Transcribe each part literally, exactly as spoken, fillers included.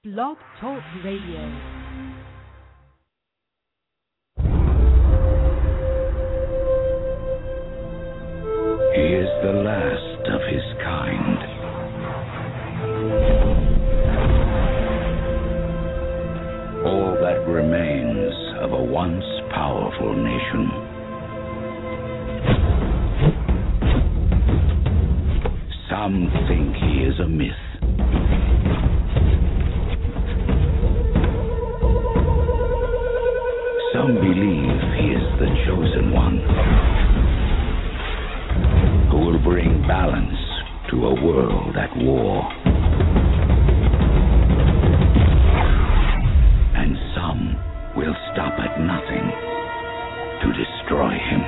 Blog Talk Radio. He is the last of his kind. All that remains of a once powerful nation. Some think he is a myth. Some believe he is the chosen one, who will bring balance to a world at war. And some will stop at nothing to destroy him.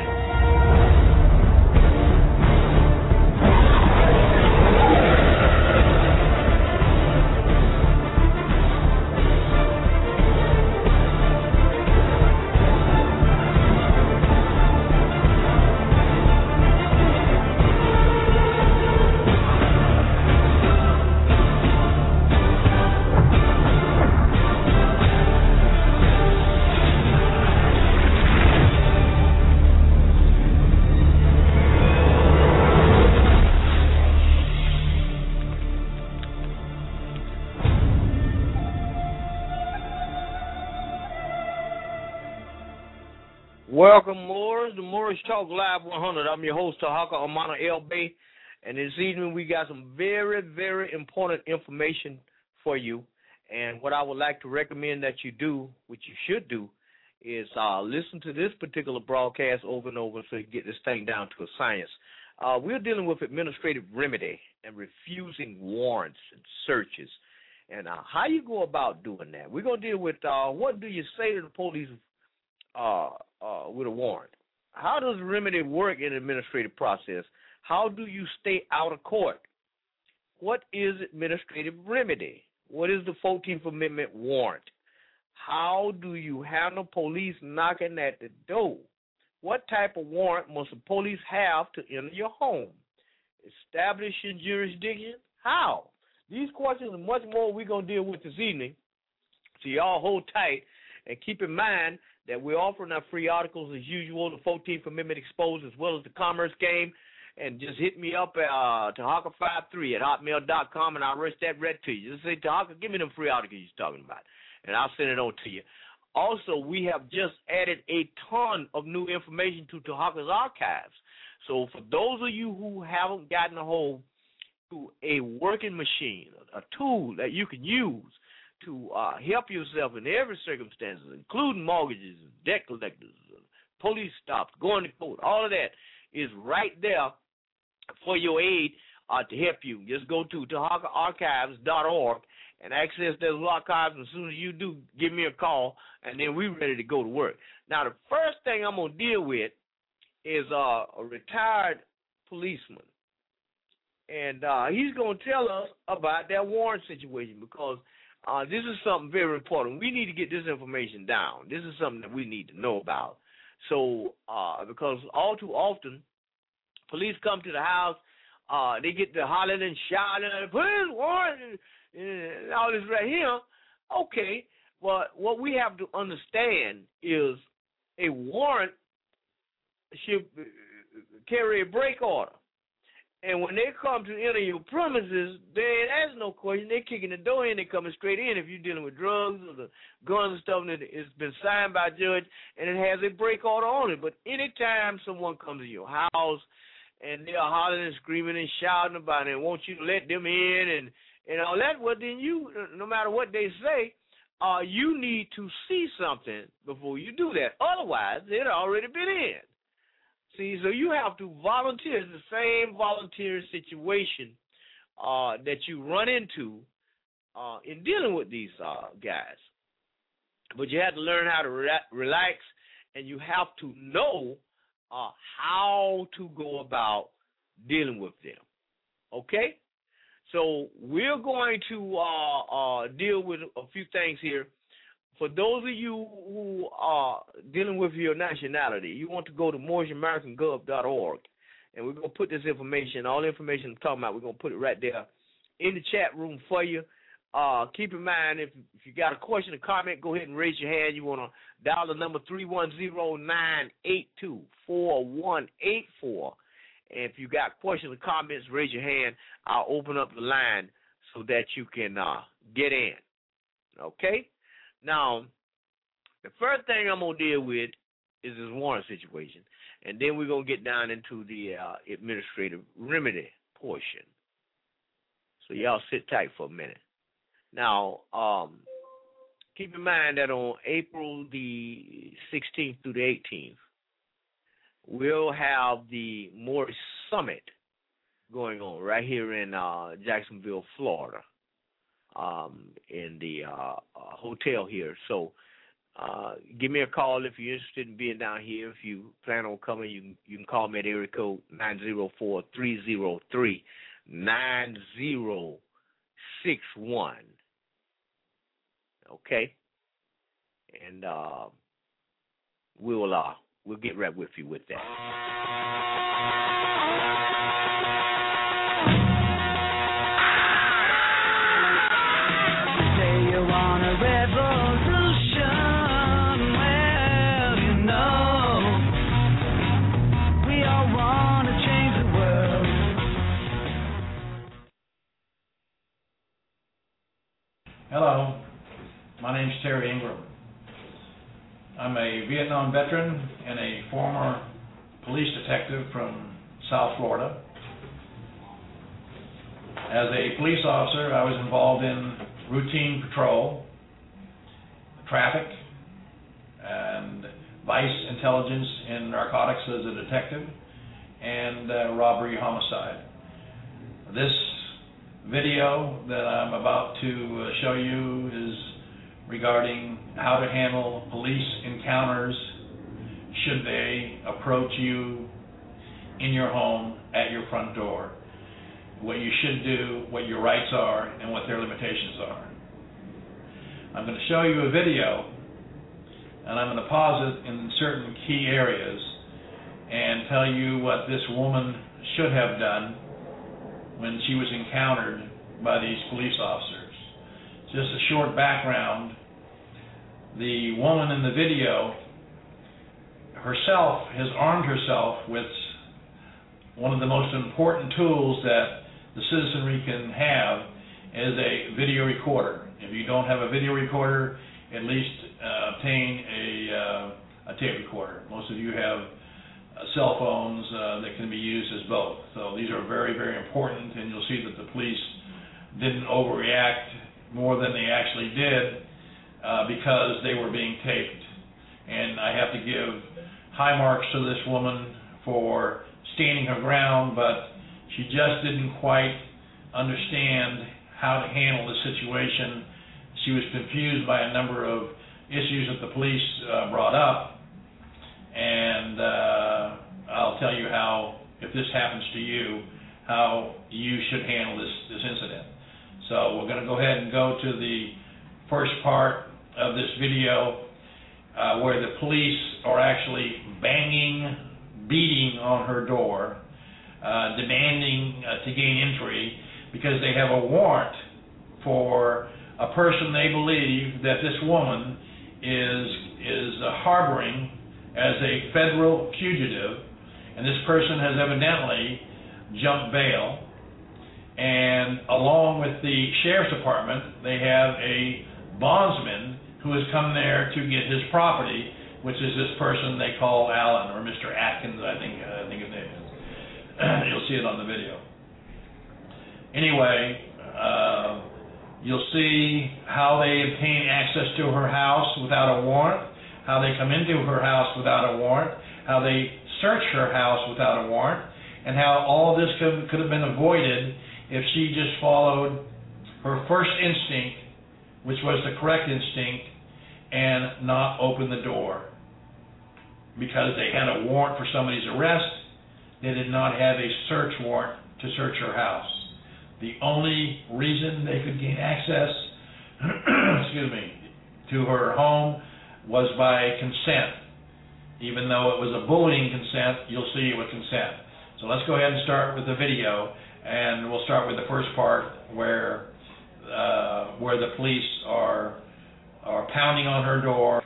Welcome, Moors, to Moorish Talk Live one hundred. I'm your host, Tahaka Amana El Bay, and this evening we got some very, very important information for you. And what I would like to recommend that you do, which you should do, is uh, listen to this particular broadcast over and over so you get this thing down to a science. Uh, we're dealing with administrative remedy and refusing warrants and searches, and uh, how you go about doing that. We're going to deal with uh, what do you say to the police Uh, uh, with a warrant. How does remedy work in the administrative process? How do you stay out of court? What is administrative remedy? What is the fourteenth Amendment warrant? How do you handle police knocking at the door? What type of warrant must the police have to enter your home? Establish your jurisdiction? How? These questions and much more we're going to deal with this evening. So y'all hold tight and keep in mind that we're offering our free articles as usual, the fourteenth Amendment Exposed, as well as the Commerce Game. And just hit me up at uh, Tahaka fifty-three at hotmail dot com, and I'll rush that right to you. Just say, Tahaka, give me them free articles you're talking about, and I'll send it on to you. Also, we have just added a ton of new information to Tahaka's archives. So for those of you who haven't gotten a hold to a working machine, a tool that you can use to uh, help yourself in every circumstance, including mortgages, debt collectors, police stops, going to court, all of that is right there for your aid uh, to help you. Just go to Tahaka archives dot org and access those archives. As soon as you do, give me a call, and then we're ready to go to work. Now, the first thing I'm going to deal with is uh, a retired policeman. And uh, he's going to tell us about that warrant situation because Uh, this is something very important. We need to get this information down. This is something that we need to know about. So, uh, because all too often, police come to the house, uh, they get to hollering and shouting, police warrant, and, and all this right here. Okay, but what we have to understand is a warrant should carry a break order. And when they come to enter your premises, they ain't asking no question. They're kicking the door in. They're coming straight in. If you're dealing with drugs or the guns and stuff, and it's been signed by a judge, and it has a break order on it. But anytime someone comes to your house and they're hollering and screaming and shouting about it and want you to let them in and, and all that, well, then you, no matter what they say, uh, you need to see something before you do that. Otherwise, they'd already been in. See, so you have to volunteer. It's the same volunteer situation uh, that you run into uh, in dealing with these uh, guys. But you have to learn how to re- relax, and you have to know uh, how to go about dealing with them. Okay? So we're going to uh, uh, deal with a few things here. For those of you who are dealing with your nationality, you want to go to moorish american gov dot org, and we're going to put this information, all the information I'm talking about, we're going to put it right there in the chat room for you. uh, keep in mind, if, if you got a question or comment, go ahead and raise your hand. You want to dial the number three one zero, nine eight two, four one eight four. And if you got questions or comments, raise your hand. I'll open up the line so that you can uh, get in. Okay? Now, the first thing I'm going to deal with is this warrant situation. And then we're going to get down into the uh, administrative remedy portion. So y'all sit tight for a minute. Now, um, keep in mind that on April the sixteenth through the eighteenth, we'll have the Morris Summit going on right here in uh, Jacksonville, Florida, um, in the uh, uh, hotel here. So uh, give me a call if you're interested in being down here. If you plan on coming, you can, you can call me at area code nine zero four, three zero three, nine zero six one. Okay? And uh, we'll, uh, we'll get right with you with that. Hello, my name's Terry Ingram. I'm a Vietnam veteran and a former police detective from South Florida. As a police officer, I was involved in routine patrol, traffic, and vice intelligence in narcotics as a detective, and uh, robbery homicide. This video that I'm about to uh, show you is regarding how to handle police encounters should they approach you in your home at your front door. What you should do, what your rights are, and what their limitations are. I'm going to show you a video, and I'm going to pause it in certain key areas and tell you what this woman should have done when she was encountered by these police officers. Just a short background. The woman in the video herself has armed herself with one of the most important tools that the citizenry can have is a video recorder. If you don't have a video recorder, at least uh, obtain a, uh, a tape recorder. Most of you have uh, cell phones uh, that can be used as both. So these are very, very important, and you'll see that the police didn't overreact more than they actually did uh, because they were being taped. And I have to give high marks to this woman for standing her ground, but she just didn't quite understand how to handle the situation. She was confused by a number of issues that the police uh, brought up, and uh, I'll tell you how, if this happens to you, how you should handle this, this incident. So we're going to go ahead and go to the first part of this video uh, where the police are actually banging, beating on her door, uh, demanding uh, to gain entry because they have a warrant for a person they believe that this woman is is uh, harboring as a federal fugitive, and this person has evidently jumped bail. And along with the sheriff's department, they have a bondsman who has come there to get his property, which is this person they call Allen, or Mister Atkins, I think uh, I think his name is. You'll see it on the video. Anyway, uh, you'll see how they obtain access to her house without a warrant, how they come into her house without a warrant, how they search her house without a warrant, and how all this could, could have been avoided if she just followed her first instinct, which was the correct instinct, and not open the door. Because they had a warrant for somebody's arrest, they did not have a search warrant to search her house. The only reason they could gain access excuse me, to her home was by consent. Even though it was a bullying consent, you'll see it with consent. So let's go ahead and start with the video, and we'll start with the first part where uh, where the police are are pounding on her door.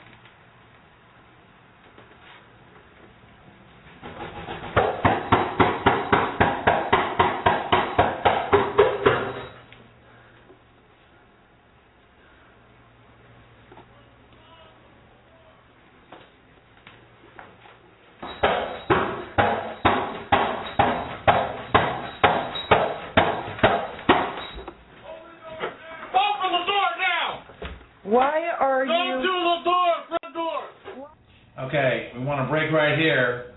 Why are Go you... to the door, front door. Okay, we want to break right here.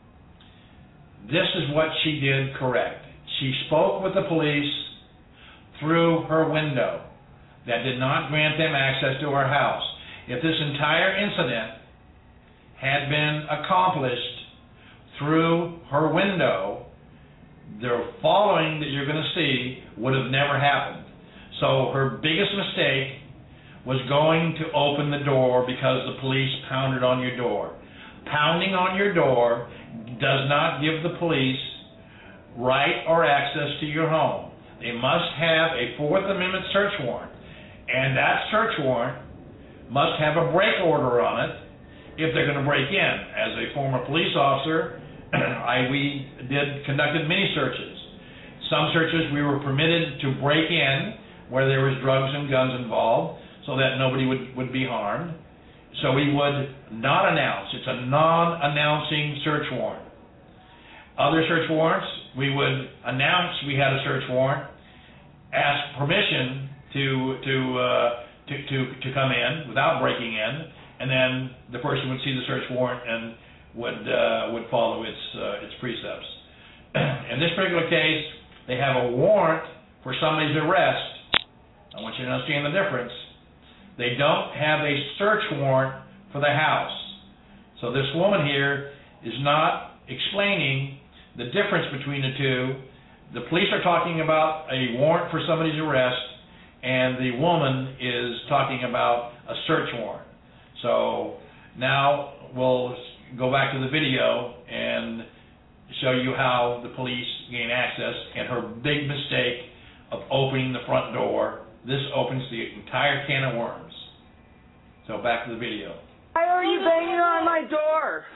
This is what she did correct. She spoke with the police through her window. That did not grant them access to her house. If this entire incident had been accomplished through her window, the following that you're going to see would have never happened. So her biggest mistake was going to open the door because the police pounded on your door. Pounding on your door does not give the police right or access to your home. They must have a Fourth Amendment search warrant, and that search warrant must have a break order on it if they're going to break in. As a former police officer, I, we did conducted many searches. Some searches we were permitted to break in where there was drugs and guns involved, so that nobody would, would be harmed. So we would not announce. It's a non-announcing search warrant. Other search warrants, we would announce we had a search warrant, ask permission to to uh, to, to to come in without breaking in, and then the person would see the search warrant and would uh, would follow its uh, its precepts. In this particular case, they have a warrant for somebody's arrest. I want you to understand the difference. They don't have a search warrant for the house. So this woman here is not explaining the difference between the two. The police are talking about a warrant for somebody's arrest, and the woman is talking about a search warrant. So now we'll go back to the video and show you how the police gain access and her big mistake of opening the front door. This opens the entire can of worms. So back to the video. Why are you banging on my door?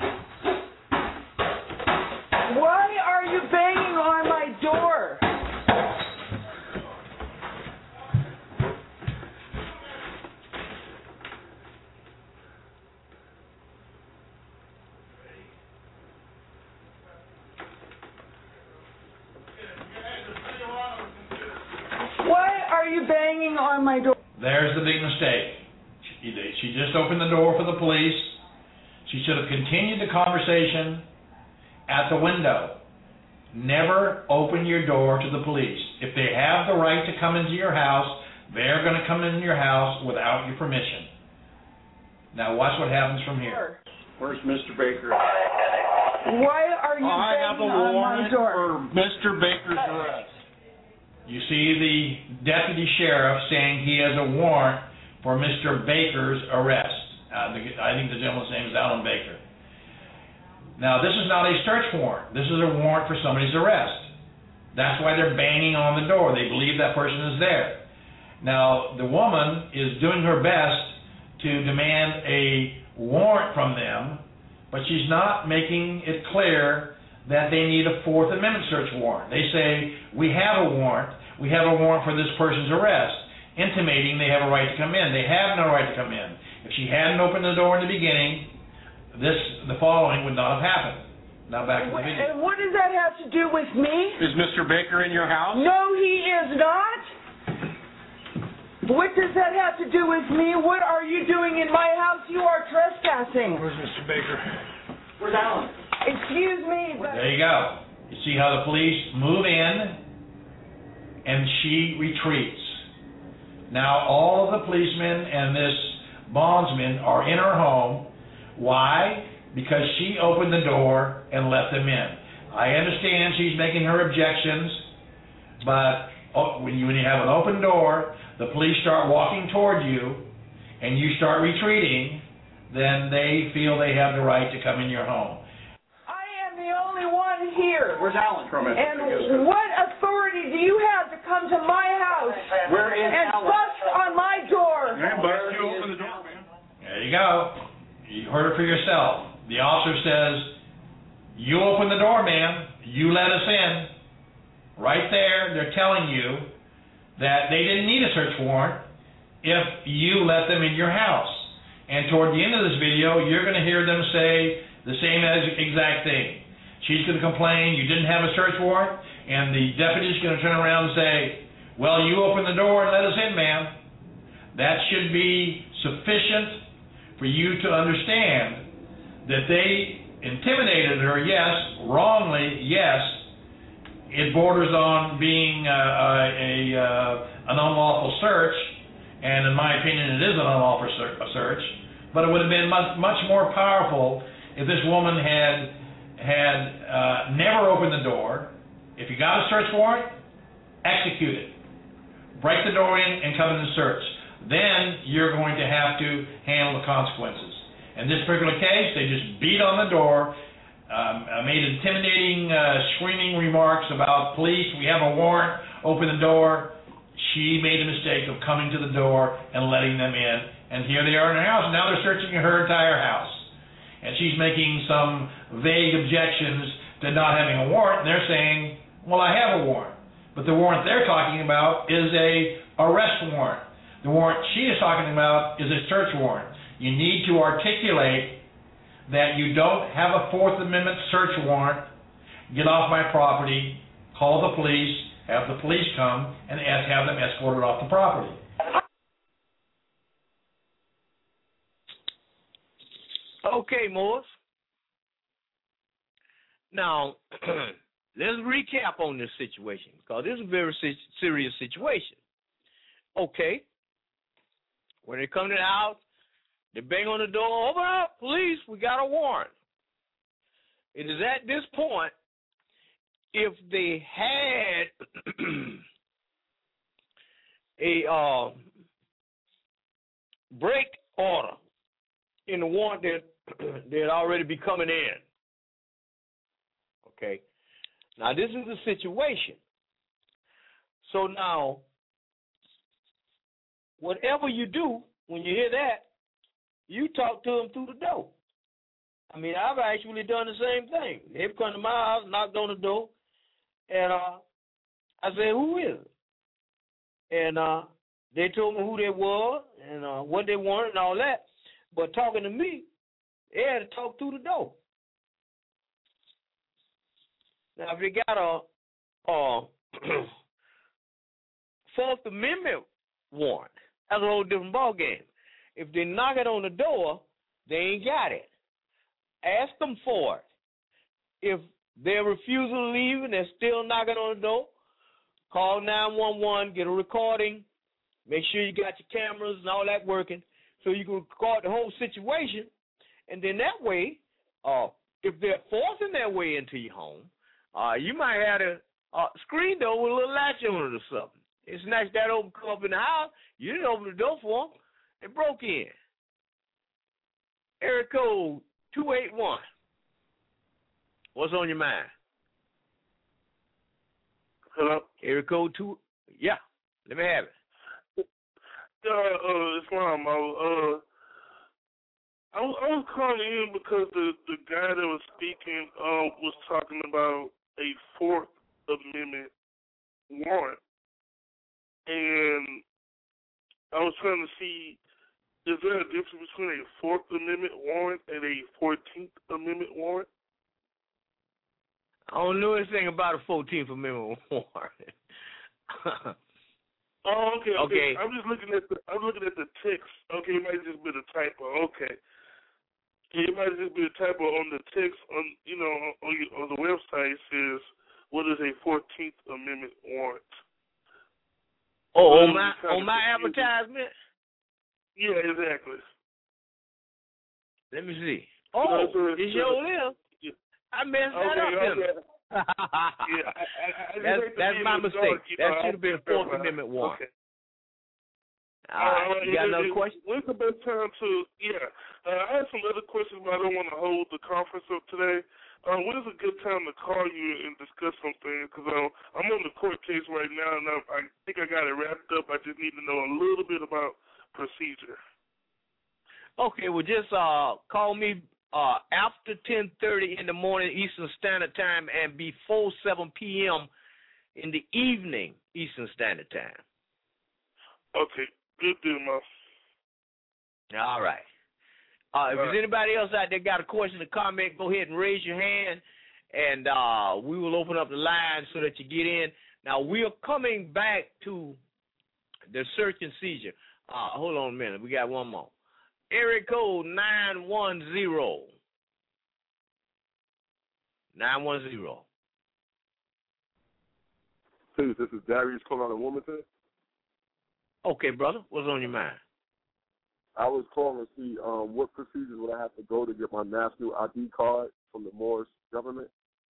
Why are you banging on my door? Why are you banging on my door? There's the big mistake. She, she just opened the door for the police. She should have continued the conversation at the window. Never open your door to the police. If they have the right to come into your house, they're going to come into your house without your permission. Now watch what happens from here. Where's Mister Baker? Why are you Oh, I have a banging on my warrant door? for Mister Baker's arrest. You see the deputy sheriff saying he has a warrant for Mister Baker's arrest. Uh, the, I think the gentleman's name is Alan Baker. Now, this is not a search warrant. This is a warrant for somebody's arrest. That's why they're banging on the door. They believe that person is there. Now, the woman is doing her best to demand a warrant from them, but she's not making it clear that they need a Fourth Amendment search warrant. They say, we have a warrant. We have a warrant for this person's arrest, intimating they have a right to come in. They have no right to come in. If she hadn't opened the door in the beginning, this the following would not have happened. Now back to the video. And what does that have to do with me? Is Mister Baker in your house? No, he is not. What does that have to do with me? What are you doing in my house? You are trespassing. Where's Mister Baker? Where's Alan? Excuse me. But There you go. You see how the police move in and she retreats. Now all of the policemen and this bondsman are in her home. Why? Because she opened the door and let them in. I understand she's making her objections, but oh, when, you, when you have an open door, the police start walking toward you, and you start retreating, then they feel they have the right to come in your home. I am the only one here? Where's Alan? And what authority do you have to come to my house Where is and Alan? bust on my door? Man, bust you open the door, man. There you go. You heard it for yourself. The officer says, you open the door, ma'am. You let us in. Right there, they're telling you that they didn't need a search warrant if you let them in your house. And toward the end of this video, you're going to hear them say the same exact thing. She's going to complain you didn't have a search warrant, and the deputy's going to turn around and say, well, you opened the door and let us in, ma'am. That should be sufficient for you to understand that they intimidated her, yes, wrongly, yes. It borders on being uh, a, uh, an unlawful search, and in my opinion, it is an unlawful search. But it would have been much, much more powerful if this woman had had uh, never opened the door. If you got a search warrant, execute it. Break the door in and come in and search. Then you're going to have to handle the consequences. In this particular case, they just beat on the door. Um, made intimidating, uh, screaming remarks about police. We have a warrant. Open the door. She made a mistake of coming to the door and letting them in. And here they are in her house. Now they're searching her entire house. And she's making some vague objections to not having a warrant. And they're saying, well, I have a warrant. But the warrant they're talking about is a arrest warrant. The warrant she is talking about is a search warrant. You need to articulate that you don't have a Fourth Amendment search warrant, get off my property, call the police, have the police come, and have them escorted off the property. Okay, Morris. Now, let's recap on this situation, because this is a very serious situation. Okay. When they come to the house, they bang on the door, open up, police, we got a warrant. It is at this point, if they had a uh, break order in the warrant that they'd already be coming in. Okay. Now, this is the situation. So now, whatever you do, when you hear that, you talk to them through the door. I mean, I've actually done the same thing. They've come to my house, knocked on the door, and uh, I said, who is it? And uh, they told me who they were and uh, what they wanted and all that. But talking to me, they had to talk through the door. Now, if they got a, a Fourth Amendment warrant, that's a whole different ballgame. If they knock it on the door, they ain't got it. Ask them for it. If they're refusing to leave and they're still knocking on the door, call nine one one, get a recording, make sure you got your cameras and all that working so you can record the whole situation. And then that way, uh, if they're forcing their way into your home, uh, you might have a uh, screen door with a little latch on it or something. They snatched that open, come up in the house, you didn't open the door for them, they broke in. Area code two eight one. What's on your mind? Hello? Area code two. Yeah, let me have it. Yeah, uh, Islam, I was, uh, I was, I was calling in because the, the guy that was speaking uh, was talking about a Fourth Amendment warrant. And I was trying to see, is there a difference between a Fourth Amendment warrant and a Fourteenth Amendment warrant? I don't know anything about a Fourteenth Amendment warrant. Oh, okay, okay, okay. I'm just looking at the I'm looking at the text. Okay, it might just be a typo. Okay, it might just be a typo on the text on you know on, your, on the website. It says what is a Fourteenth Amendment warrant? Oh, on my on my advertisement? Yeah, exactly. Let me see. Oh, it's your list. Yeah. I messed that okay, up then. Okay. yeah, I, I, I that's that's my mistake. dark, That know, should have been a Fourth Amendment warrant. Okay. All right. You got another question? When's the best time to, yeah. Uh, I have some other questions, but I don't want to hold the conference up today. Uh, when is a good time to call you and discuss some things? Because uh, I'm on the court case right now, and I, I think I got it wrapped up. I just need to know a little bit about procedure. Okay, well, just uh, call me uh, after ten thirty in the morning Eastern Standard Time and before seven p.m. in the evening Eastern Standard Time. Okay, good deal, man. All right. Uh, if there's anybody else out there got a question or comment, go ahead and raise your hand, and uh, we will open up the line so that you get in. Now, we are coming back to the search and seizure. Uh, hold on a minute. We got one more. Area code nine one zero. nine one zero. Hey, this is Darius calling out of Wilmington. Okay, brother. What's on your mind? I was calling to see um, what procedures would I have to go to get my national I D card from the Moorish government.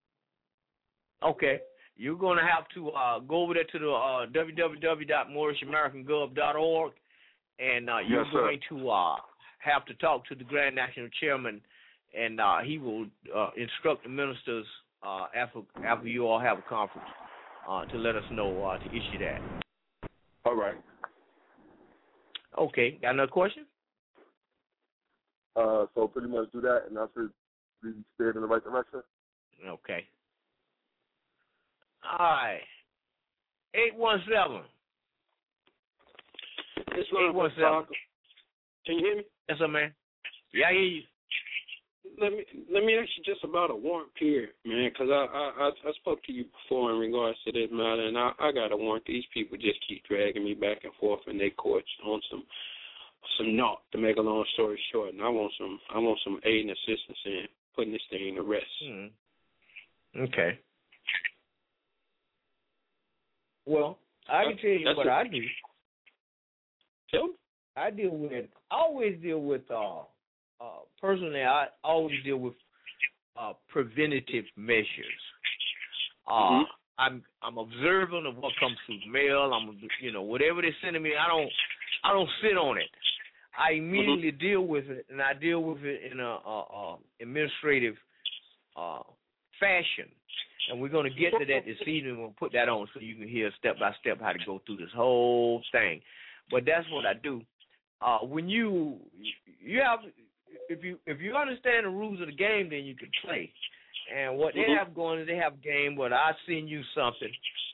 Okay. You're going to have to uh, go over there to the uh, w w w dot moorish american gov dot org, and uh, you're yes, going to uh, have to talk to the Grand National Chairman, and uh, he will uh, instruct the ministers uh, after, after you all have a conference uh, to let us know uh, to issue that. All right. Okay. Got another question? Uh, so pretty much do that, and I should be steered in the right direction. Okay. All right. eight one seven. eight one seven. Can you hear me? Yes, sir, man. Yeah, I hear you. Let me let me ask you just about a warrant period, man, because I, I I spoke to you before in regards to this matter, and I, I got a warrant. These people just keep dragging me back and forth in their courts on some some naught. To make a long story short, and I want some I want some aid and assistance in putting this thing to rest. Hmm. Okay. Well, I can tell you That's what a, I do. Tell me. I deal with I always deal with uh uh personally I always deal with uh preventative measures. Uh mm-hmm. I'm I'm observant of what comes through the mail. I'm you know, whatever they're sending me, I don't I don't sit on it. I immediately mm-hmm. deal with it, and I deal with it in a, a, a administrative uh fashion. And we're going to get to that this evening. We'll put that on so you can hear step by step how to go through this whole thing. But that's what I do. Uh, when you you have if you if you understand the rules of the game, then you can play. And what they have going is they have a game where I send you something,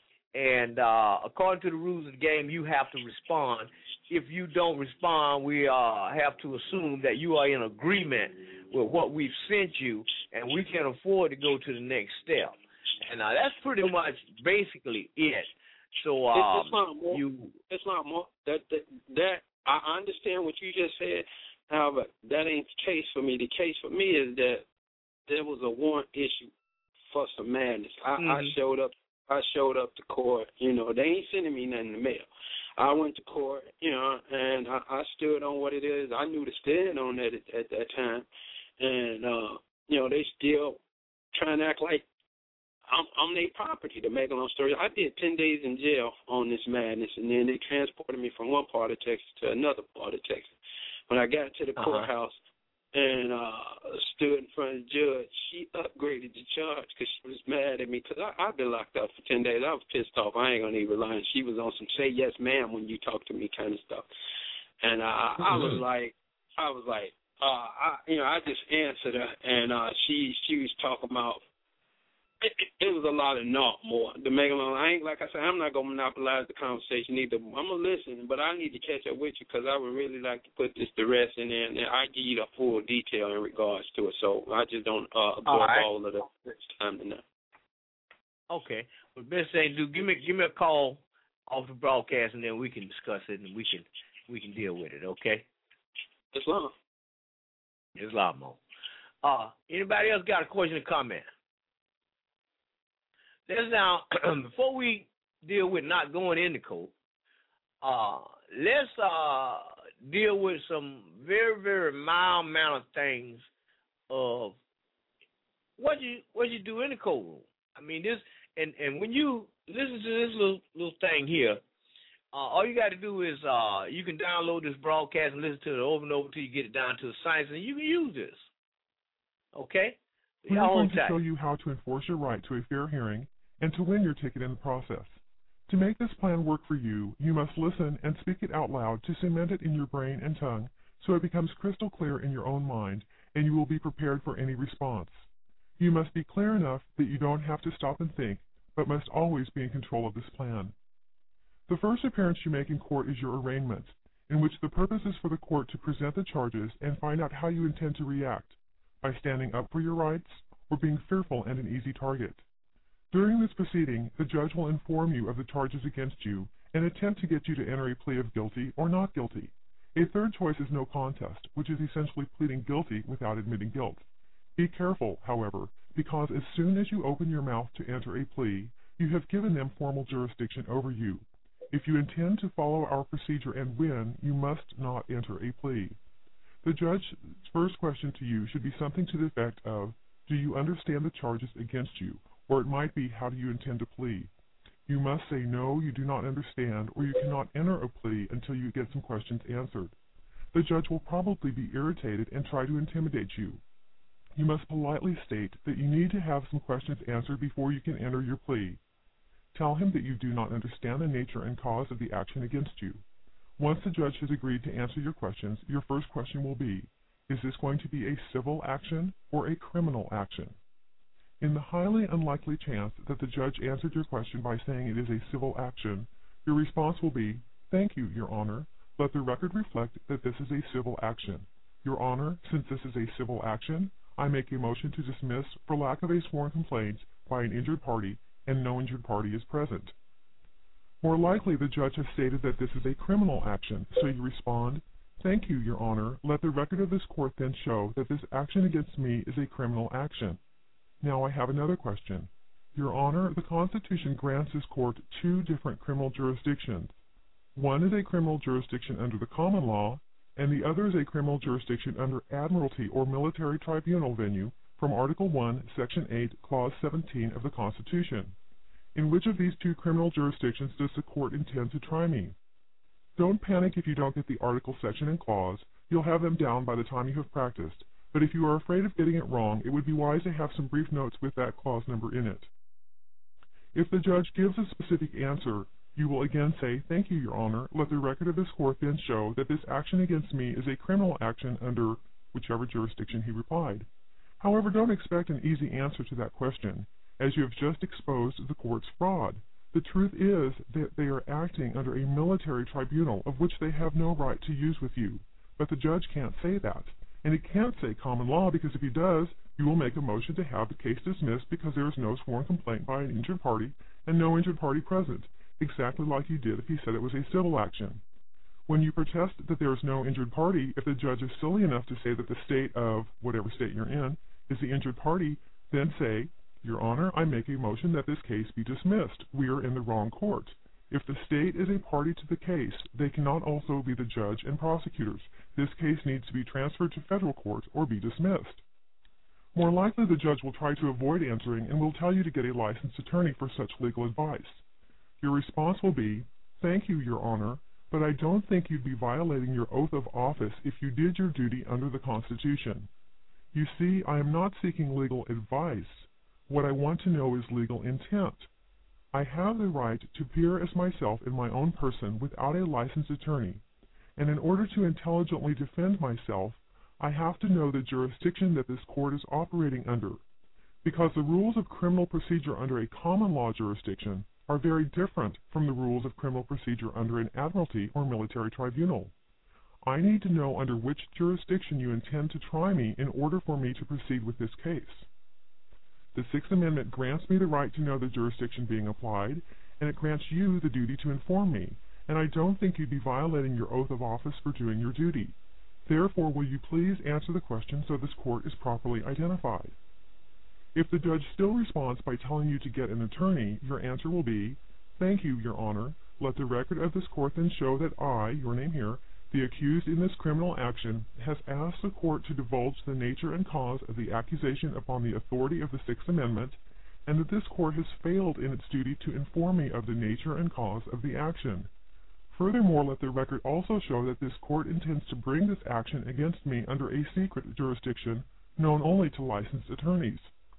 and uh, according to the rules of the game, you have to respond. If you don't respond, we uh, have to assume that you are in agreement with what we've sent you, and we can afford to go to the next step. And uh, that's pretty much basically it. So um, it's not more. you, it's not more. That, that that I understand what you just said. However, that ain't the case for me. The case for me is that there was a warrant issue for some madness. I, mm-hmm. I showed up. I showed up to court. You know, they ain't sending me nothing in the mail. I went to court. You know, and I, I stood on what it is. I knew to stand on that at, at that time, and uh, you know, they still trying to act like I'm, I'm their property, to make a long story. I did ten days in jail on this madness, and then they transported me from one part of Texas to another part of Texas. When I got to the uh-huh. courthouse and uh, stood in front of the judge, she upgraded the charge because she was mad at me because I've been locked up for ten days. I was pissed off. I ain't going to even lie. She was on some say yes, ma'am, when you talk to me kind of stuff. And uh, I was like, I was like, uh, I, you know, I just answered her, and uh, she she was talking about, It, it, it was a lot of naught more. The Megalon, I ain't, like I said, I'm not going to monopolize the conversation either. I'm going to listen, but I need to catch up with you because I would really like to put this to rest, and then I give you the full detail in regards to it. So I just don't uh, absorb all, right. all of the time to know. Okay. Well, best thing to do, give me give me a call off the broadcast, and then we can discuss it, and we can we can deal with it. Okay. Islam. Islam. Uh, anybody else got a question or comment? Let's now, before we deal with not going into court, uh, let's uh, deal with some very, very mild amount of things of what you what you do in the courtroom. I mean, this, and, and when you listen to this little little thing here, Uh, all you got to do is uh, you can download this broadcast and listen to it over and over until you get it down to the science, and you can use this. Okay? We are Y'all going hold to tight. show you how to enforce your right to a fair hearing and to win your ticket in the process. To make this plan work for you, you must listen and speak it out loud to cement it in your brain and tongue so it becomes crystal clear in your own mind, and you will be prepared for any response. You must be clear enough that you don't have to stop and think, but must always be in control of this plan. The first appearance you make in court is your arraignment, in which the purpose is for the court to present the charges and find out how you intend to react, by standing up for your rights or being fearful and an easy target. During this proceeding, the judge will inform you of the charges against you and attempt to get you to enter a plea of guilty or not guilty. A third choice is no contest, which is essentially pleading guilty without admitting guilt. Be careful, however, because as soon as you open your mouth to enter a plea, you have given them formal jurisdiction over you. If you intend to follow our procedure and win, you must not enter a plea. The judge's first question to you should be something to the effect of, do you understand the charges against you? Or it might be, how do you intend to plead? You must say no, you do not understand, or you cannot enter a plea until you get some questions answered. The judge will probably be irritated and try to intimidate you. You must politely state that you need to have some questions answered before you can enter your plea. Tell him that you do not understand the nature and cause of the action against you. Once the judge has agreed to answer your questions, your first question will be, is this going to be a civil action or a criminal action? In the highly unlikely chance that the judge answered your question by saying it is a civil action, your response will be, thank you, Your Honor. Let the record reflect that this is a civil action. Your Honor, since this is a civil action, I make a motion to dismiss for lack of a sworn complaint by an injured party and no injured party is present. More likely, the judge has stated that this is a criminal action, so you respond, thank you, Your Honor. Let the record of this court then show that this action against me is a criminal action. Now I have another question. Your Honor, the Constitution grants this court two different criminal jurisdictions. One is a criminal jurisdiction under the common law, and the other is a criminal jurisdiction under admiralty or military tribunal venue from Article one, Section eight, Clause seventeen of the Constitution. In which of these two criminal jurisdictions does the court intend to try me? Don't panic if you don't get the article, section, and clause. You'll have them down by the time you have practiced. But if you are afraid of getting it wrong, it would be wise to have some brief notes with that clause number in it. If the judge gives a specific answer, you will again say, thank you, Your Honor. Let the record of this court then show that this action against me is a criminal action under whichever jurisdiction he replied. However, don't expect an easy answer to that question, as you have just exposed the court's fraud. The truth is that they are acting under a military tribunal of which they have no right to use with you. But the judge can't say that. And he can't say common law, because if he does, you will make a motion to have the case dismissed because there is no sworn complaint by an injured party and no injured party present, exactly like you did if he said it was a civil action. When you protest that there is no injured party, if the judge is silly enough to say that the state of whatever state you're in is the injured party, then say, Your Honor, I make a motion that this case be dismissed. We are in the wrong court. If the state is a party to the case, they cannot also be the judge and prosecutors. This case needs to be transferred to federal court or be dismissed. More likely, the judge will try to avoid answering and will tell you to get a licensed attorney for such legal advice. Your response will be, thank you, Your Honor, but I don't think you'd be violating your oath of office if you did your duty under the Constitution. You see, I am not seeking legal advice. What I want to know is legal intent. I have the right to appear as myself in my own person without a licensed attorney, and in order to intelligently defend myself, I have to know the jurisdiction that this court is operating under, because the rules of criminal procedure under a common law jurisdiction are very different from the rules of criminal procedure under an admiralty or military tribunal. I need to know under which jurisdiction you intend to try me in order for me to proceed with this case. The Sixth Amendment grants me the right to know the jurisdiction being applied, and it grants you the duty to inform me, and I don't think you'd be violating your oath of office for doing your duty. Therefore, will you please answer the question so this court is properly identified? If the judge still responds by telling you to get an attorney, your answer will be, thank you, Your Honor. Let the record of this court then show that I, your name here, the accused in this criminal action, has asked the court to divulge the nature and cause of the accusation upon the authority of the Sixth Amendment, and that this court has failed in its duty to inform me of the nature and cause of the action. Furthermore, let the record also show that this court intends to bring this action against me under a secret jurisdiction known only to licensed attorneys.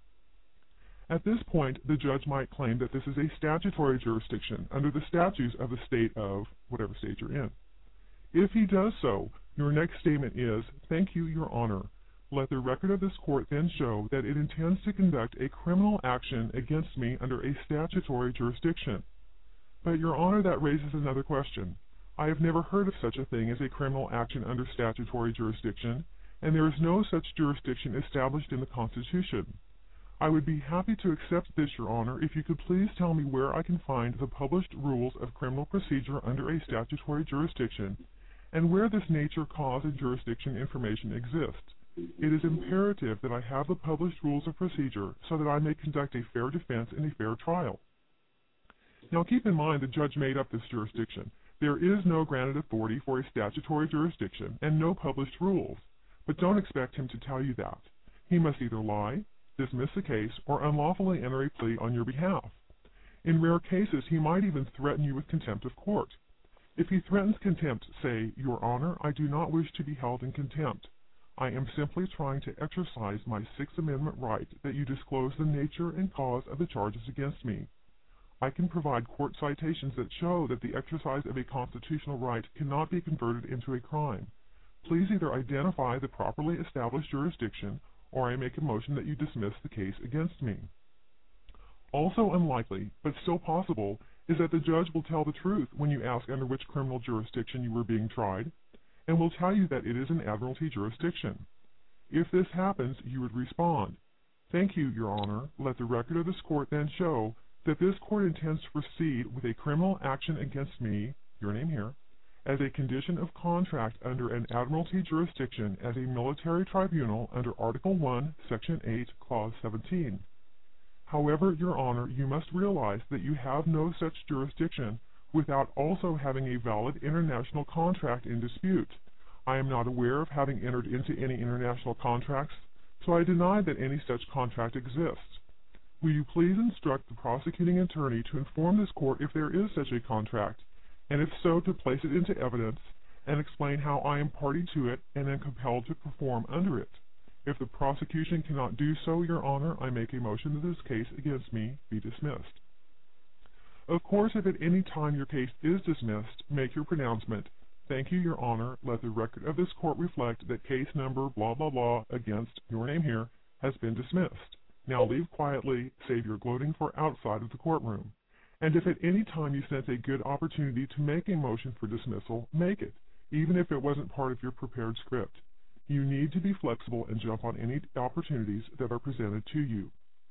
At this point, the judge might claim that this is a statutory jurisdiction under the statutes of the state of whatever state you're in. If he does so, your next statement is, "Thank you, Your Honor." Let the record of this court then show that it intends to conduct a criminal action against me under a statutory jurisdiction. But, Your Honor, that raises another question. I have never heard of such a thing as a criminal action under statutory jurisdiction, and there is no such jurisdiction established in the Constitution. I would be happy to accept this, Your Honor, if you could please tell me where I can find the published rules of criminal procedure under a statutory jurisdiction, and where this nature, cause, and jurisdiction information exists. It is imperative that I have the published rules of procedure so that I may conduct a fair defense in a fair trial. Now keep in mind the judge made up this jurisdiction. There is no granted authority for a statutory jurisdiction and no published rules, but don't expect him to tell you that. He must either lie, dismiss the case, or unlawfully enter a plea on your behalf. In rare cases, he might even threaten you with contempt of court. If he threatens contempt, say, "Your Honor, I do not wish to be held in contempt. I am simply trying to exercise my Sixth Amendment right that you disclose the nature and cause of the charges against me. I can provide court citations that show that the exercise of a constitutional right cannot be converted into a crime. Please either identify the properly established jurisdiction, or I make a motion that you dismiss the case against me." Also unlikely, but still possible, is that the judge will tell the truth when you ask under which criminal jurisdiction you were being tried, and will tell you that it is an admiralty jurisdiction. If this happens, you would respond, "Thank you, Your Honor. Let the record of this court then show that this court intends to proceed with a criminal action against me," your name here, "as a condition of contract under an admiralty jurisdiction as a military tribunal under Article one, Section eight, Clause seventeen. However, Your Honor, you must realize that you have no such jurisdiction without also having a valid international contract in dispute. I am not aware of having entered into any international contracts, so I deny that any such contract exists. Will you please instruct the prosecuting attorney to inform this court if there is such a contract, and if so, to place it into evidence, and explain how I am party to it and am compelled to perform under it. If the prosecution cannot do so, Your Honor, I make a motion that this case against me be dismissed." Of course, if at any time your case is dismissed, make your pronouncement, "Thank you, Your Honor. Let the record of this court reflect that case number blah blah blah against your name here has been dismissed. Now leave quietly, save your gloating for outside of the courtroom." And if at any time you sense a good opportunity to make a motion for dismissal, make it, even if it wasn't part of your prepared script. You need to be flexible and jump on any opportunities that are presented to you.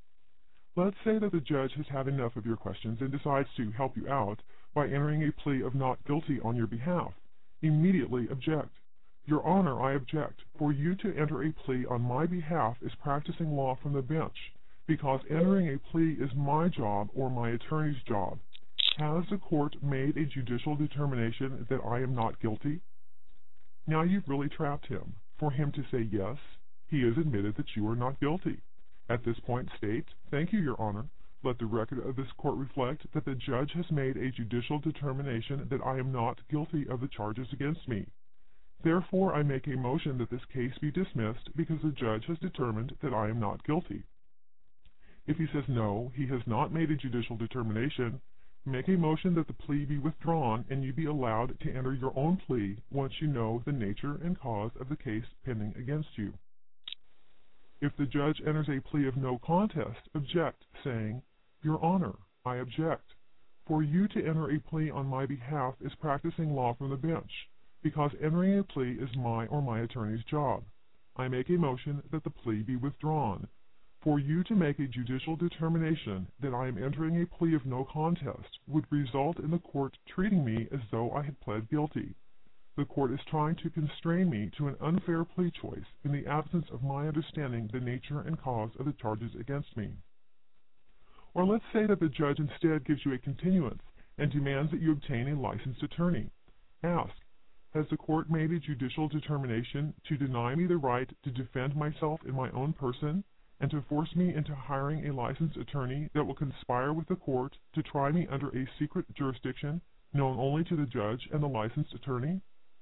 Let's say that the judge has had enough of your questions and decides to help you out by entering a plea of not guilty on your behalf. Immediately object. "Your Honor, I object. For you to enter a plea on my behalf is practicing law from the bench, because entering a plea is my job or my attorney's job. Has the court made a judicial determination that I am not guilty?" Now you've really trapped him. For him to say yes, he has admitted that you are not guilty. At this point state, "Thank you, Your Honor. Let the record of this court reflect that the judge has made a judicial determination that I am not guilty of the charges against me. Therefore, I make a motion that this case be dismissed because the judge has determined that I am not guilty." If he says no, he has not made a judicial determination, make a motion that the plea be withdrawn and you be allowed to enter your own plea once you know the nature and cause of the case pending against you. If the judge enters a plea of no contest, object, saying, "Your Honor, I object. For you to enter a plea on my behalf is practicing law from the bench, because entering a plea is my or my attorney's job. I make a motion that the plea be withdrawn. For you to make a judicial determination that I am entering a plea of no contest would result in the court treating me as though I had pled guilty. The court is trying to constrain me to an unfair plea choice in the absence of my understanding the nature and cause of the charges against me." Or let's say that the judge instead gives you a continuance and demands that you obtain a licensed attorney. Ask, "Has the court made a judicial determination to deny me the right to defend myself in my own person and to force me into hiring a licensed attorney that will conspire with the court to try me under a secret jurisdiction known only to the judge and the licensed attorney?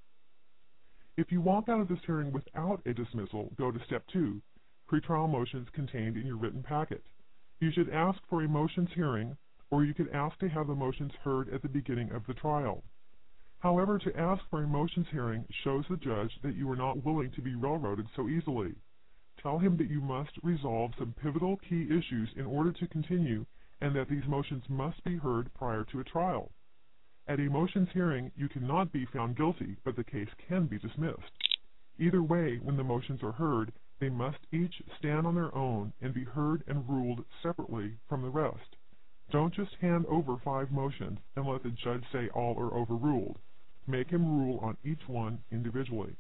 If you walk out of this hearing without a dismissal, go to Step two, pretrial motions contained in your written packet. You should ask for a motions hearing, or you could ask to have the motions heard at the beginning of the trial. However, to ask for a motions hearing shows the judge that you are not willing to be railroaded so easily. Tell him that you must resolve some pivotal key issues in order to continue, and that these motions must be heard prior to a trial. At a motions hearing, you cannot be found guilty, but the case can be dismissed. Either way, when the motions are heard, they must each stand on their own and be heard and ruled separately from the rest. Don't just hand over five motions and let the judge say all are overruled. Make him rule on each one individually.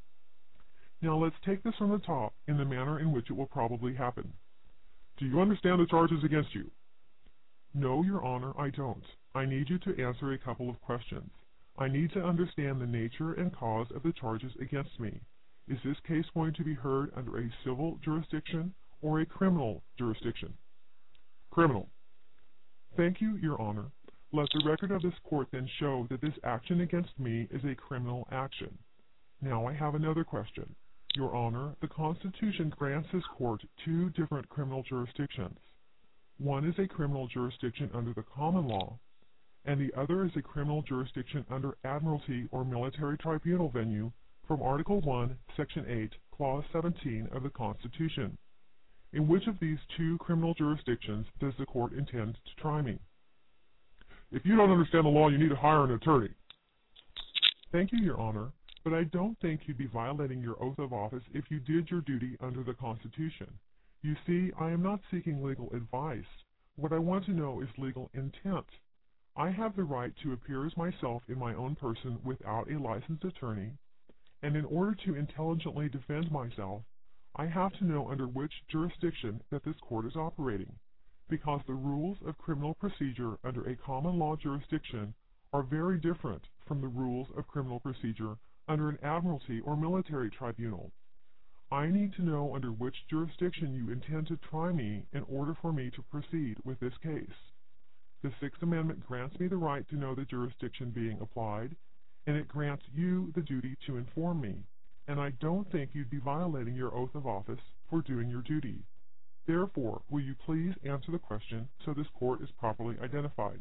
Now let's take this from the top in the manner in which it will probably happen. Do you understand the charges against you? No, Your Honor, I don't. I need you to answer a couple of questions. I need to understand the nature and cause of the charges against me. Is this case going to be heard under a civil jurisdiction or a criminal jurisdiction? Criminal. Thank you, Your Honor. Let the record of this court then show that this action against me is a criminal action. Now I have another question. Your Honor, the Constitution grants this court two different criminal jurisdictions. One is a criminal jurisdiction under the common law, and the other is a criminal jurisdiction under admiralty or military tribunal venue from Article one, Section eight, Clause seventeen of the Constitution. In which of these two criminal jurisdictions does the court intend to try me? If you don't understand the law, you need to hire an attorney. Thank you, Your Honor, but I don't think you'd be violating your oath of office if you did your duty under the Constitution. You see, I am not seeking legal advice. What I want to know is legal intent. I have the right to appear as myself in my own person without a licensed attorney, and in order to intelligently defend myself, I have to know under which jurisdiction that this court is operating, because the rules of criminal procedure under a common law jurisdiction are very different from the rules of criminal procedure under an admiralty or military tribunal. I need to know under which jurisdiction you intend to try me in order for me to proceed with this case. The Sixth Amendment grants me the right to know the jurisdiction being applied, and it grants you the duty to inform me, and I don't think you'd be violating your oath of office for doing your duty. Therefore, will you please answer the question so this court is properly identified?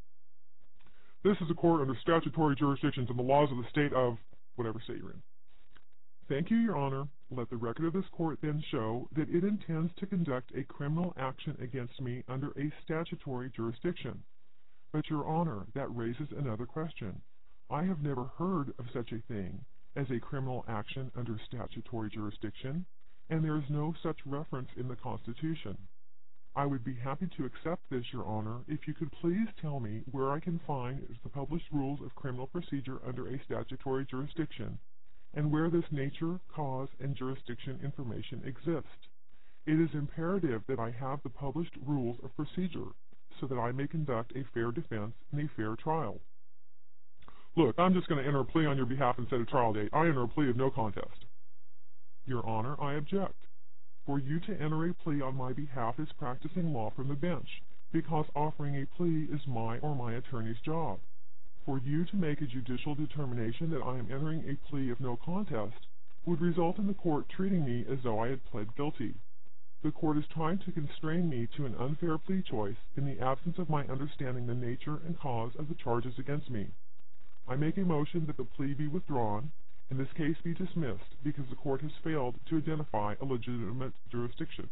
This is a court under statutory jurisdictions and the laws of the state of whatever state you're in. Thank you, Your Honor. Let the record of this court then show that it intends to conduct a criminal action against me under a statutory jurisdiction. But, Your Honor, that raises another question. I have never heard of such a thing as a criminal action under statutory jurisdiction, and there is no such reference in the Constitution. I would be happy to accept this, Your Honor, if you could please tell me where I can find the published rules of criminal procedure under a statutory jurisdiction, and where this nature, cause, and jurisdiction information exist. It is imperative that I have the published rules of procedure so that I may conduct a fair defense in a fair trial. Look, I'm just going to enter a plea on your behalf and set a trial date. I enter a plea of no contest. Your Honor, I object. For you to enter a plea on my behalf is practicing law from the bench, because offering a plea is my or my attorney's job. For you to make a judicial determination that I am entering a plea of no contest would result in the court treating me as though I had pled guilty. The court is trying to constrain me to an unfair plea choice in the absence of my understanding the nature and cause of the charges against me. I make a motion that the plea be withdrawn and this case be dismissed because the court has failed to identify a legitimate jurisdiction.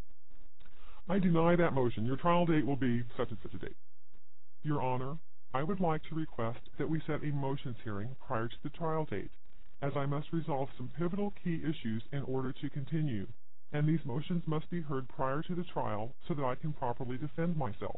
I deny that motion. Your trial date will be such and such a date. Your Honor, I would like to request that we set a motions hearing prior to the trial date, as I must resolve some pivotal key issues in order to continue, and these motions must be heard prior to the trial so that I can properly defend myself.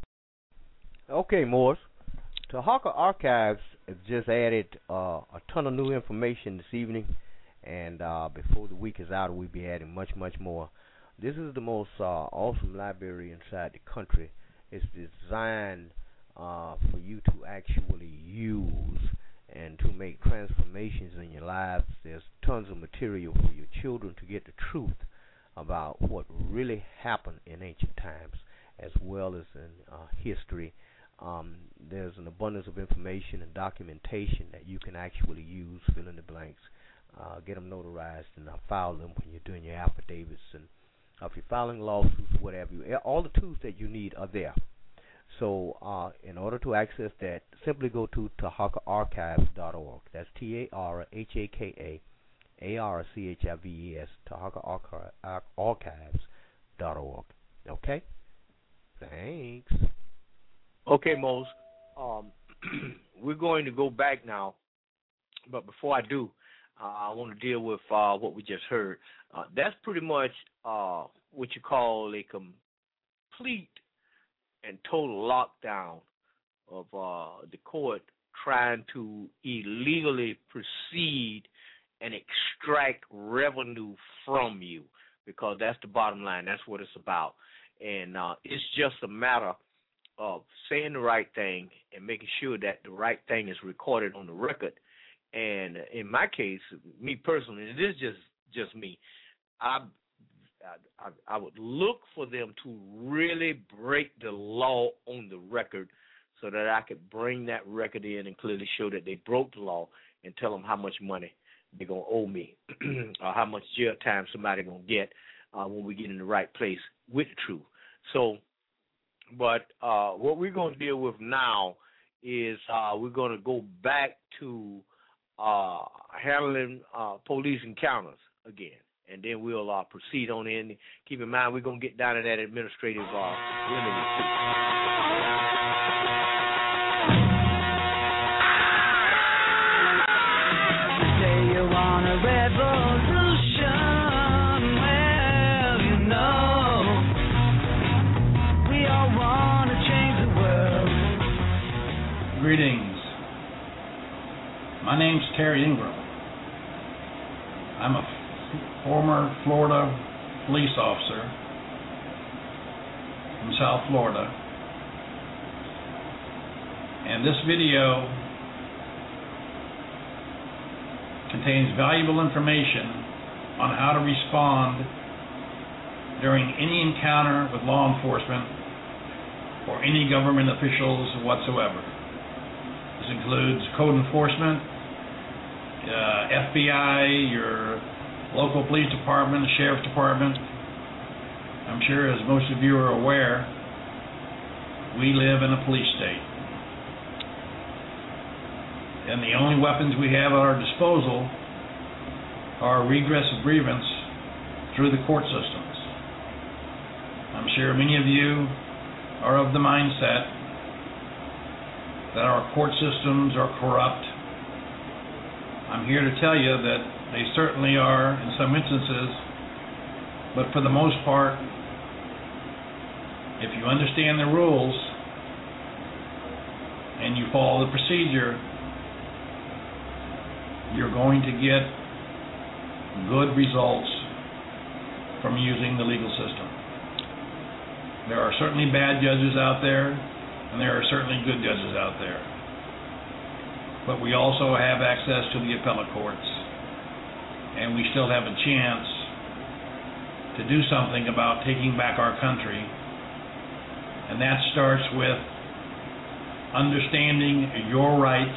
Okay, Morris. Tahaka Archives has just added uh, a ton of new information this evening, and uh, before the week is out, we'll be adding much, much more. This is the most uh, awesome library inside the country. It's designed uh, for you to actually use and to make transformations in your lives. There's tons of material for your children to get the truth about what really happened in ancient times, as well as in uh, history. Um, there's an abundance of information and documentation that you can actually use, fill in the blanks, uh, get them notarized, and uh, file them when you're doing your affidavits. And uh, if you're filing lawsuits or whatever, you, all the tools that you need are there. So uh, in order to access that, simply go to Tahaka Archives dot org. That's T A R H A K A A R C H I V E S, Tahaka Archives dot org. Okay? Thanks. Okay, Mose. Um, we're going to go back now, but before I do, uh, I want to deal with uh, what we just heard. Uh, that's pretty much uh, what you call a complete and total lockdown of uh, the court trying to illegally proceed and extract revenue from you, because that's the bottom line. That's what it's about. And uh, it's just a matter of saying the right thing and making sure that the right thing is recorded on the record. And in my case, me personally, it is just, just me, I, I I would look for them to really break the law on the record so that I could bring that record in and clearly show that they broke the law and tell them how much money they're going to owe me or how much jail time somebody going to get uh, when we get in the right place with the truth. So, but uh, what we're going to deal with now is uh, we're going to go back to uh, handling uh, police encounters again, and then we'll uh, proceed on in. Keep in mind, we're going to get down to that administrative uh, remedy too. Say you want a revolution, well, you know, we all want to change the world. Greetings. My name's Terry Ingram. I'm a f- former Florida police officer from South Florida. And this video contains valuable information on how to respond during any encounter with law enforcement or any government officials whatsoever. This includes code enforcement, uh, F B I, your local police department, sheriff's department. I'm sure, as most of you are aware, we live in a police state. And the only weapons we have at our disposal are redress of grievance through the court systems. I'm sure many of you are of the mindset that our court systems are corrupt. I'm here to tell you that they certainly are in some instances, but for the most part, if you understand the rules and you follow the procedure, you're going to get good results from using the legal system. There are certainly bad judges out there, and there are certainly good judges out there. But we also have access to the appellate courts, and we still have a chance to do something about taking back our country. And that starts with understanding your rights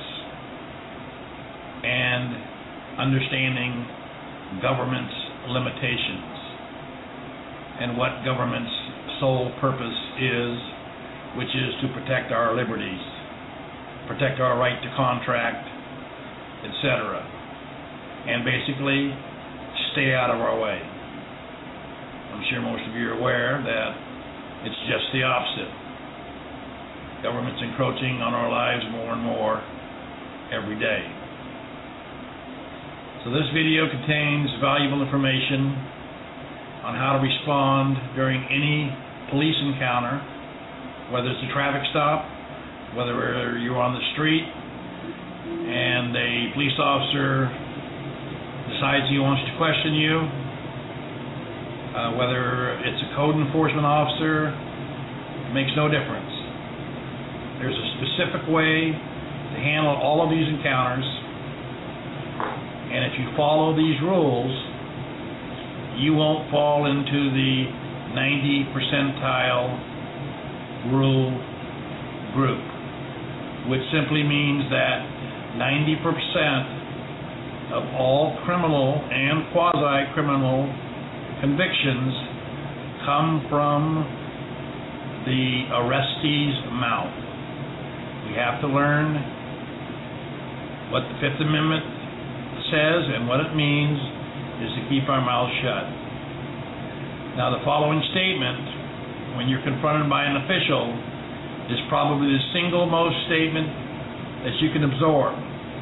and understanding government's limitations and what government's sole purpose is, which is to protect our liberties, protect our right to contract, et cetera, and basically stay out of our way. I'm sure most of you are aware that it's just the opposite. Government's encroaching on our lives more and more every day. So this video contains valuable information on how to respond during any police encounter, whether it's a traffic stop, whether you're on the street and a police officer decides he wants to question you, uh, whether it's a code enforcement officer, it makes no difference. There's a specific way to handle all of these encounters, and if you follow these rules, you won't fall into the ninety percentile rule group. which simply means that ninety percent of all criminal and quasi-criminal convictions come from the arrestee's mouth. We have to learn what the Fifth Amendment says, and what it means is to keep our mouths shut. Now, the following statement, when you're confronted by an official, is probably the single most statement that you can absorb.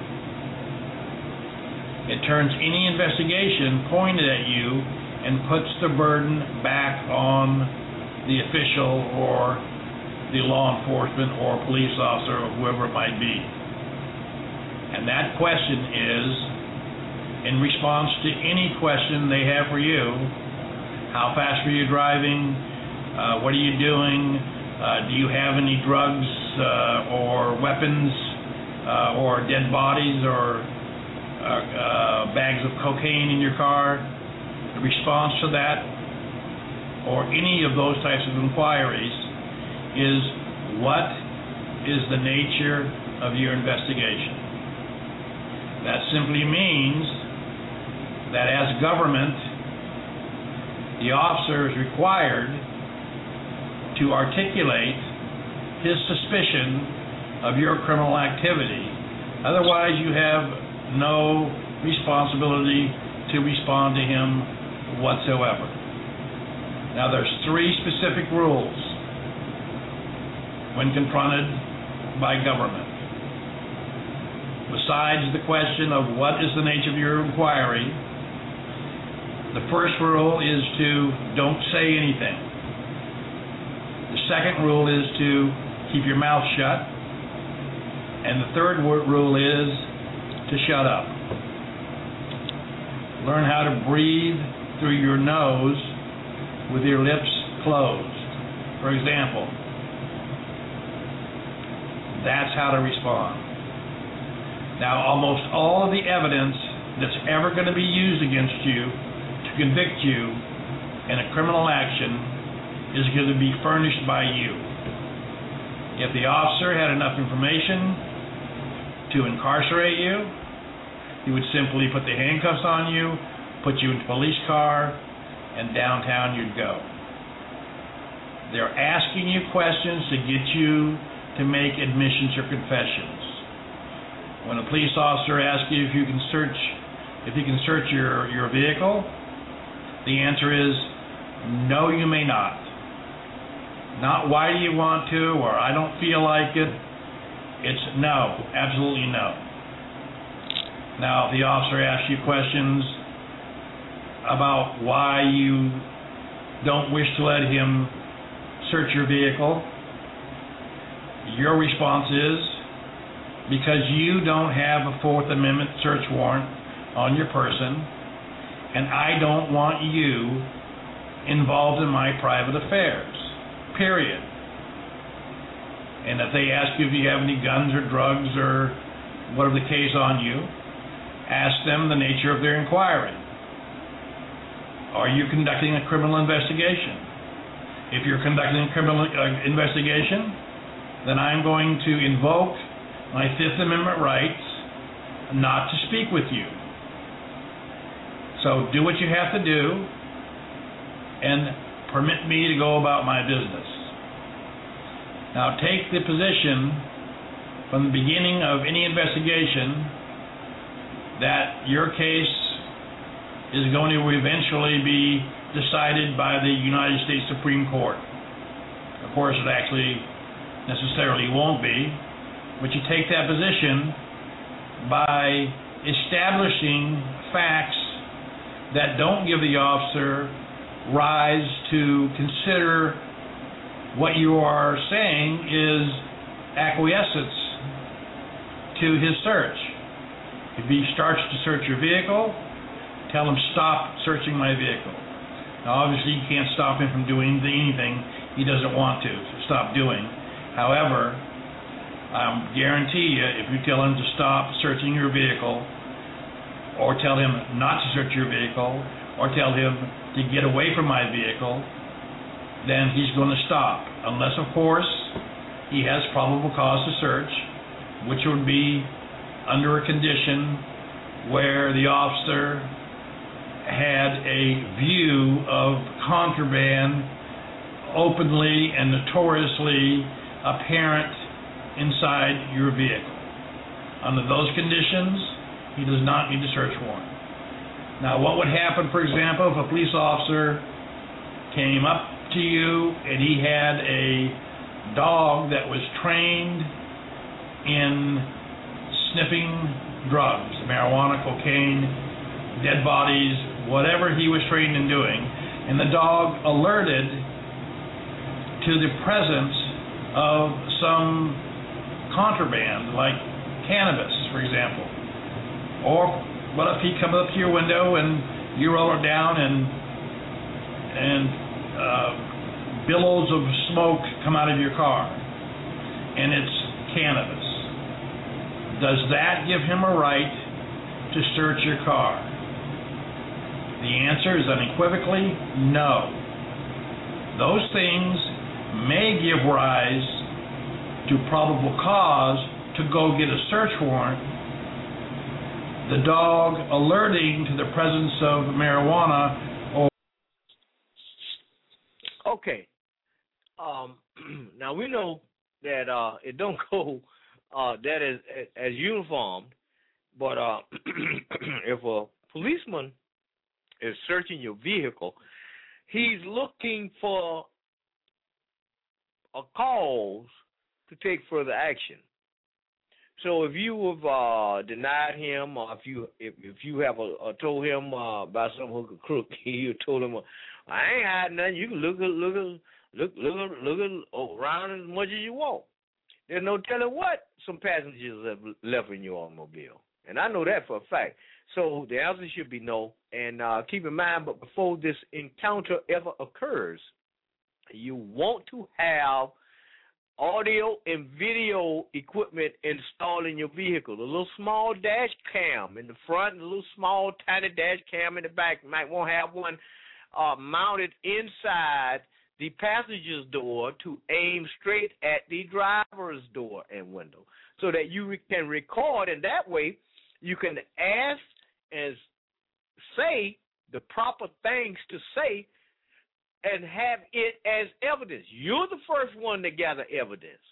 It turns any investigation pointed at you and puts the burden back on the official or the law enforcement or police officer or whoever it might be. And that question is, in response to any question they have for you: how fast were you driving? Uh, what are you doing? Uh, do you have any drugs uh, or weapons uh, or dead bodies or uh, uh, bags of cocaine in your car? The response to that, or any of those types of inquiries, is what is the nature of your investigation? That simply means that as government, the officer is required to articulate his suspicion of your criminal activity. Otherwise, you have no responsibility to respond to him whatsoever. Now, there's three specific rules when confronted by government. Besides the question of what is the nature of your inquiry, the first rule is to don't say anything. The second rule is to keep your mouth shut. And the third rule is to shut up. Learn how to breathe through your nose with your lips closed. For example, that's how to respond. Now, almost all of the evidence that's ever going to be used against you to convict you in a criminal action is going to be furnished by you. If the officer had enough information to incarcerate you, he would simply put the handcuffs on you, put you in a police car, and downtown you'd go. They're asking you questions to get you to make admissions or confessions. When a police officer asks you if you can search, if you can search your, your vehicle, the answer is no, you may not. Not why do you want to, or I don't feel like it. It's no, absolutely no. Now, if the officer asks you questions about why you don't wish to let him search your vehicle, your response is because you don't have a Fourth Amendment search warrant on your person, and I don't want you involved in my private affairs, period. And if they ask you if you have any guns or drugs or whatever the case on you, ask them the nature of their inquiry. Are you conducting a criminal investigation? If you're conducting a criminal uh, investigation, then I'm going to invoke my Fifth Amendment rights not to speak with you. So do what you have to do and permit me to go about my business. Now, take the position from the beginning of any investigation that your case is going to eventually be decided by the United States Supreme Court. Of course, it actually necessarily won't be, but you take that position by establishing facts that don't give the officer rise to consider what you are saying is acquiescence to his search. If he starts to search your vehicle, tell him stop searching my vehicle. Now, obviously, you can't stop him from doing anything he doesn't want to stop doing. However, I guarantee you, if you tell him to stop searching your vehicle, or tell him not to search your vehicle, or tell him to get away from my vehicle, then he's going to stop. Unless, of course, he has probable cause to search, which would be under a condition where the officer had a view of contraband openly and notoriously apparent inside your vehicle. Under those conditions, he does not need a search warrant. Now, what would happen, for example, if a police officer came up to you and he had a dog that was trained in sniffing drugs, marijuana, cocaine, dead bodies, whatever he was trained in doing, and the dog alerted to the presence of some contraband, like cannabis, for example. Or what if he comes up to your window and you roll it down and and uh, billows of smoke come out of your car, and it's cannabis? Does that give him a right to search your car? The answer is unequivocally no. Those things may give rise to probable cause to go get a search warrant. The dog alerting to the presence of marijuana or... Okay. Um, now, we know that uh, it don't go uh, that is as uniformed, but uh, if a policeman is searching your vehicle, he's looking for a cause to take further action. So if you have uh, denied him, or if you if, if you have a, a told him uh, about some hook or crook, you told him, I ain't hiding nothing. You can look at look at look look look at around as much as you want. There's no telling what some passengers have left in your automobile, and I know that for a fact. So the answer should be no. And uh, keep in mind, but before this encounter ever occurs, you want to have audio and video equipment installed in your vehicle. A little small dash cam in the front, and a little small tiny dash cam in the back. You might want to have one uh, mounted inside the passenger's door to aim straight at the driver's door and window, so that you re- can record, and that way you can ask and say the proper things to say and have it as evidence. You're the first one to gather evidence.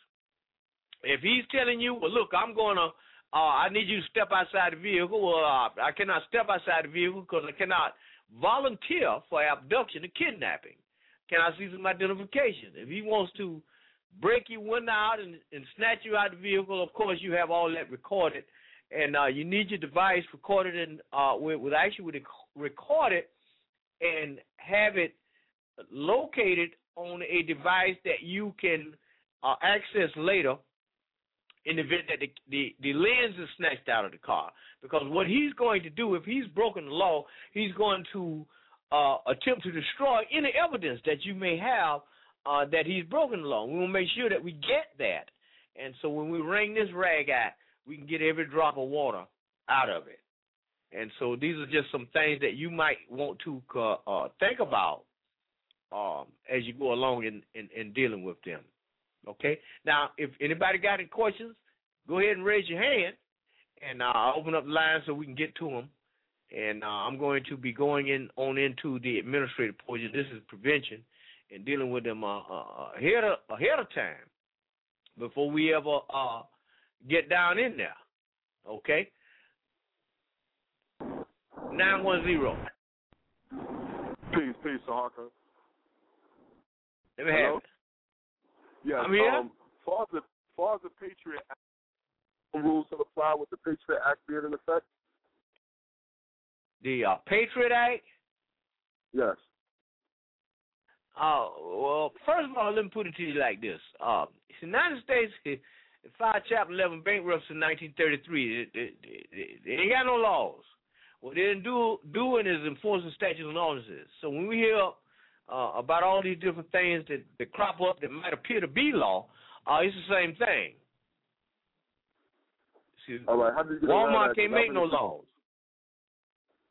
If he's telling you, well, look, I'm going to, uh, I need you to step outside the vehicle, well, uh, I cannot step outside the vehicle because I cannot volunteer for abduction or kidnapping. Can I see some identification? If he wants to break your window out and, and snatch you out of the vehicle, of course, you have all that recorded. And uh, you need your device recorded and uh, with, with actually with it recorded and have it located on a device that you can uh, access later in the event that the, the, the lens is snatched out of the car. Because what he's going to do, if he's broken the law, he's going to uh, attempt to destroy any evidence that you may have uh, that he's broken the law. We want to make sure that we get that. And so when we wring this rag out, we can get every drop of water out of it. And so these are just some things that you might want to uh, uh, think about um, as you go along in, in, in dealing with them. Okay? Now, if anybody got any questions, go ahead and raise your hand, and uh, I'll open up the line so we can get to them. And uh, I'm going to be going in on into the administrative portion. This is prevention and dealing with them uh, uh, ahead, of, ahead of time before we ever uh, get down in there. Okay? nine one zero. Peace, peace, Harker. Let me have it. Yeah, I'm here. Um, far as the far as the Patriot Act, rules that apply with the Patriot Act being in effect. The uh, Patriot Act. Yes. Uh, well, first of all, let me put it to you like this: uh, the United States it filed Chapter eleven bankruptcy in nineteen thirty-three. It, it, it, it ain't got no laws. What they're do, doing is enforcing statutes and ordinances. So when we hear uh, about all these different things that, that crop up that might appear to be law, uh, it's the same thing. See, all right. How do you get Walmart can't make no laws.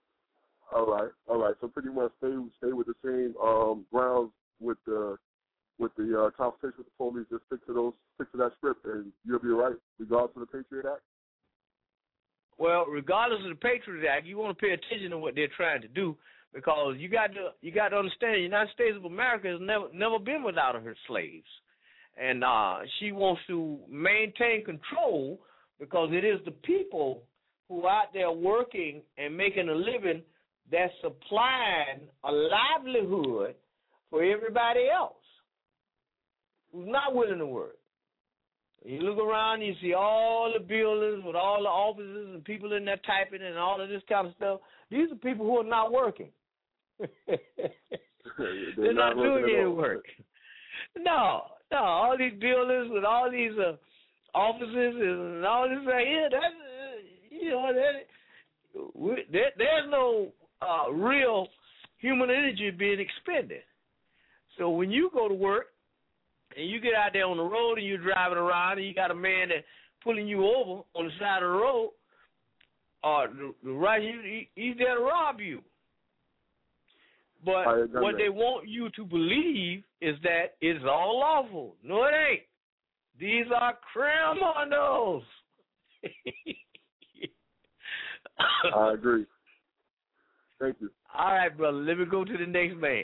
All right, all right. So pretty much stay stay with the same um, grounds with the with the uh, confrontation with the police, just stick to those, stick to that script, and you'll be all right, regardless of the Patriot Act? Well, regardless of the Patriot Act, you want to pay attention to what they're trying to do, because you got to you got to understand the United States of America has never never been without her slaves, and uh, she wants to maintain control because it is the people who are out there working and making a living that's supplying a livelihood for everybody else who's not willing to work. You look around, you see all the buildings with all the offices and people in there typing and all of this kind of stuff. These are people who are not working. They're, They're not, not doing any work. No, no, all these buildings with all these uh, offices and all this right here, that's, uh, you know, that, we, there, there's no uh, real human energy being expended. So when you go to work, and you get out there on the road and you're driving around and you got a man that pulling you over on the side of the road, or the, the right, he, he's there to rob you. But what they want you to believe is that it's all lawful. No, it ain't. These are criminals. I agree. Thank you. All right, brother. Let me go to the next man.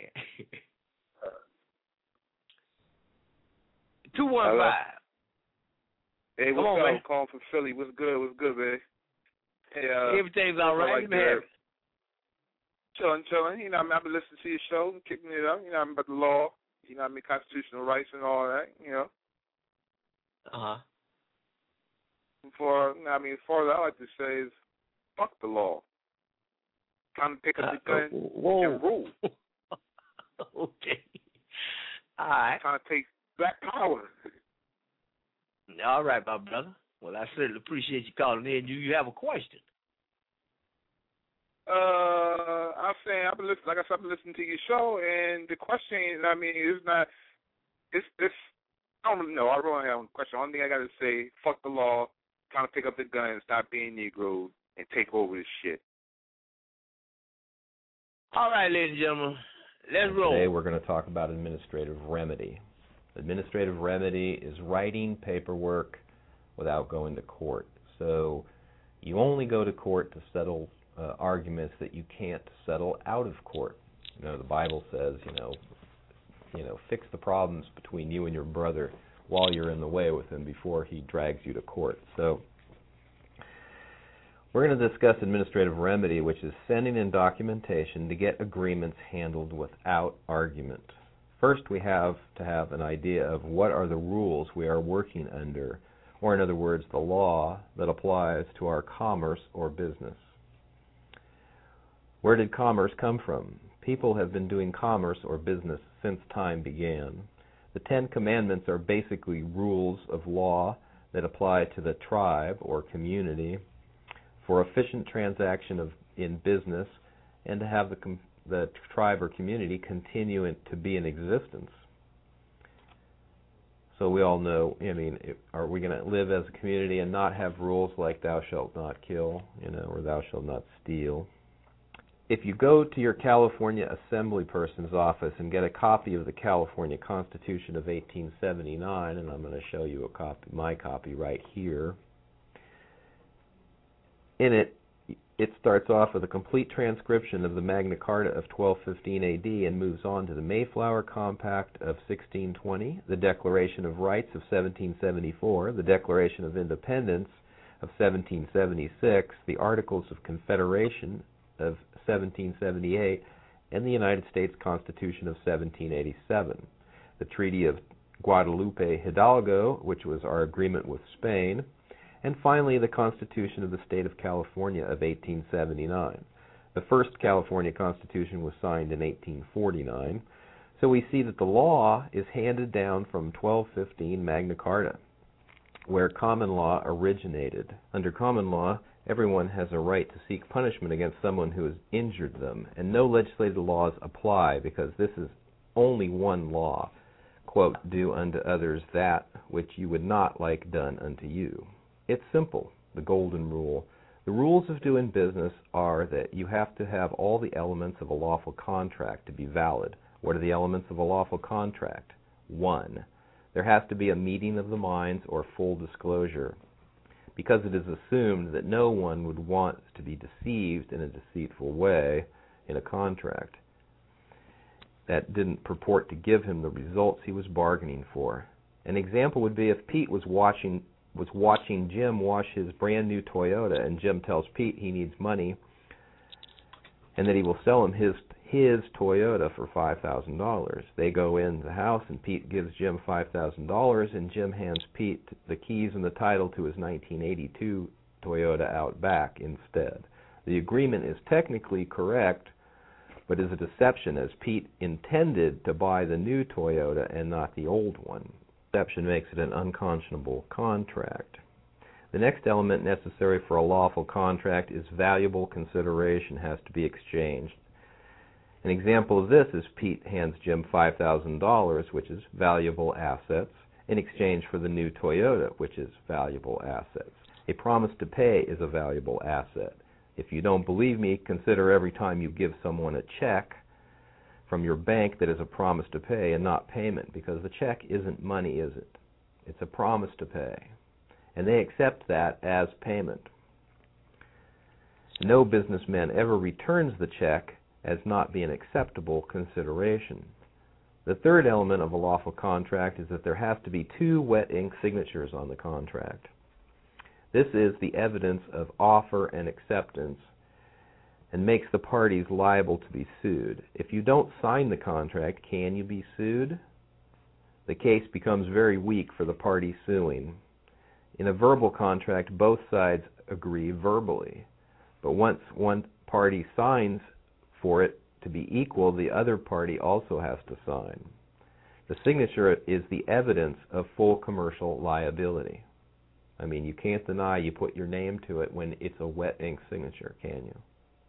Two one five. Hey, what's Come on, up? man. I'm calling from Philly. What's good? What's good, man? Hey, uh, everything's all right, like man. Chilling, chilling. You know, I mean, I've been listening to your show, kicking it up. You know, I mean, about the law. You know, I mean, constitutional rights and all that. You know. Uh huh. For, I mean, as far as I like to say is, fuck the law. Time to pick up the gun uh, whoa. and rule. Okay. All right. Trying to take back power. All right, my brother. Well, I certainly appreciate you calling in. Do you have a question? Uh, I'm saying I've been listening, like I said, I've been listening to your show, and the question, I mean, it's not, it's, it's, I don't know, I really have a question. Only thing I got to say, fuck the law, trying to pick up the gun and stop being Negroes and take over this shit. All right, ladies and gentlemen, let's roll. Today we're going to talk about administrative remedy. Administrative remedy is writing paperwork without going to court. So you only go to court to settle uh, arguments that you can't settle out of court. You know, the Bible says, you know, you know, fix the problems between you and your brother while you're in the way with him before he drags you to court. So we're going to discuss administrative remedy, which is sending in documentation to get agreements handled without argument. First, we have to have an idea of what are the rules we are working under, or in other words, the law that applies to our commerce or business. Where did commerce come from? People have been doing commerce or business since time began. The Ten Commandments are basically rules of law that apply to the tribe or community for efficient transaction of in business and to have the com- the tribe or community continue in, to be in existence. So we all know, I mean, are we going to live as a community and not have rules like thou shalt not kill, you know, or thou shalt not steal? If you go to your California Assembly person's office and get a copy of the California Constitution of eighteen seventy-nine, and I'm going to show you a copy, my copy right here, in it, it starts off with a complete transcription of the Magna Carta of twelve fifteen A D and moves on to the Mayflower Compact of sixteen twenty, the Declaration of Rights of seventeen seventy-four, the Declaration of Independence of seventeen seventy-six, the Articles of Confederation of seventeen seventy-eight, and the United States Constitution of seventeen eighty-seven, the Treaty of Guadalupe Hidalgo, which was our agreement with Spain, and finally the Constitution of the State of California of eighteen seventy-nine. The first California Constitution was signed in eighteen forty-nine, so we see that the law is handed down from twelve fifteen Magna Carta, where common law originated. Under common law, everyone has a right to seek punishment against someone who has injured them, and no legislative laws apply because this is only one law, quote, do unto others that which you would not like done unto you. It's simple, the golden rule. The rules of doing business are that you have to have all the elements of a lawful contract to be valid. What are the elements of a lawful contract? One, there has to be a meeting of the minds or full disclosure, because it is assumed that no one would want to be deceived in a deceitful way in a contract that didn't purport to give him the results he was bargaining for. An example would be if Pete was watching was watching Jim wash his brand new Toyota, and Jim tells Pete he needs money and that he will sell him his his Toyota for five thousand dollars. They go in the house and Pete gives Jim five thousand dollars, and Jim hands Pete the keys and the title to his nineteen eighty-two Toyota Outback instead. The agreement is technically correct, but is a deception, as Pete intended to buy the new Toyota and not the old one. Deception makes it an unconscionable contract. The next element necessary for a lawful contract is valuable consideration has to be exchanged. An example of this is Pete hands Jim five thousand dollars, which is valuable assets, in exchange for the new Toyota, which is valuable assets. A promise to pay is a valuable asset. If you don't believe me, consider every time you give someone a check from your bank that is a promise to pay and not payment, because the check isn't money, is it? It's a promise to pay. And they accept that as payment. No businessman ever returns the check as not being acceptable consideration. The third element of a lawful contract is that there has to be two wet ink signatures on the contract. This is the evidence of offer and acceptance and makes the parties liable to be sued. If you don't sign the contract, can you be sued? The case becomes very weak for the party suing. In a verbal contract, both sides agree verbally, but once one party signs for it to be equal, the other party also has to sign. The signature is the evidence of full commercial liability. I mean, you can't deny you put your name to it when it's a wet ink signature, can you?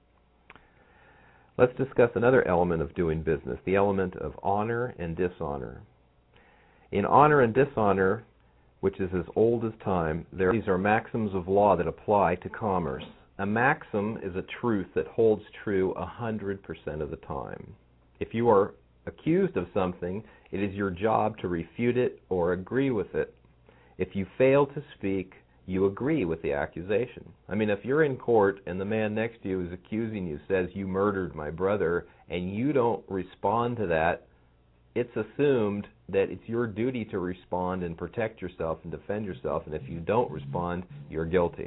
Let's discuss another element of doing business, the element of honor and dishonor. In honor and dishonor, which is as old as time, there, these are maxims of law that apply to commerce. A maxim is a truth that holds true a hundred percent of the time. If you are accused of something, it is your job to refute it or agree with it. If you fail to speak, you agree with the accusation. I mean, if you're in court and the man next to you is accusing you, says you murdered my brother, and you don't respond to that, it's assumed that it's your duty to respond and protect yourself and defend yourself, and if you don't respond, you're guilty.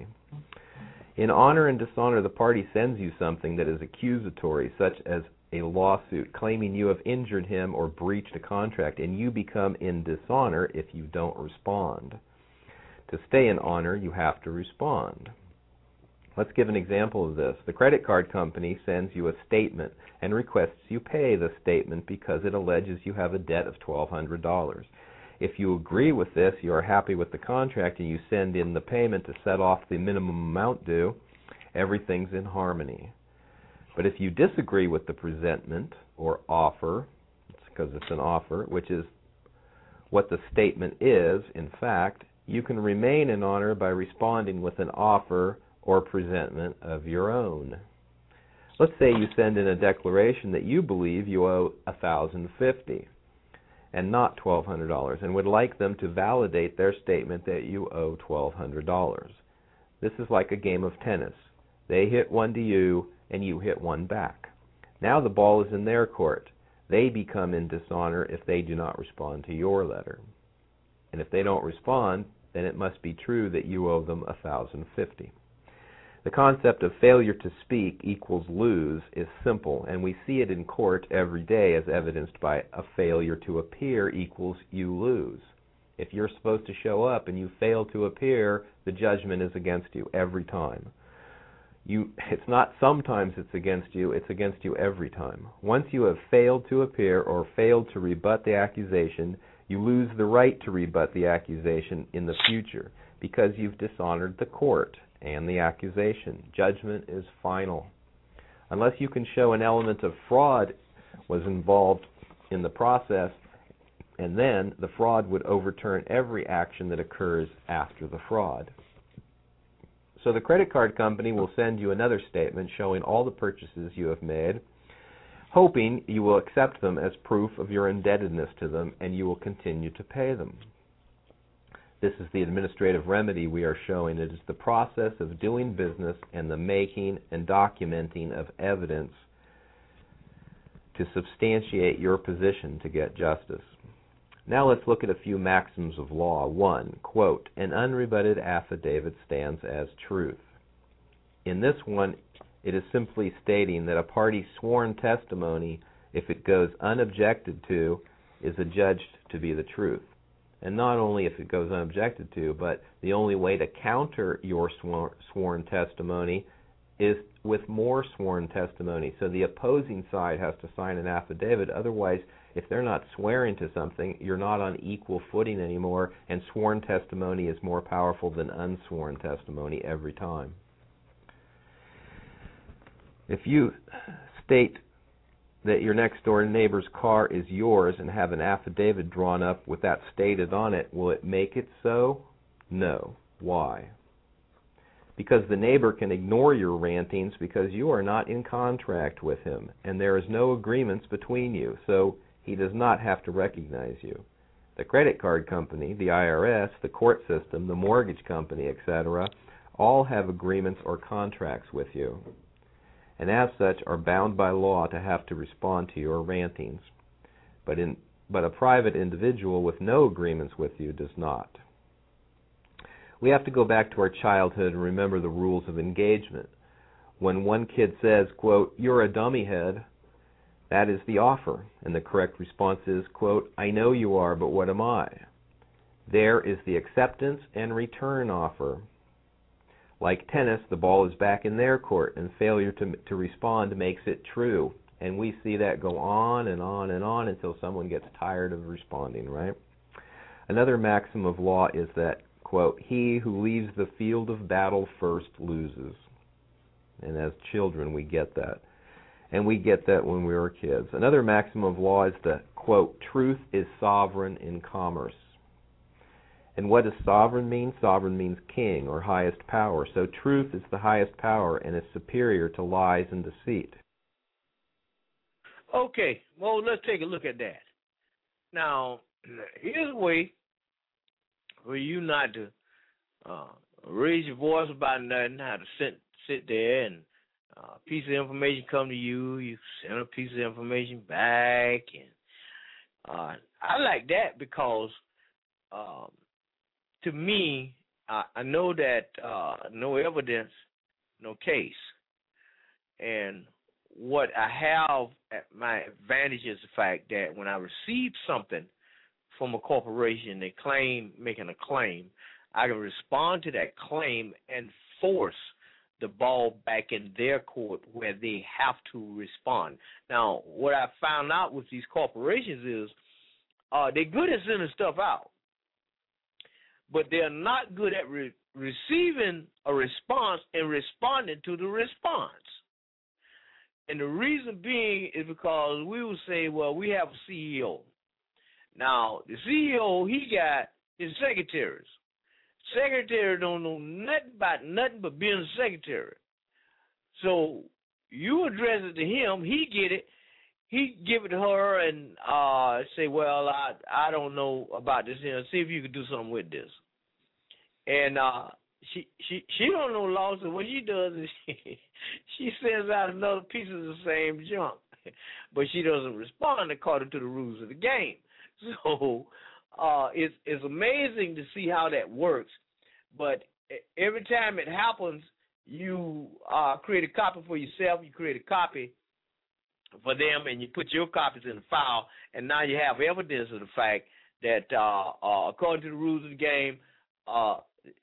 In honor and dishonor, the party sends you something that is accusatory, such as a lawsuit claiming you have injured him or breached a contract, and you become in dishonor if you don't respond. To stay in honor, you have to respond. Let's give an example of this. The credit card company sends you a statement and requests you pay the statement because it alleges you have a debt of twelve hundred dollars. If you agree with this, you are happy with the contract, and you send in the payment to set off the minimum amount due, everything's in harmony. But if you disagree with the presentment or offer, because it's an offer, which is what the statement is, in fact, you can remain in honor by responding with an offer or presentment of your own. Let's say you send in a declaration that you believe you owe one thousand fifty dollars and not twelve hundred dollars, and would like them to validate their statement that you owe twelve hundred dollars. This is like a game of tennis. They hit one to you, and you hit one back. Now the ball is in their court. They become in dishonor if they do not respond to your letter. And if they don't respond, then it must be true that you owe them one thousand fifty dollars. The concept of failure to speak equals lose is simple, and we see it in court every day as evidenced by a failure to appear equals you lose. If you're supposed to show up and you fail to appear, the judgment is against you every time. You, it's not sometimes it's against you, it's against you every time. Once you have failed to appear or failed to rebut the accusation, you lose the right to rebut the accusation in the future because you've dishonored the court and the accusation. Judgment is final. Unless you can show an element of fraud was involved in the process, and then the fraud would overturn every action that occurs after the fraud. So the credit card company will send you another statement showing all the purchases you have made, hoping you will accept them as proof of your indebtedness to them and you will continue to pay them. This is the administrative remedy we are showing. It is the process of doing business and the making and documenting of evidence to substantiate your position to get justice. Now let's look at a few maxims of law. One, quote, an unrebutted affidavit stands as truth. In this one, it is simply stating that a party's sworn testimony, if it goes unobjected to, is adjudged to be the truth. And not only if it goes unobjected to, but the only way to counter your swor- sworn testimony is with more sworn testimony. So the opposing side has to sign an affidavit. Otherwise, if they're not swearing to something, you're not on equal footing anymore, and sworn testimony is more powerful than unsworn testimony every time. If you state that your next door neighbor's car is yours and have an affidavit drawn up with that stated on it, will it make it so? No. Why? Because the neighbor can ignore your rantings because you are not in contract with him and there is no agreements between you, so he does not have to recognize you. The credit card company, the I R S, the court system, the mortgage company, et cetera, all have agreements or contracts with you, and as such are bound by law to have to respond to your rantings. But in but a private individual with no agreements with you does not. We have to go back to our childhood and remember the rules of engagement. When one kid says, quote, you're a dummy head, that is the offer, and the correct response is, quote, I know you are, but what am I? There is the acceptance and return offer. Like tennis, the ball is back in their court, and failure to to respond makes it true. And we see that go on and on and on until someone gets tired of responding, right? Another maxim of law is that, quote, he who leaves the field of battle first loses. And as children, we get that. And we get that when we were kids. Another maxim of law is that, quote, truth is sovereign in commerce. And what does sovereign mean? Sovereign means king or highest power. So truth is the highest power and is superior to lies and deceit. Okay, well, let's take a look at that. Now, here's a way for you not to uh, raise your voice about nothing, how to sit, sit there and uh, a piece of information come to you, you send a piece of information back. and uh, I like that because um, to me, I, I know that uh, no evidence, no case. And what I have at my advantage is the fact that when I receive something from a corporation, they claim, making a claim, I can respond to that claim and force the ball back in their court where they have to respond. Now, what I found out with these corporations is uh, they're good at sending stuff out, but they're not good at re- receiving a response and responding to the response. And the reason being is because we will say, well, we have a C E O. Now, the C E O, he got his secretaries. Secretary don't know nothing about nothing but being a secretary. So you address it to him, he get it, he give it to her and uh, say, well, I I don't know about this here. See if you can do something with this. And uh, she she she don't know law, so what she does is she, she sends out another piece of the same junk, but she doesn't respond according to the rules of the game. So uh, it's it's amazing to see how that works. But every time it happens, you uh, create a copy for yourself. You create a copy for them, and you put your copies in the file. And now you have evidence of the fact that uh, uh, according to the rules of the game, uh,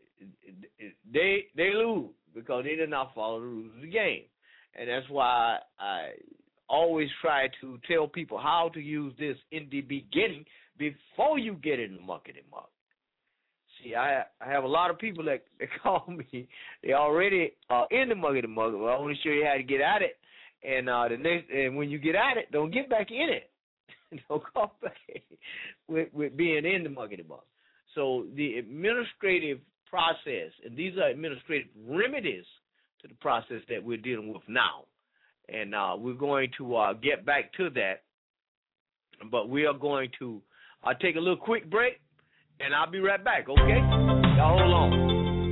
they they lose because they did not follow the rules of the game. And that's why I always try to tell people how to use this in the beginning before you get in the muckety muck. See, I I have a lot of people that, that call me. They already are in the muckety muck. Well, I want to show you how to get at it. And uh, the next, and when you get at it, don't get back in it. Don't come back with, with being in the muckety muck. So the administrative process, and these are administrative remedies to the process that we're dealing with now. and uh, we're going to uh, get back to that. But we are going to uh, take a little quick break, and I'll be right back, okay? Y'all hold on.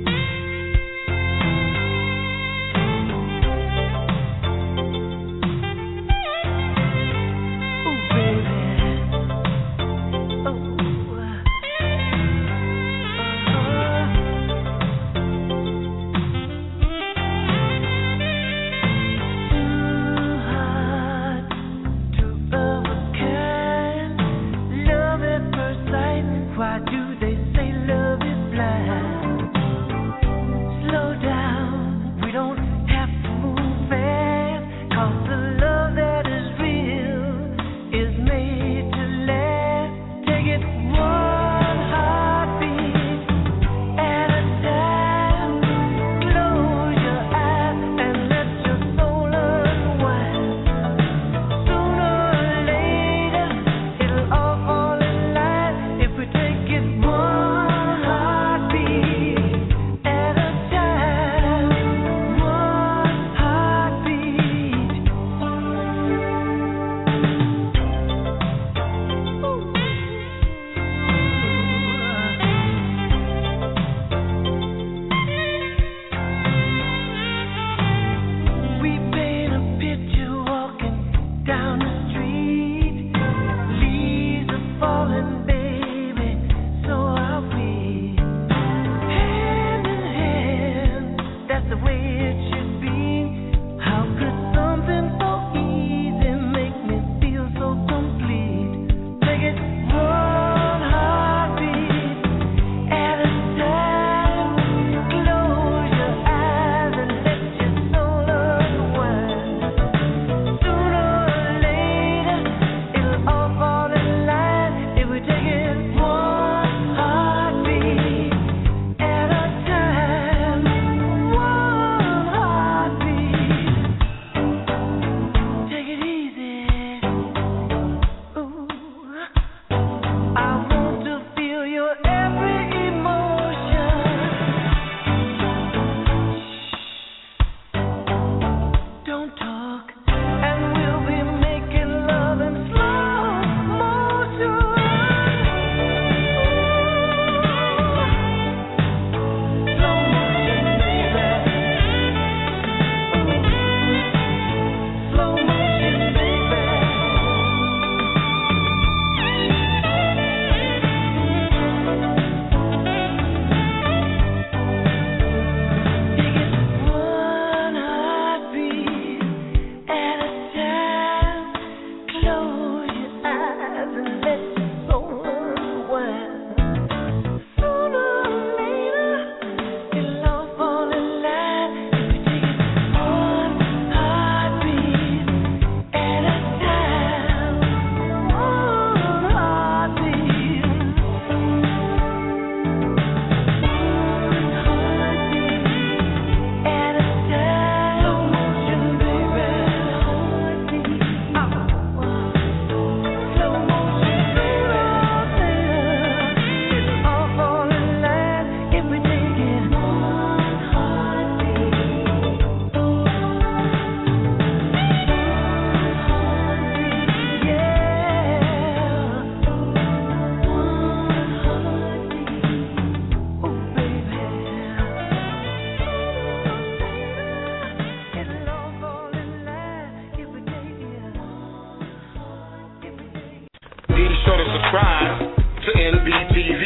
sure to subscribe to N B T V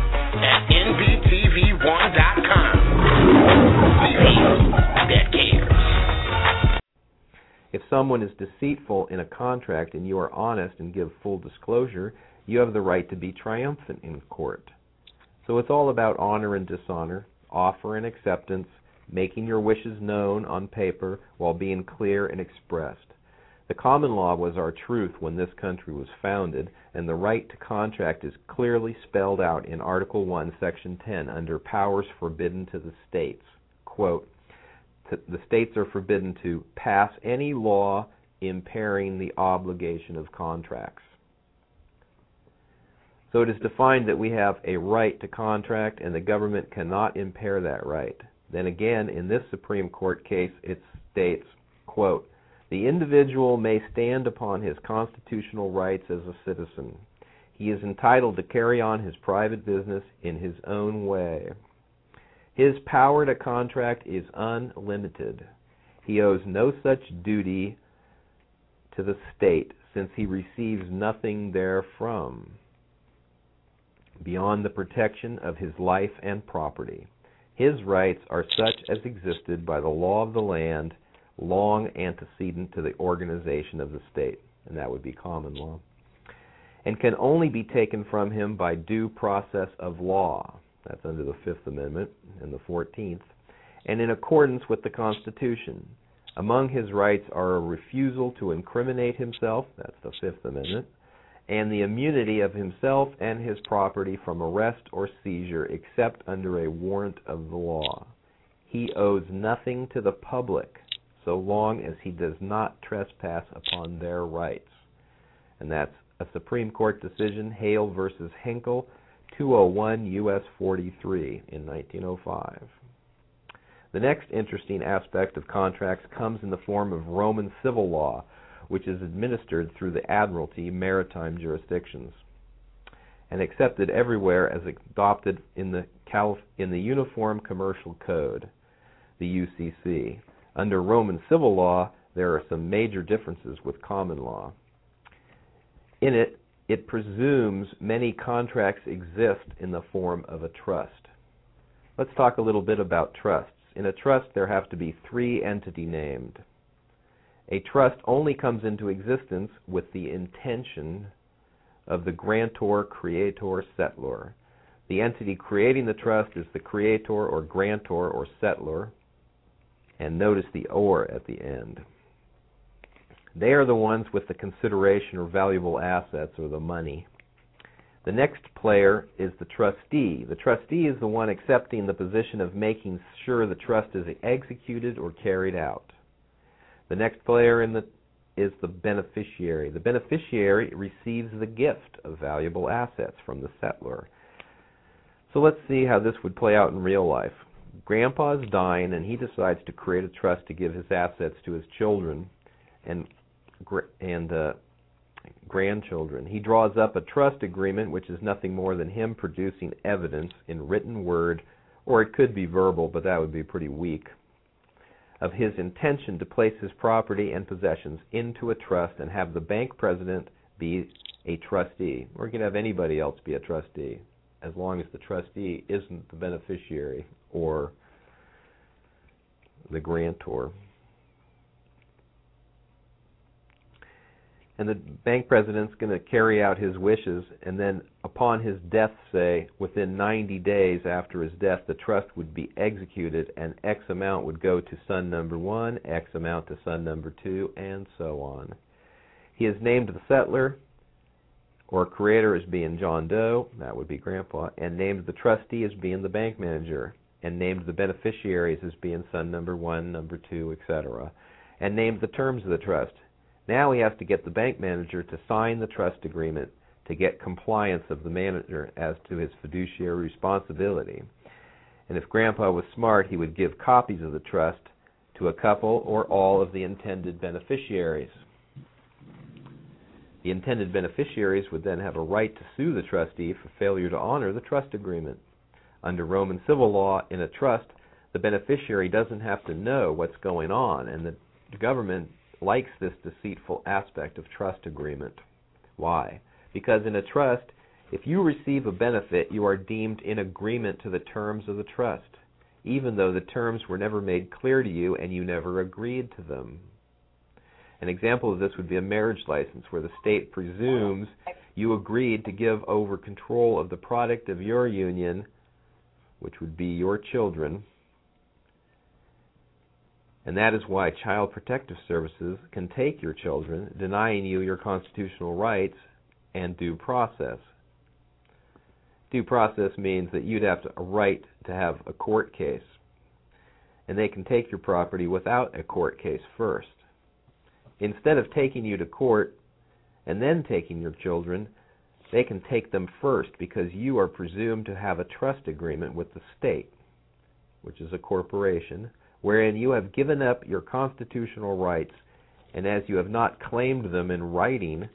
at N B T V one dot com. T V that cares. If someone is deceitful in a contract and you are honest and give full disclosure, you have the right to be triumphant in court. So it's all about honor and dishonor, offer and acceptance, making your wishes known on paper while being clear and expressed. The common law was our truth when this country was founded, and the right to contract is clearly spelled out in Article one, Section ten, under powers forbidden to the states. Quote, the states are forbidden to pass any law impairing the obligation of contracts. So it is defined that we have a right to contract, and the government cannot impair that right. Then again, in this Supreme Court case, it states, quote, The individual may stand upon his constitutional rights as a citizen. He is entitled to carry on his private business in his own way. His power to contract is unlimited. He owes no such duty to the state, since he receives nothing therefrom beyond the protection of his life and property. His rights are such as existed by the law of the land long antecedent to the organization of the state, and that would be common law, and can only be taken from him by due process of law. That's under the Fifth Amendment and the Fourteenth, and in accordance with the Constitution. Among his rights are a refusal to incriminate himself, that's the Fifth Amendment, and the immunity of himself and his property from arrest or seizure except under a warrant of the law. He owes nothing to the public so long as he does not trespass upon their rights. And that's a Supreme Court decision, Hale versus Henkel, two oh one U S forty-three in nineteen oh five. The next interesting aspect of contracts comes in the form of Roman civil law, which is administered through the Admiralty maritime jurisdictions and accepted everywhere as adopted in the Calif- in the Uniform Commercial Code, the U C C. Under Roman civil law, there are some major differences with common law. In it, it presumes many contracts exist in the form of a trust. Let's talk a little bit about trusts. In a trust, there have to be three entities named. A trust only comes into existence with the intention of the grantor, creator, settlor. The entity creating the trust is the creator or grantor or settlor, and notice the or at the end. They are the ones with the consideration or valuable assets or the money. The next player is the trustee. The trustee is the one accepting the position of making sure the trust is executed or carried out. The next player in the is the beneficiary. The beneficiary receives the gift of valuable assets from the settlor. So let's see how this would play out in real life. Grandpa's dying, and he decides to create a trust to give his assets to his children and and uh, grandchildren. He draws up a trust agreement, which is nothing more than him producing evidence in written word, or it could be verbal, but that would be pretty weak, of his intention to place his property and possessions into a trust and have the bank president be a trustee, or you can have anybody else be a trustee, as long as the trustee isn't the beneficiary or the grantor. And the bank president's going to carry out his wishes, and then upon his death, say, within ninety days after his death, the trust would be executed, and X amount would go to son number one, X amount to son number two, and so on. He is named the settlor, or creator as being John Doe, that would be Grandpa, and named the trustee as being the bank manager, and named the beneficiaries as being son number one, number two, et cetera, and named the terms of the trust. Now he has to get the bank manager to sign the trust agreement to get compliance of the manager as to his fiduciary responsibility. And if Grandpa was smart, he would give copies of the trust to a couple or all of the intended beneficiaries. The intended beneficiaries would then have a right to sue the trustee for failure to honor the trust agreement. Under Roman civil law, in a trust, the beneficiary doesn't have to know what's going on, and the government likes this deceitful aspect of trust agreement. Why? Because in a trust, if you receive a benefit, you are deemed in agreement to the terms of the trust, even though the terms were never made clear to you and you never agreed to them. An example of this would be a marriage license, where the state presumes you agreed to give over control of the product of your union, which would be your children. And that is why Child Protective Services can take your children, denying you your constitutional rights and due process. Due process means that you'd have a right to have a court case, and they can take your property without a court case first. Instead of taking you to court and then taking your children, they can take them first because you are presumed to have a trust agreement with the state, which is a corporation, wherein you have given up your constitutional rights And as you have not claimed them in writing,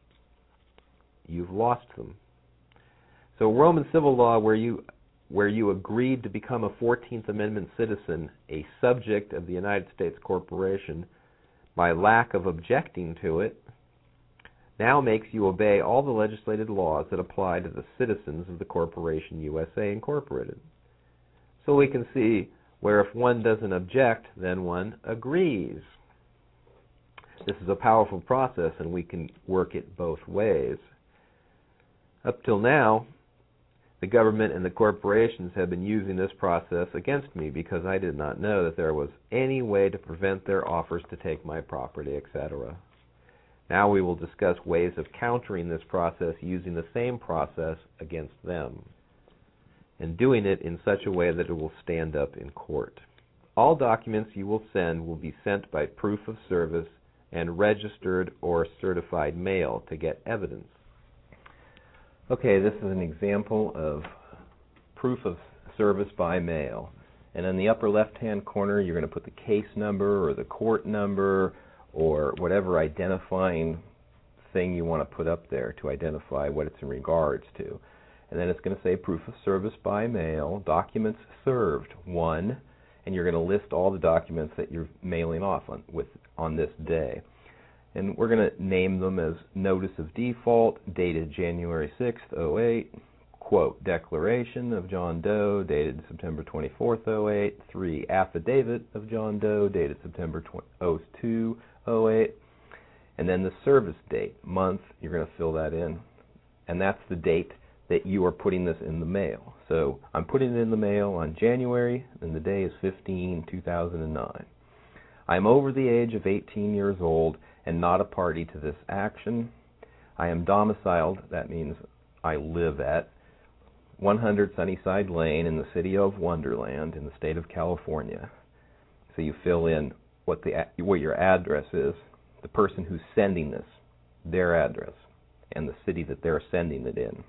you've lost them. So Roman civil law, where you where you agreed to become a fourteenth Amendment citizen, a subject of the United States corporation, by lack of objecting to it, now makes you obey all the legislated laws that apply to the citizens of the corporation U S A Incorporated. So we can see where if one doesn't object, then one agrees. This is a powerful process, and we can work it both ways. Up till now, the government and the corporations have been using this process against me because I did not know that there was any way to prevent their offers to take my property, et cetera. Now we will discuss ways of countering this process using the same process against them, and doing it in such a way that it will stand up in court. All documents you will send will be sent by proof of service and registered or certified mail to get evidence. Okay, this is an example of proof of service by mail. And in the upper left-hand corner, you're going to put the case number or the court number or whatever identifying thing you want to put up there to identify what it's in regards to. And then it's going to say proof of service by mail, documents served, one, and you're going to list all the documents that you're mailing off on, with, on this day. And we're going to name them as Notice of Default, dated January sixth, oh eight, quote, Declaration of John Doe, dated September twenty-fourth, oh eight, three, Affidavit of John Doe, dated September second, oh eight, and then the service date, month, you're going to fill that in, and that's the date that you are putting this in the mail. So I'm putting it in the mail on January, and the day is fifteen, two thousand nine. I'm over the age of eighteen years old and not a party to this action. I am domiciled, that means I live at one hundred Sunnyside Lane in the city of Wonderland in the state of California. So you fill in what the what your address is, the person who's sending this, their address, and the city that they're sending it in.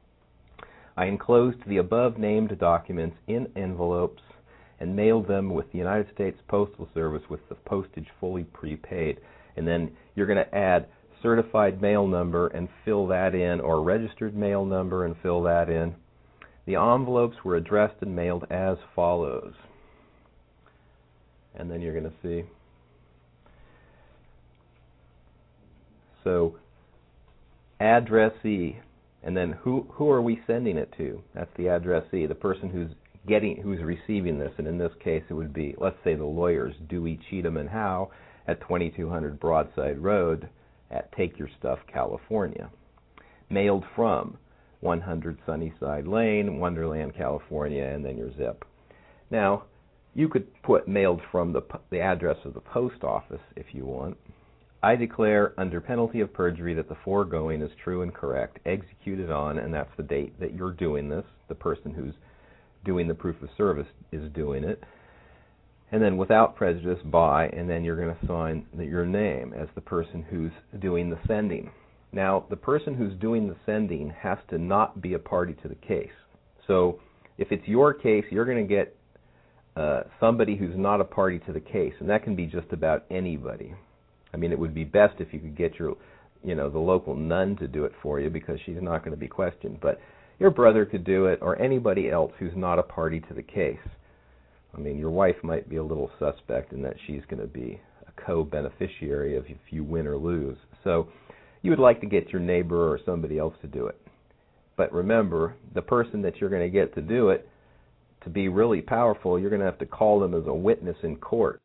I enclosed the above named documents in envelopes and mailed them with the United States Postal Service with the postage fully prepaid. And then you're going to add certified mail number and fill that in, or registered mail number and fill that in. The envelopes were addressed and mailed as follows. And then you're going to see. So, addressee. And then who who are we sending it to? That's the addressee, the person who's getting, who's receiving this. And in this case, it would be, let's say, the lawyers, Dewey, Cheatham, and Howe at twenty-two hundred Broadside Road at Take Your Stuff, California. Mailed from one hundred Sunnyside Lane, Wonderland, California, and then your zip. Now, you could put mailed from the the address of the post office if you want. I declare under penalty of perjury that the foregoing is true and correct, executed on, and that's the date that you're doing this, the person who's doing the proof of service is doing it, and then without prejudice by, and then you're going to sign the, your name as the person who's doing the sending. Now, the person who's doing the sending has to not be a party to the case. So if it's your case, you're going to get uh, somebody who's not a party to the case, and that can be just about anybody. I mean, it would be best if you could get your, you know, the local nun to do it for you because she's not going to be questioned. But your brother could do it, or anybody else who's not a party to the case. I mean, your wife might be a little suspect in that she's going to be a co-beneficiary of if you win or lose. So you would like to get your neighbor or somebody else to do it. But remember, the person that you're going to get to do it, to be really powerful, you're going to have to call them as a witness in court.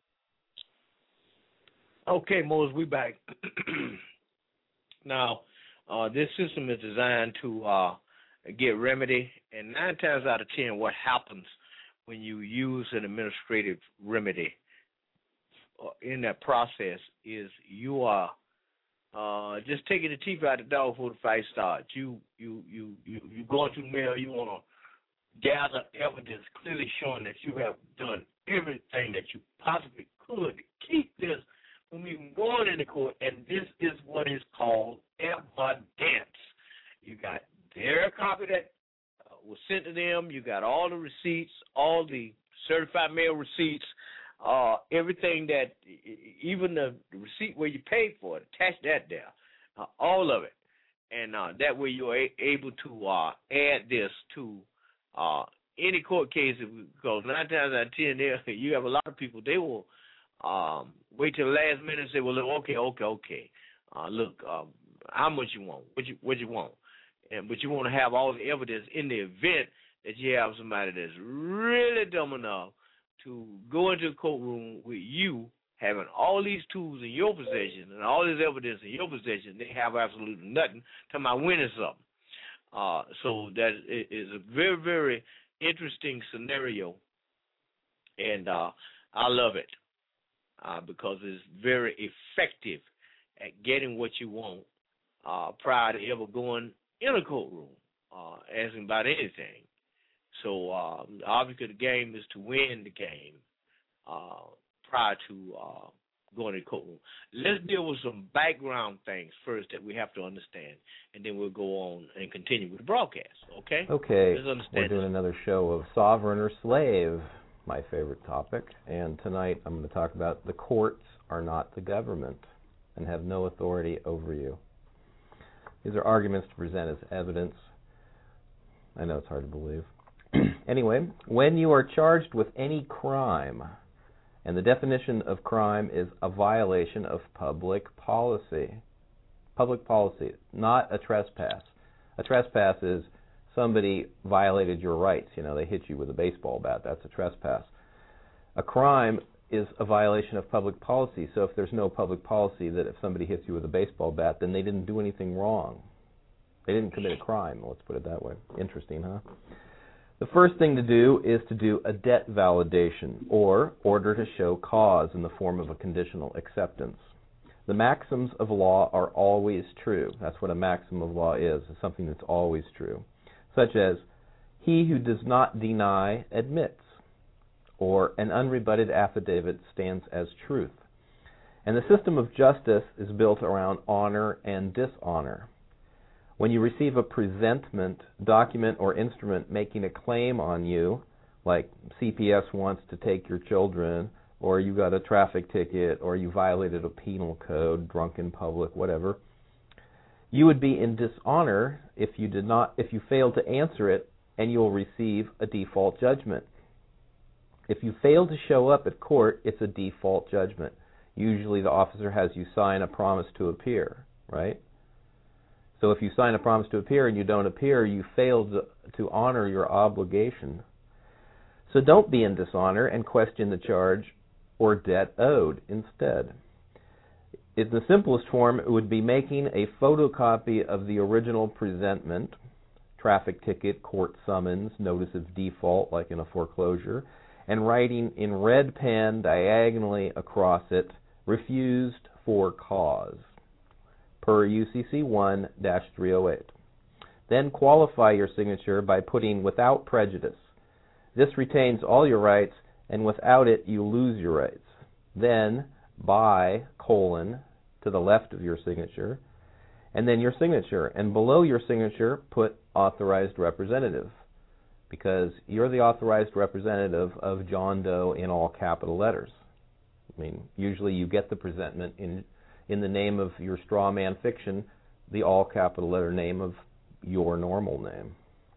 Okay, Moses, we back. Now, uh, this system is designed to uh, get remedy, and nine times out of ten, what happens when you use an administrative remedy in that process is you are uh, just taking the teeth out of the dog before the fight starts. You you you you you going through the mail. You want to gather evidence clearly showing that you have done everything that you possibly could to keep this from even going into court, and this is what is called evidence. You got their copy that uh, was sent to them. You got all the receipts, all the certified mail receipts, uh, everything that, even the receipt where you paid for it, attach that there, uh, all of it. And uh, that way you're a- able to uh, add this to uh, any court case, because nine times out of ten, there you have a lot of people, they will um, wait till the last minute and say, well, okay, okay, okay. Uh, look, uh, how much you want, what you, what you want. And, but you want to have all the evidence in the event that you have somebody that's really dumb enough to go into the courtroom with you having all these tools in your possession and all this evidence in your possession. They have absolutely nothing to my winning something. Uh, so that is a very, very interesting scenario, and uh, I love it uh, because it's very effective at getting what you want uh, prior to ever going in a courtroom, uh, asking about anything. So uh, the object of the game is to win the game uh, prior to uh, going to the courtroom. Let's deal with some background things first that we have to understand, and then we'll go on and continue with the broadcast, okay? Okay, Let's understand we're doing this. another show of sovereign or slave, my favorite topic, and tonight I'm going to talk about the courts are not the government and have no authority over you. These are arguments to present as evidence. I know it's hard to believe. Anyway, when you are charged with any crime, and the definition of crime is a violation of public policy. Public policy, not a trespass. A trespass is somebody violated your rights. You know, they hit you with a baseball bat. That's a trespass. A crime is a violation of public policy. So if there's no public policy that if somebody hits you with a baseball bat, then they didn't do anything wrong. They didn't commit a crime. Let's put it that way. Interesting, huh? The first thing to do is to do a debt validation, or order to show cause in the form of a conditional acceptance. The maxims of law are always true. That's what a maxim of law is. It's something that's always true. Such as, he who does not deny admits, or an unrebutted affidavit stands as truth. And the system of justice is built around honor and dishonor. When you receive a presentment, document, or instrument making a claim on you, like C P S wants to take your children, or you got a traffic ticket, or you violated a penal code, drunk in public, whatever, you would be in dishonor if you did not, if you failed to answer it, and you'll receive a default judgment. If you fail to show up at court, it's a default judgment. Usually the officer has you sign a promise to appear, right? So if you sign a promise to appear and you don't appear, you failed to, to honor your obligation. So don't be in dishonor and question the charge or debt owed instead. In the simplest form, it would be making a photocopy of the original presentment, traffic ticket, court summons, notice of default like in a foreclosure, and writing in red pen diagonally across it, refused for cause, per U C C one dash three oh eight. Then qualify your signature by putting without prejudice. This retains all your rights, and without it you lose your rights. Then by, colon, to the left of your signature, and then your signature. And below your signature, put authorized representative, because you're the authorized representative of John Doe in all capital letters. I mean, usually you get the presentment in in the name of your straw man fiction, the all capital letter name of your normal name.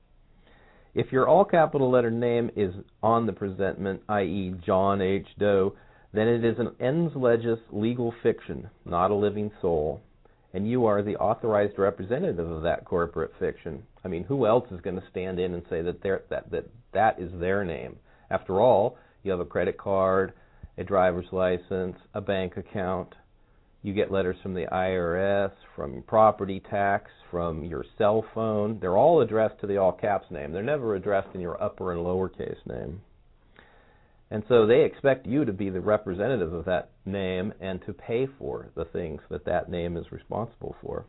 If your all capital letter name is on the presentment, that is. John H. Doe, then it is an ens legis legal fiction, not a living soul, and you are the authorized representative of that corporate fiction. I mean, who else is going to stand in and say that that that that is their name? After all, you have a credit card, a driver's license, a bank account. You get letters from the I R S, from property tax, from your cell phone. They're all addressed to the all caps name. They're never addressed in your upper and lowercase name. And so they expect you to be the representative of that name and to pay for the things that that name is responsible for.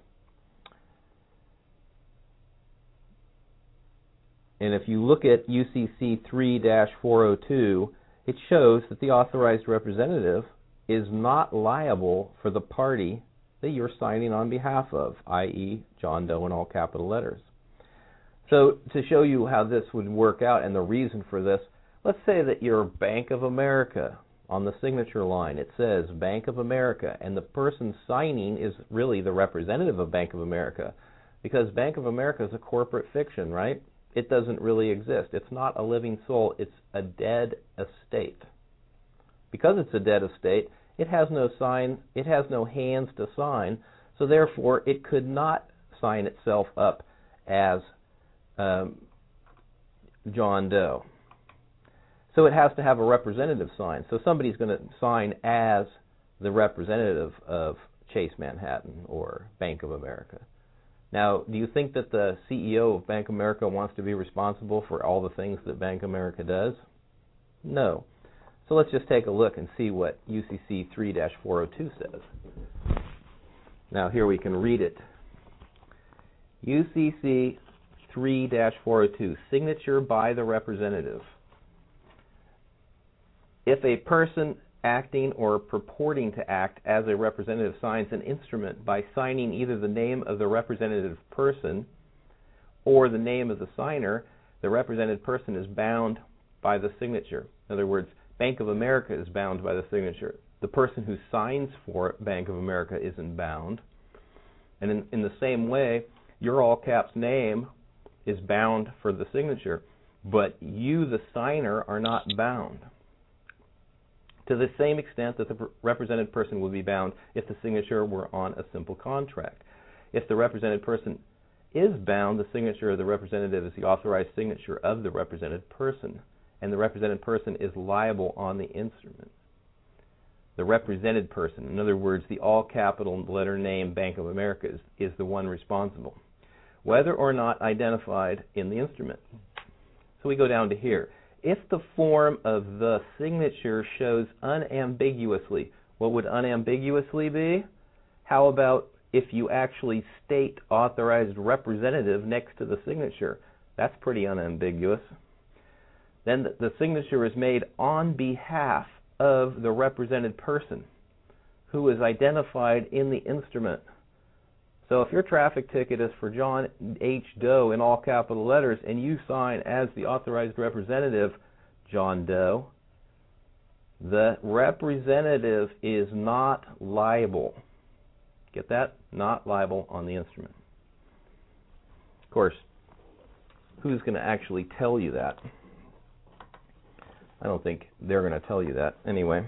And if you look at U C C three dash four oh two, it shows that the authorized representative is not liable for the party that you're signing on behalf of, that is. John Doe in all capital letters. So to show you how this would work out and the reason for this, let's say that you're Bank of America on the signature line, it says Bank of America, and the person signing is really the representative of Bank of America, because Bank of America is a corporate fiction, right? It doesn't really exist. It's not a living soul. It's a dead estate. Because it's a dead estate, it has no sign, it has no hands to sign, so therefore it could not sign itself up as um, John Doe. So it has to have a representative sign. So somebody's going to sign as the representative of Chase Manhattan or Bank of America. Now, do you think that the C E O of Bank of America wants to be responsible for all the things that Bank of America does? No. So let's just take a look and see what U C C three dash four oh two says. Now here we can read it. U C C three dash four oh two, signature by the representative. If a person acting or purporting to act as a representative signs an instrument by signing either the name of the representative person or the name of the signer, the represented person is bound by the signature. In other words, Bank of America is bound by the signature. The person who signs for Bank of America isn't bound. And in, in the same way, your all caps name is bound for the signature, but you, the signer, are not bound. To the same extent that the represented person would be bound if the signature were on a simple contract. If the represented person is bound, the signature of the representative is the authorized signature of the represented person, and the represented person is liable on the instrument. The represented person, in other words, the all-capital letter name Bank of America is, is the one responsible, whether or not identified in the instrument. So we go down to here. If the form of the signature shows unambiguously, what would unambiguously be? How about if you actually state authorized representative next to the signature? That's pretty unambiguous. Then the, the signature is made on behalf of the represented person who is identified in the instrument. So if your traffic ticket is for John H. Doe in all capital letters and you sign as the authorized representative, John Doe, the representative is not liable. Get that? Not liable on the instrument. Of course, who's going to actually tell you that? I don't think they're going to tell you that. Anyway.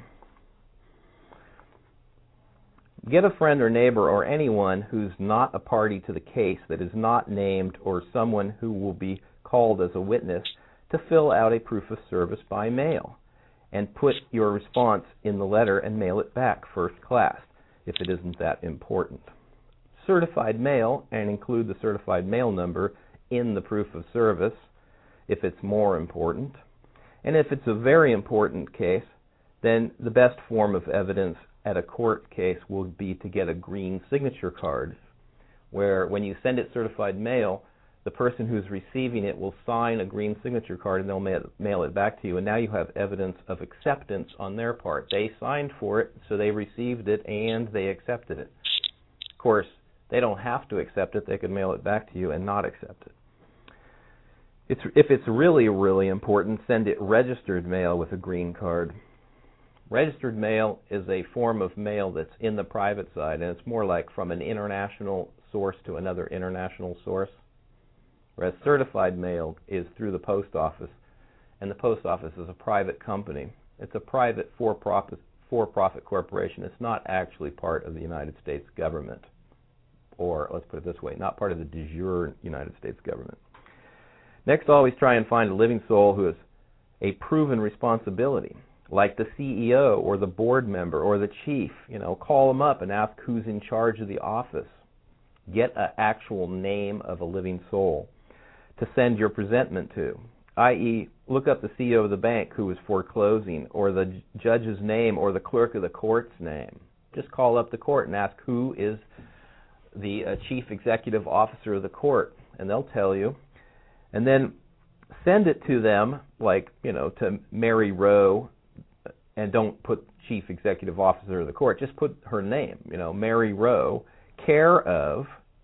Get a friend or neighbor or anyone who's not a party to the case that is not named or someone who will be called as a witness to fill out a proof of service by mail and put your response in the letter and mail it back first class if it isn't that important. Certified mail, and include the certified mail number in the proof of service if it's more important. And if it's a very important case, then the best form of evidence at a court case will be to get a green signature card, where when you send it certified mail, the person who's receiving it will sign a green signature card and they'll mail, mail it back to you, and now you have evidence of acceptance on their part. They signed for it, so they received it and they accepted it. Of course, they don't have to accept it. They could mail it back to you and not accept it. It's, if it's really, really important, send it registered mail with a green card. Registered mail is a form of mail that's in the private side, and it's more like from an international source to another international source, whereas certified mail is through the post office, and the post office is a private company. It's a private for-profit, for-profit corporation. It's not actually part of the United States government, or let's put it this way, not part of the de jure United States government. Next, always try and find a living soul who has a proven responsibility, like the C E O or the board member or the chief. You know, call them up and ask who's in charge of the office. Get an actual name of a living soul to send your presentment to, that is, look up the C E O of the bank who is foreclosing, or the judge's name, or the clerk of the court's name. Just call up the court and ask who is the uh, chief executive officer of the court, and they'll tell you. And then send it to them, like, you know, to Mary Rowe, and don't put chief executive officer of the court. Just put her name, you know, Mary Rowe, care of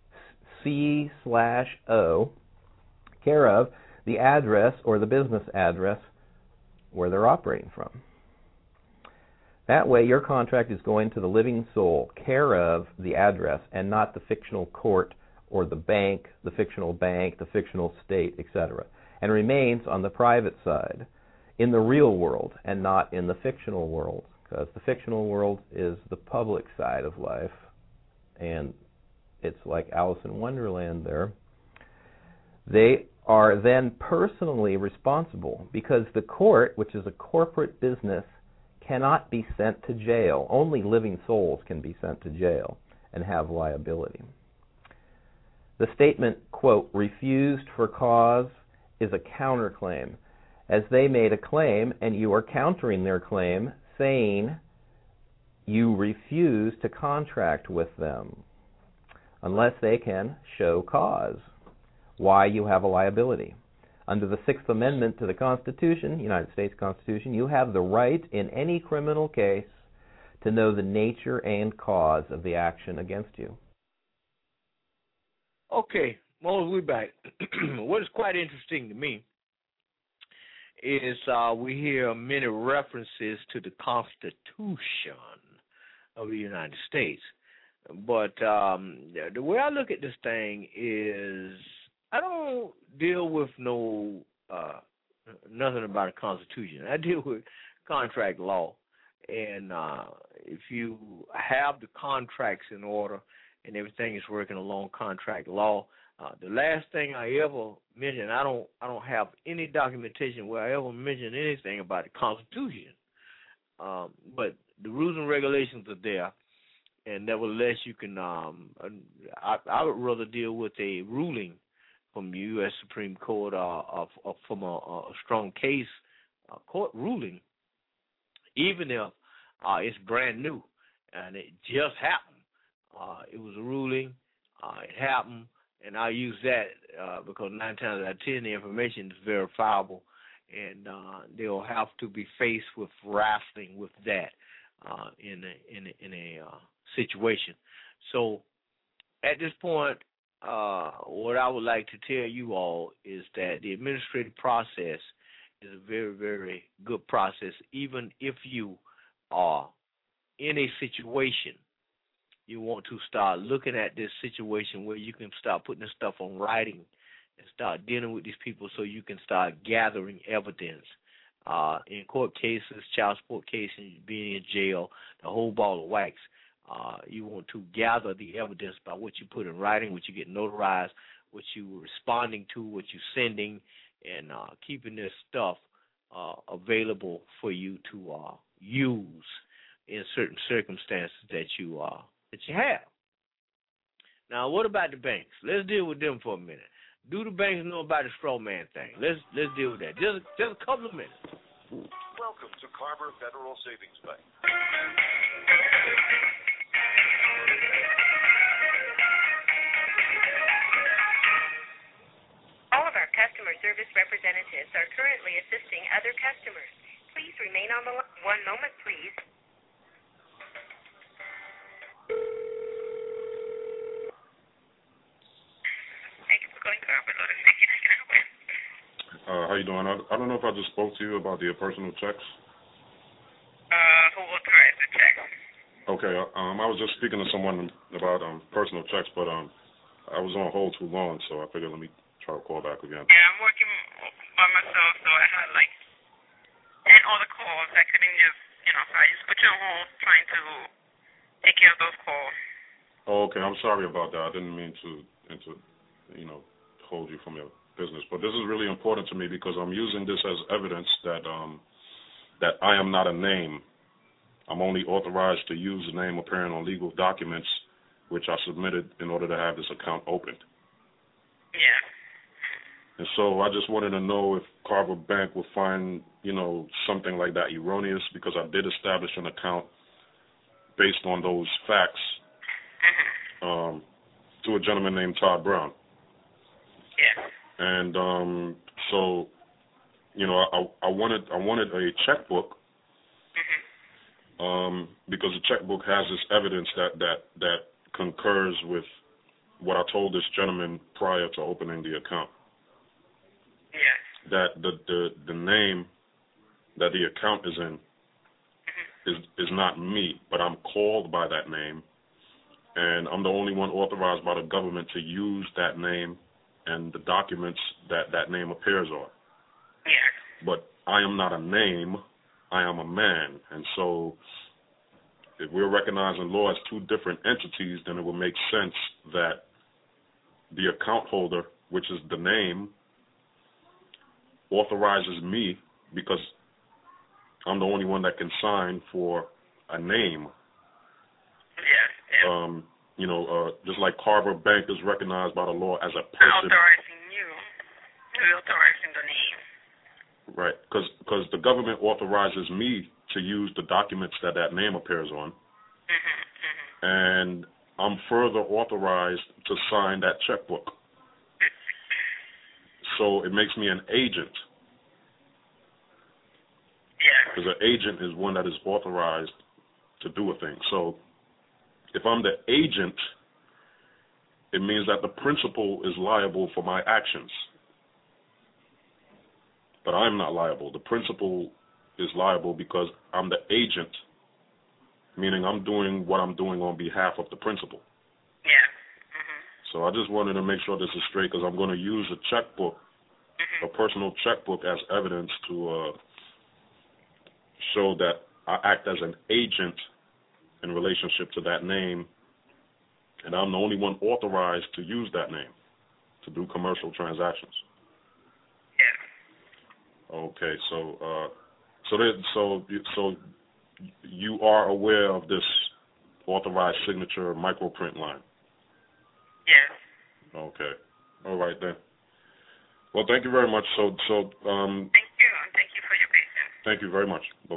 C slash O, care of the address or the business address where they're operating from. That way, your contract is going to the living soul, care of the address, and not the fictional court or the bank, the fictional bank, the fictional state, et cetera, and remains on the private side, in the real world, and not in the fictional world, because the fictional world is the public side of life, and it's like Alice in Wonderland there. They are then personally responsible, because the court, which is a corporate business, cannot be sent to jail. Only living souls can be sent to jail and have liability. The statement, quote, refused for cause is a counterclaim, as they made a claim and you are countering their claim, saying you refuse to contract with them unless they can show cause why you have a liability. Under the Sixth Amendment to the Constitution, United States Constitution, you have the right in any criminal case to know the nature and cause of the action against you. Okay, well, we're back. What is quite interesting to me is uh, we hear many references to the Constitution of the United States. But um, the way I look at this thing is I don't deal with no uh, nothing about a constitution. I deal with contract law, and uh, if you have the contracts in order and everything is working along contract law, uh, the last thing I ever mentioned, I don't, I don't have any documentation where I ever mentioned anything about the Constitution. Um, but the rules and regulations are there, and nevertheless, you can. Um, I, I would rather deal with a ruling from the U S Supreme Court, uh, of, of, from a, a strong case uh, court ruling, even if uh, it's brand new and it just happened. Uh, it was a ruling, uh, it happened, and I use that uh, because nine times out of ten the information is verifiable, and uh, they'll have to be faced with wrestling with that uh, in a, in a, in a uh, situation. So at this point, Uh, what I would like to tell you all is that the administrative process is a very, very good process. Even if you are in a situation, you want to start looking at this situation where you can start putting this stuff on writing and start dealing with these people so you can start gathering evidence. Uh, in court cases, child support cases, being in jail, the whole ball of wax. Uh, you want to gather the evidence by what you put in writing, what you get notarized, what you responding to, what you're sending, and uh, keeping this stuff uh, available for you to uh, use in certain circumstances that you uh, that you have. Now, what about the banks? Let's deal with them for a minute. Do the banks know about the straw man thing? Let's let's deal with that. Just just a couple of minutes. Welcome to Carver Federal Savings Bank. All of our customer service representatives are currently assisting other customers. Please remain on the line. One moment, please. Thank you for calling Carver. Uh, how you doing? I, I don't know if I just spoke to you about the personal checks. Uh, who authorized the check? Okay, um, I was just speaking to someone about um personal checks, but um, I was on hold too long, so I figured let me try to call back again. Yeah, I'm working by myself, so I had like ten other calls. I couldn't just, you know, so I just put you on hold trying to take care of those calls. Oh, okay. I'm sorry about that. I didn't mean to, to you know, hold you from your business, but this is really important to me because I'm using this as evidence that um that I am not a name. I'm only authorized to use the name appearing on legal documents, which I submitted in order to have this account opened. Yeah. And so I just wanted to know if Carver Bank would find, you know, something like that erroneous, because I did establish an account based on those facts um, to a gentleman named Todd Brown. Yeah. And um, so, you know, I, I wanted I wanted a checkbook. Um, because the checkbook has this evidence that, that, that concurs with what I told this gentleman prior to opening the account. Yes. That the, the, the name that the account is in is is not me, but I'm called by that name, and I'm the only one authorized by the government to use that name and the documents that that name appears on. Yes. But I am not a name, I am a man, and so if we're recognizing law as two different entities, then it will make sense that the account holder, which is the name, authorizes me because I'm the only one that can sign for a name. Yes. yes. Um, you know, uh, just like Carver Bank is recognized by the law as a person. Authorizing you. You're authorizing the name. Right, because the government authorizes me to use the documents that that name appears on, mm-hmm, mm-hmm. and I'm further authorized to sign that checkbook. So it makes me an agent. Yeah. Because an agent is one that is authorized to do a thing. So if I'm the agent, it means that the principal is liable for my actions. But I'm not liable. The principal is liable because I'm the agent, meaning I'm doing what I'm doing on behalf of the principal. Yeah. Mm-hmm. So I just wanted to make sure this is straight because I'm going to use a checkbook, mm-hmm. a personal checkbook, as evidence to uh, show that I act as an agent in relationship to that name, and I'm the only one authorized to use that name to do commercial transactions. Okay, so uh, so that, so so you are aware of this authorized signature microprint line? Yes. Okay. All right then. Well, thank you very much. So so um. Thank you, and thank you for your patience. Thank you very much. Bye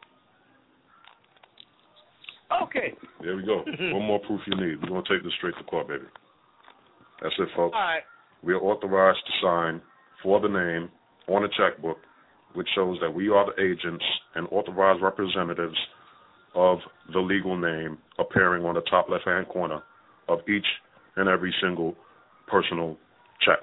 bye. Okay. There we go. One more proof you need. We're gonna take this straight to court, baby. That's it, folks. All right. We are authorized to sign for the name on a checkbook, which shows that we are the agents and authorized representatives of the legal name appearing on the top left-hand corner of each and every single personal check.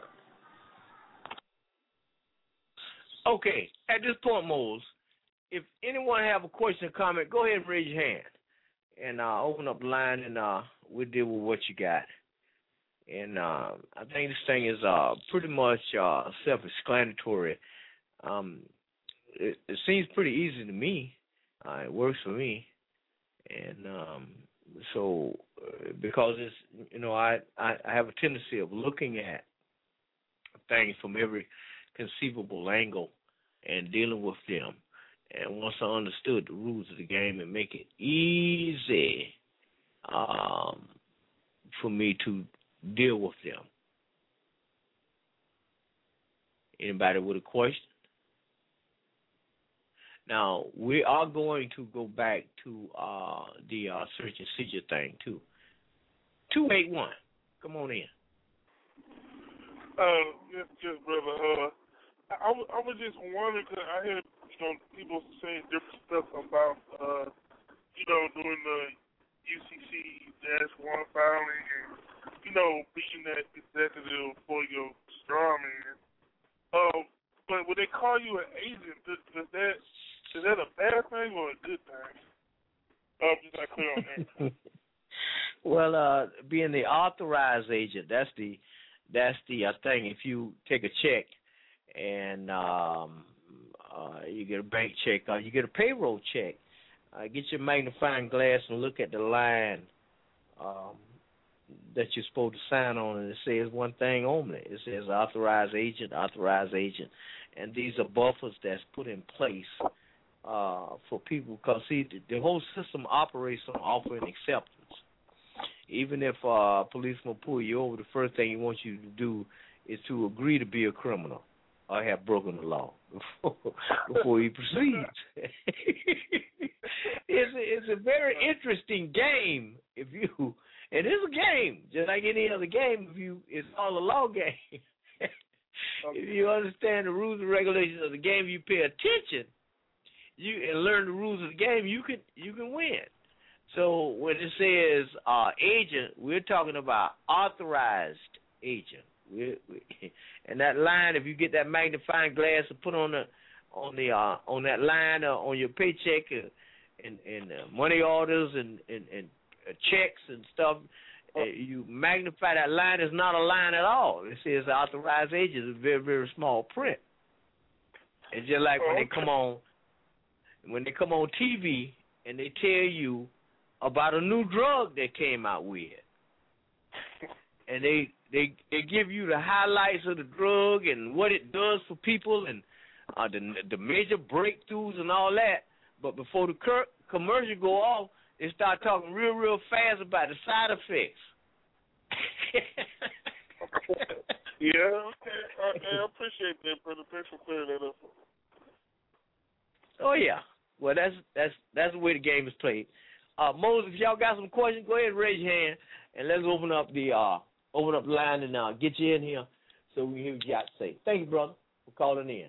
Okay, at this point, Mose, if anyone have a question or comment, go ahead and raise your hand, and uh, open up the line, and uh, we'll deal with what you got. And uh, I think this thing is uh, pretty much uh, self-explanatory. Um, it, it seems pretty easy to me. Uh, it works for me, and um, so uh, because it's you know I, I I have a tendency of looking at things from every conceivable angle and dealing with them. And once I understood the rules of the game, and make it easy um, for me to deal with them. Anybody with a question? Now, we are going to go back to uh, the uh, search and seizure thing, too. two eight one, come on in. Uh, yes, yes, brother. Uh, I, I, w- I was just wondering, because I hear, you know, people saying different stuff about, uh, you know, doing the U C C one filing and, you know, being that executive for your straw man. Um, but when they call you an agent, does, does that is that a bad thing or a good thing? I'm just not clear on that. Well, uh, being the authorized agent, that's the that's the uh, thing. If you take a check and um, uh, you get a bank check or you get a payroll check, uh, get your magnifying glass and look at the line um, that you're supposed to sign on, and it says one thing only. It says authorized agent, authorized agent. And these are buffers that's put in place uh, for people because, see, the, the whole system operates on offer and acceptance. Even if uh, a policeman pull you over, the first thing he wants you to do is to agree to be a criminal or have broken the law before, before he proceeds. it's, a, it's a very interesting game if you, and it's a game, just like any other game. If you, it's all a law game. If you understand the rules and regulations of the game, you pay attention, you and learn the rules of the game, you can you can win. So when it says uh, agent, we're talking about authorized agent. We're, we, and that line, if you get that magnifying glass and put on the on the uh, on that line uh, on your paycheck, uh, and, and uh, money orders and, and, and uh, checks and stuff, uh, you magnify that line. It's not a line at all. It says authorized agent is very, very small print. It's just like when they come on, when they come on T V and they tell you about a new drug that came out with, and they they they give you the highlights of the drug and what it does for people and uh, the the major breakthroughs and all that. But before the cur- commercial go off, they start talking real real fast about the side effects. Yeah, okay. I, I appreciate that, brother. Thanks for clearing that up. Oh yeah. Well, that's that's that's the way the game is played. Uh, Moses, if y'all got some questions, go ahead and raise your hand, and let's open up the uh, open up the line and uh, get you in here so we can hear what you got to say. Thank you, brother, for calling in.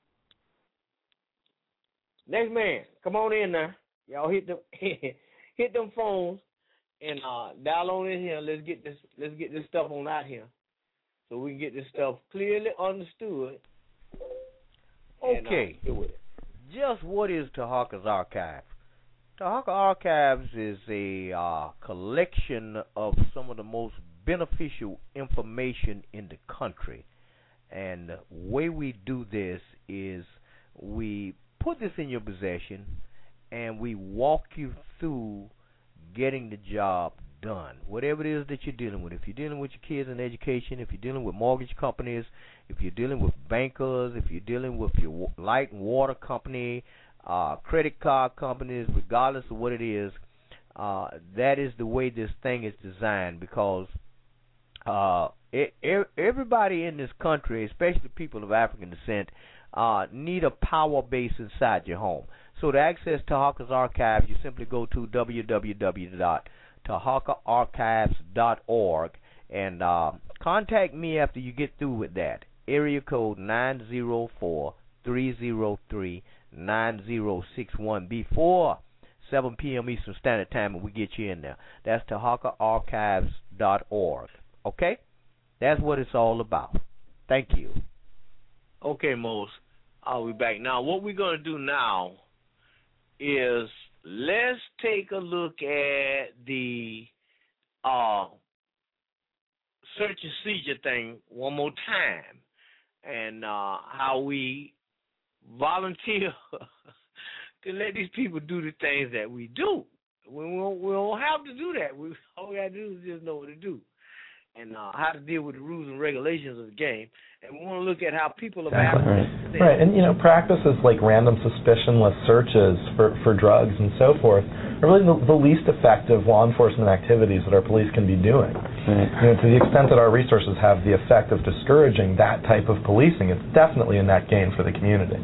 Next man, come on in now. Y'all hit them hit them phones and uh, dial on in here. Let's get this let's get this stuff on out here so we can get this stuff clearly understood. Okay. And, uh, just what is Tahaka's Archive? Tahaka Archives is a uh, collection of some of the most beneficial information in the country. And the way we do this is we put this in your possession and we walk you through getting the job done. Whatever it is that you're dealing with. If you're dealing with your kids in education, if you're dealing with mortgage companies, if you're dealing with bankers, if you're dealing with your light and water company, uh, credit card companies, regardless of what it is, uh, that is the way this thing is designed, because uh, it, everybody in this country, especially people of African descent, uh, need a power base inside your home. So to access Tahaka's Archive, you simply go to w w w dot tahaka archives dot org and uh, contact me after you get through with that. Area code nine zero four, three zero three, nine zero six one before seven p.m. Eastern Standard Time, and we get you in there. That's tahaka archives dot org. Okay? That's what it's all about. Thank you. Okay, Mose. I'll be back. Now, what we're going to do now is let's take a look at the uh, search and seizure thing one more time, and uh, how we volunteer to let these people do the things that we do. We won't, we don't have to do that. We, all we got to do is just know what to do and uh, how to deal with the rules and regulations of the game. And we want to look at how people of exactly. Africa... Right. right, and, you know, practices like random suspicionless searches for, for drugs and so forth are really the, the least effective law enforcement activities that our police can be doing. Right. You know, to the extent that our resources have the effect of discouraging that type of policing, it's definitely a net gain for the community.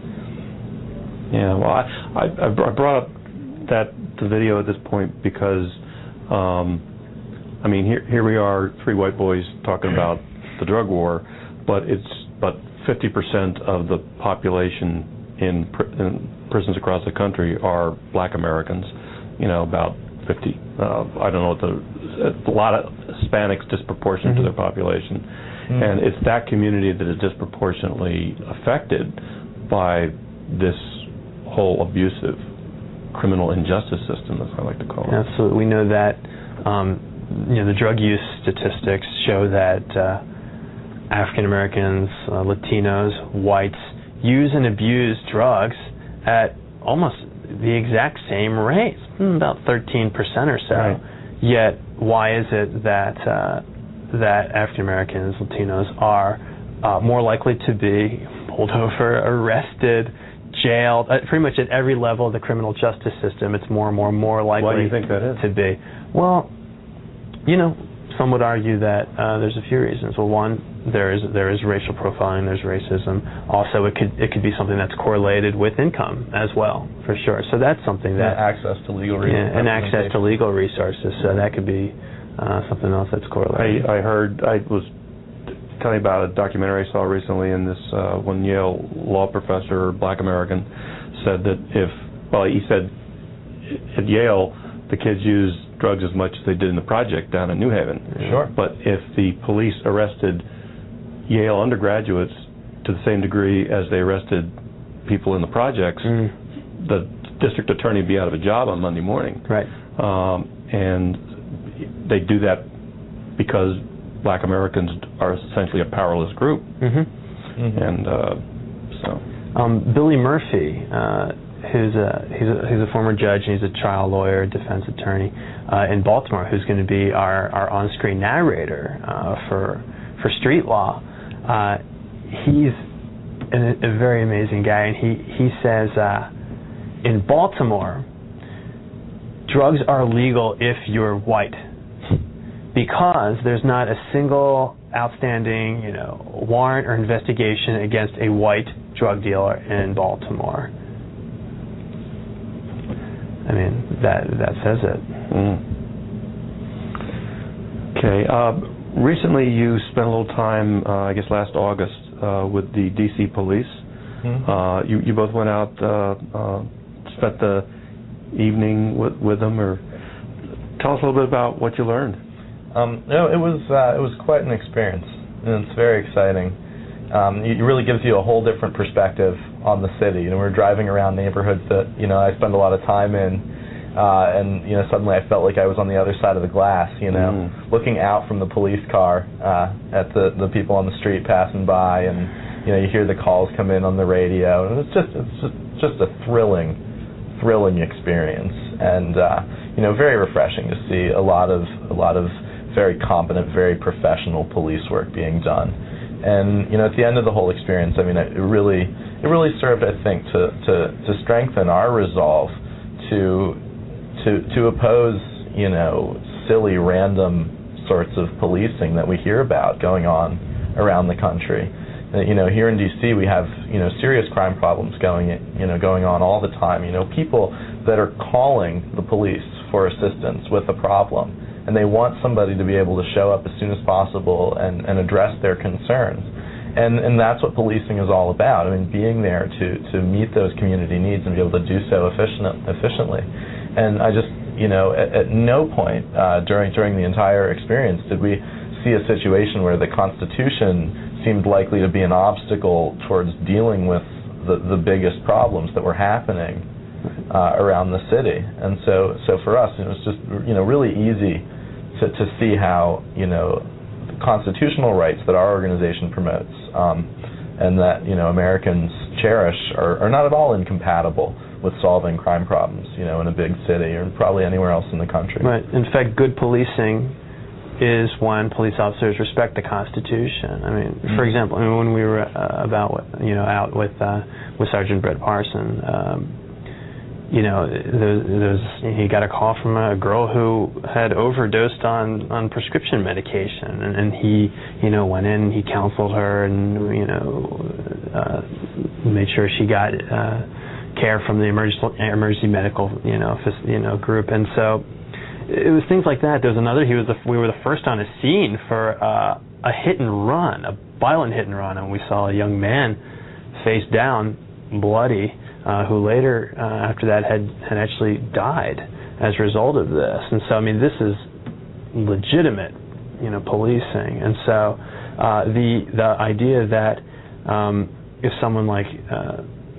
Yeah, well, I, I, I brought up that the video at this point because, um, I mean, here here we are, three white boys talking about the drug war, but it's but fifty percent of the population in, pr- in prisons across the country are black Americans. You know, about fifty. Uh, I don't know what the a lot of Hispanics disproportionate mm-hmm. to their population, mm-hmm. and it's that community that is disproportionately affected by this whole abusive criminal injustice system, as I like to call it. Absolutely, we know that. Um, you know, the drug use statistics show that uh, African Americans, uh, Latinos, whites use and abuse drugs at almost the exact same rate, about thirteen percent or so. Right. Yet, why is it that uh, that African Americans, Latinos are uh, more likely to be pulled over, arrested, jailed, uh, pretty much at every level of the criminal justice system? It's more and more and more likely. Why do you think that is? To be? Well, you know, some would argue that uh, there's a few reasons. Well, one, there is there is racial profiling, there's racism. Also, it could it could be something that's correlated with income as well, for sure. So that's something that and access to legal resources. Yeah, and access to legal resources. So that could be uh, something else that's correlated. I, I heard I was telling about a documentary I saw recently, and this uh, one Yale law professor, black American, said that if well, he said at Yale the kids use drugs as much as they did in the project down in New Haven. Sure. But if the police arrested Yale undergraduates to the same degree as they arrested people in the projects, mm. the district attorney would be out of a job on Monday morning. Right. Um, and they do that because Black Americans are essentially a powerless group. Mm-hmm. Mm-hmm. And uh, so. Um, Billy Murphy, uh, who's a he's a he's a former judge and he's a trial lawyer, defense attorney uh, in Baltimore, who's going to be our, our on-screen narrator uh, for for Street Law. Uh, he's a, a very amazing guy, and he he says uh, in Baltimore, drugs are legal if you're white, because there's not a single outstanding, you know, warrant or investigation against a white drug dealer in Baltimore. I mean, that that says it. Mm. Okay. Uh, recently, you spent a little time, uh, I guess last August, uh, with the D C police. Mm-hmm. Uh, you you both went out, uh, uh, spent the evening with with them, or tell us a little bit about what you learned. Um, no, it was uh, it was quite an experience, and it's very exciting. Um, it really gives you a whole different perspective on the city. You know, we're driving around neighborhoods that, you know, I spend a lot of time in, uh, and, you know, suddenly I felt like I was on the other side of the glass, you know, mm. looking out from the police car uh, at the, the people on the street passing by, and, you know, you hear the calls come in on the radio, and it's just it's just, just a thrilling, thrilling experience, and, uh, you know, very refreshing to see a lot of a lot of very competent, very professional police work being done. And, you know, at the end of the whole experience, I mean, it really it really served, I think, to, to, to strengthen our resolve to to to oppose, you know, silly, random sorts of policing that we hear about going on around the country. Uh, you know, here in D C we have, you know, serious crime problems going, you know, going on all the time. You know, people that are calling the police for assistance with a problem, and they want somebody to be able to show up as soon as possible and, and address their concerns. And and that's what policing is all about. I mean, being there to, to meet those community needs and be able to do so efficient, efficiently. And I just, you know, at, at no point uh, during during the entire experience did we see a situation where the Constitution seemed likely to be an obstacle towards dealing with the, the biggest problems that were happening uh, around the city. And so, so for us, it was just, you know, really easy to, to see how, you know, the constitutional rights that our organization promotes um, and that, you know, Americans cherish are, are not at all incompatible with solving crime problems, you know, in a big city or probably anywhere else in the country. Right. In fact, good policing is when police officers respect the Constitution. I mean, mm-hmm. for example, I mean, when we were uh, about, you know, out with uh, with Sergeant Brett Parson, um, you know, there, there was, he got a call from a girl who had overdosed on, on prescription medication, and, and he, you know, went in, he counseled her, and, you know, uh, made sure she got uh, care from the emergency emergency medical, you know, you know, group, and so it was things like that. There was another. He was the, we were the first on a scene for uh, a hit and run, a violent hit and run, and we saw a young man face down, bloody. Uh, who later, uh, after that, had, had actually died as a result of this. And so, I mean, this is legitimate, you know, policing. And so, uh, the the idea that um, if someone like uh,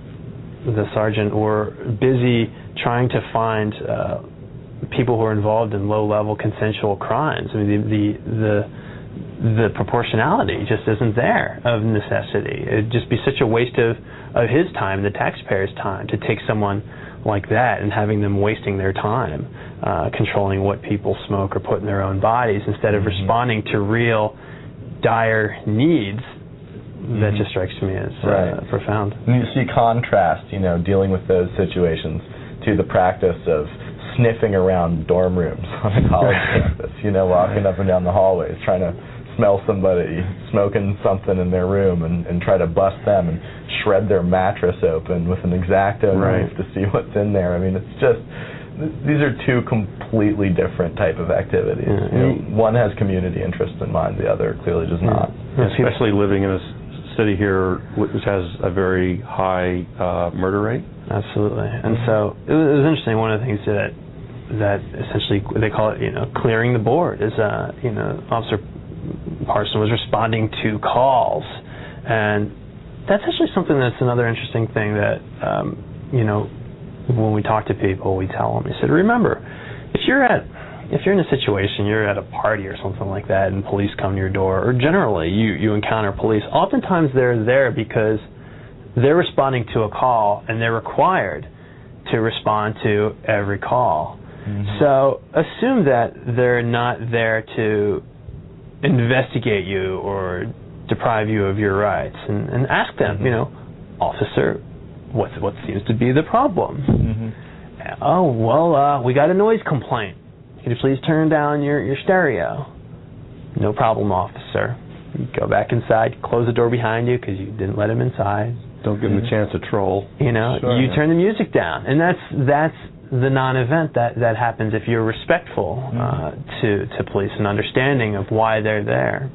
the sergeant were busy trying to find uh, people who are involved in low-level consensual crimes, I mean, the the the the proportionality just isn't there of necessity. It'd just be such a waste of of his time, the taxpayer's time, to take someone like that and having them wasting their time uh, controlling what people smoke or put in their own bodies instead of mm-hmm. responding to real dire needs. Mm-hmm. That just strikes me as right. uh, profound. And you see contrast, you know, dealing with those situations to the practice of sniffing around dorm rooms on a college campus, you know, walking up and down the hallways, trying to smell somebody smoking something in their room and, and try to bust them and shred their mattress open with an X-Acto right. knife to see what's in there. I mean, it's just, these are two completely different type of activities. Yeah. You know, one has community interest in mind, the other clearly does not. Yeah. Especially living in a city here which has a very high uh, murder rate. Absolutely. And so it was, it was interesting. One of the things that that essentially they call it, you know, clearing the board is, uh, you know, Officer Parson was responding to calls, and that's actually something that's another interesting thing that um, you know when we talk to people, we tell them, we said, remember, if you're at if you're in a situation, you're at a party or something like that, and police come to your door, or generally you, you encounter police, oftentimes they're there because they're responding to a call, and they're required to respond to every call. Mm-hmm. So assume that they're not there to investigate you or deprive you of your rights, and, and ask them, mm-hmm. you know, officer, what what seems to be the problem? Mm-hmm. Oh, well, uh, we got a noise complaint. Could you please turn down your, your stereo? No problem, officer. You go back inside, close the door behind you because you didn't let him inside. Don't give him a chance to troll. You know, sure, you yeah. turn the music down, and that's that's the non-event that, that happens if you're respectful mm-hmm. uh, to to police and understanding of why they're there.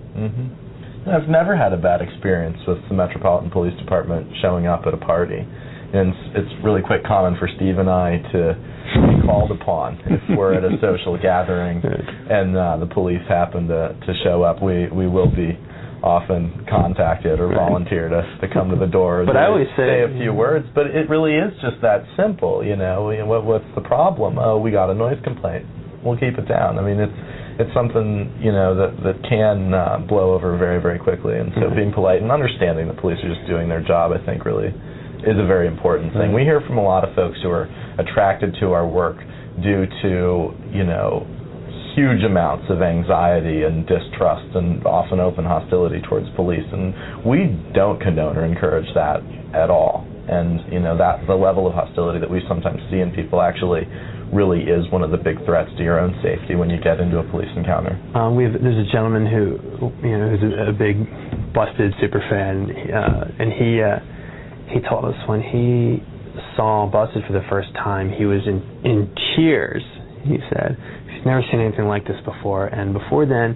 Mm-hmm. I've never had a bad experience with the Metropolitan Police Department showing up at a party, and it's, it's really quite common for Steve and I to be called upon if we're at a social gathering and uh, the police happen to, to show up. We we will be often contacted or volunteered us to come to the door but to I always say, say a few words. But it really is just that simple, you know. What, what's the problem? Oh, we got a noise complaint. We'll keep it down. I mean, it's it's something, you know, that that can uh, blow over very, very quickly. And so mm-hmm. being polite and understanding the police are just doing their job, I think, really is a very important thing. We hear from a lot of folks who are attracted to our work due to, you know, huge amounts of anxiety and distrust and often open hostility towards police, and we don't condone or encourage that at all. And, you know, that the level of hostility that we sometimes see in people actually really is one of the big threats to your own safety when you get into a police encounter. Um, we have, there's a gentleman who, you know, who's a, a big Busted super fan, uh, and he uh, he told us when he saw Busted for the first time, he was in, in tears, he said. He's never seen anything like this before, and before then,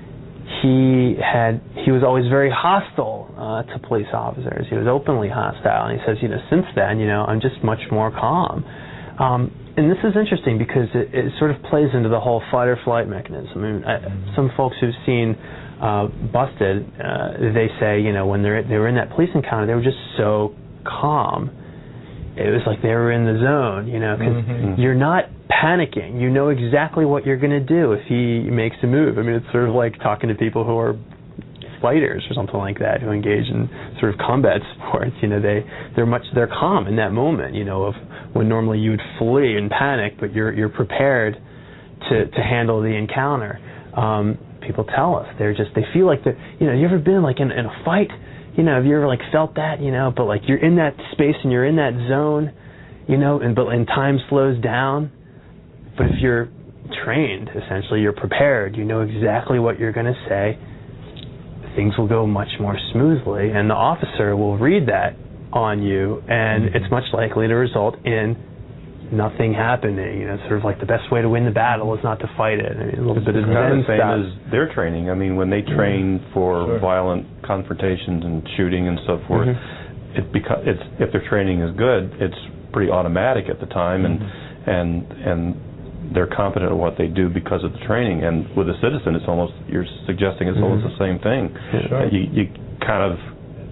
he had he was always very hostile uh, to police officers. He was openly hostile, and he says, you know, since then, you know, I'm just much more calm. Um, and this is interesting because it, it sort of plays into the whole fight or flight mechanism. I mean, I, some folks who've seen uh, Busted, uh, they say, you know, when they're they were in that police encounter, they were just so calm. It was like they were in the zone, you know, because mm-hmm. you're not panicking. You know exactly what you're going to do if he makes a move. I mean, it's sort of like talking to people who are fighters or something like that, who engage in sort of combat sports. You know, they they're much they're calm in that moment. You know, of when normally you would flee and panic, but you're you're prepared to to handle the encounter. Um, people tell us they're just they feel like they're, you know, you ever been like in, in a fight? You know, have you ever like felt that, you know, but like you're in that space and you're in that zone, you know, and but and time slows down. But if you're trained, essentially, you're prepared, you know exactly what you're going to say, things will go much more smoothly, and the officer will read that on you, and mm-hmm. it's much likely to result in nothing happening. You know, sort of like the best way to win the battle is not to fight it. I mean, a little bit of kind of the same as their training. I mean, when they train mm-hmm. for sure. violent confrontations and shooting and so forth, mm-hmm. it beca- it's if their training is good, it's pretty automatic at the time, mm-hmm. and and and they're competent at what they do because of the training. And with a citizen, it's almost you're suggesting it's mm-hmm. almost the same thing. Sure. You you kind of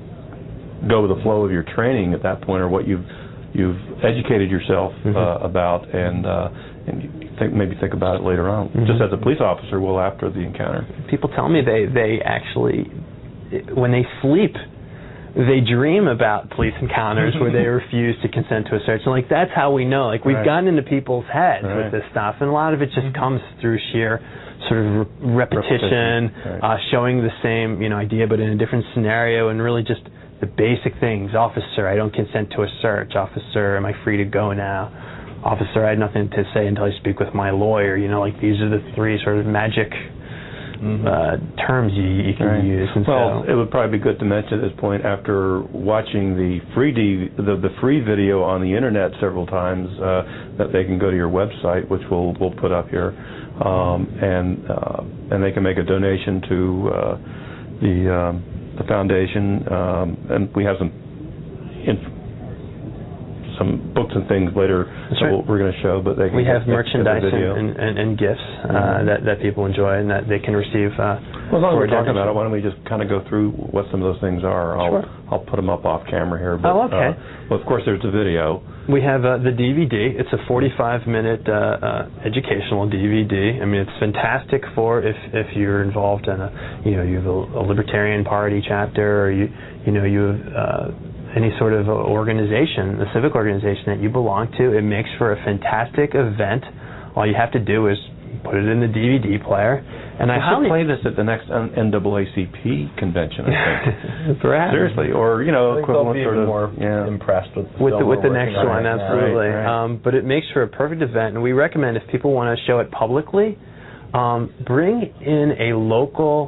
go with the flow of your training at that point, or what you've you've educated yourself mm-hmm. uh, about, and uh, and you think maybe think about it later on. Mm-hmm. Just as a police officer will after the encounter. People tell me they they actually, when they sleep, they dream about police encounters where they refuse to consent to a search. And like that's how we know. Like we've right. gotten into people's heads right. with this stuff, and a lot of it just mm-hmm. comes through sheer sort of re- repetition, repetition. Right. Uh, showing the same you know idea but in a different scenario, and really just the basic things. Officer, I don't consent to a search. Officer, am I free to go now? Officer, I had nothing to say until I speak with my lawyer. You know, like these are the three sort of magic mm-hmm. uh, terms you, you can right. use. And well, so, it would probably be good to mention at this point, after watching the free D, the, the free video on the internet several times, uh, that they can go to your website, which we'll we'll put up here, um, and uh, and they can make a donation to uh, the. Um, the foundation, um, and we have some inf- some books and things later that right. we're going to show. But they can we have merchandise video. and, and, and gifts uh, mm-hmm. that that people enjoy and that they can receive. Uh, well, as long as we're talking about it, why don't we just kind of go through what some of those things are? I'll sure. I'll put them up off camera here. But, oh, okay. Uh, well, of course, there's the video. We have uh, the D V D. It's a forty-five minute uh, uh, educational D V D. I mean, it's fantastic for if if you're involved in a, you know, you have a, a Libertarian Party chapter, or you you know you have uh, any sort of organization, a civic organization that you belong to. It makes for a fantastic event. All you have to do is put it in the D V D player. And I should highly play this at the next N double A C P convention, I think. Perhaps. Seriously, or you know, I think equivalent they'll be sort even of more yeah. impressed with the with the, film with the we're next working on one, right now. absolutely. Right, right. Um, but it makes for a perfect event, and we recommend if people want to show it publicly, um, bring in a local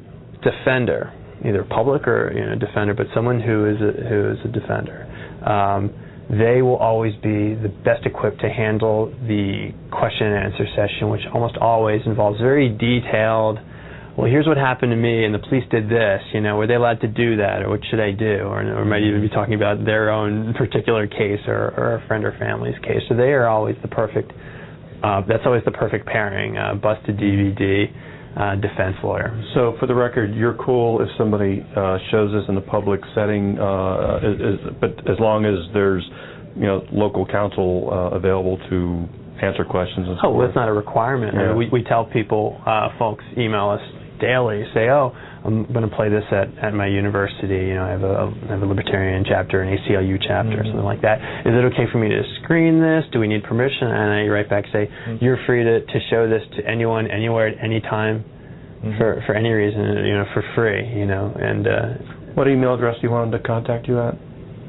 defender, either public or you know defender, but someone who is a, who is a defender. Um, they will always be the best equipped to handle the question and answer session, which almost always involves very detailed, well, here's what happened to me, and the police did this, you know, were they allowed to do that, or what should I do, or, or might even be talking about their own particular case or, or a friend or family's case. So they are always the perfect, uh, that's always the perfect pairing, uh, busted D V D, uh, defense lawyer. So for the record, you're cool if somebody uh, shows this in a public setting, uh, is, is, but as long as there's, you know, local counsel uh, available to answer questions and so Oh, well, that's not a requirement. Yeah. I mean, we, we tell people, uh, folks email us daily, say, oh, I'm going to play this at, at my university. You know, I have a, I have a Libertarian chapter, an A C L U chapter, Mm-hmm. or something like that. Is it okay for me to screen this? Do we need permission? And I write back, say, mm-hmm. you're free to, to show this to anyone, anywhere, at any time, mm-hmm. for for any reason, you know, for free. You know, and uh, what email address do you want them to contact you at?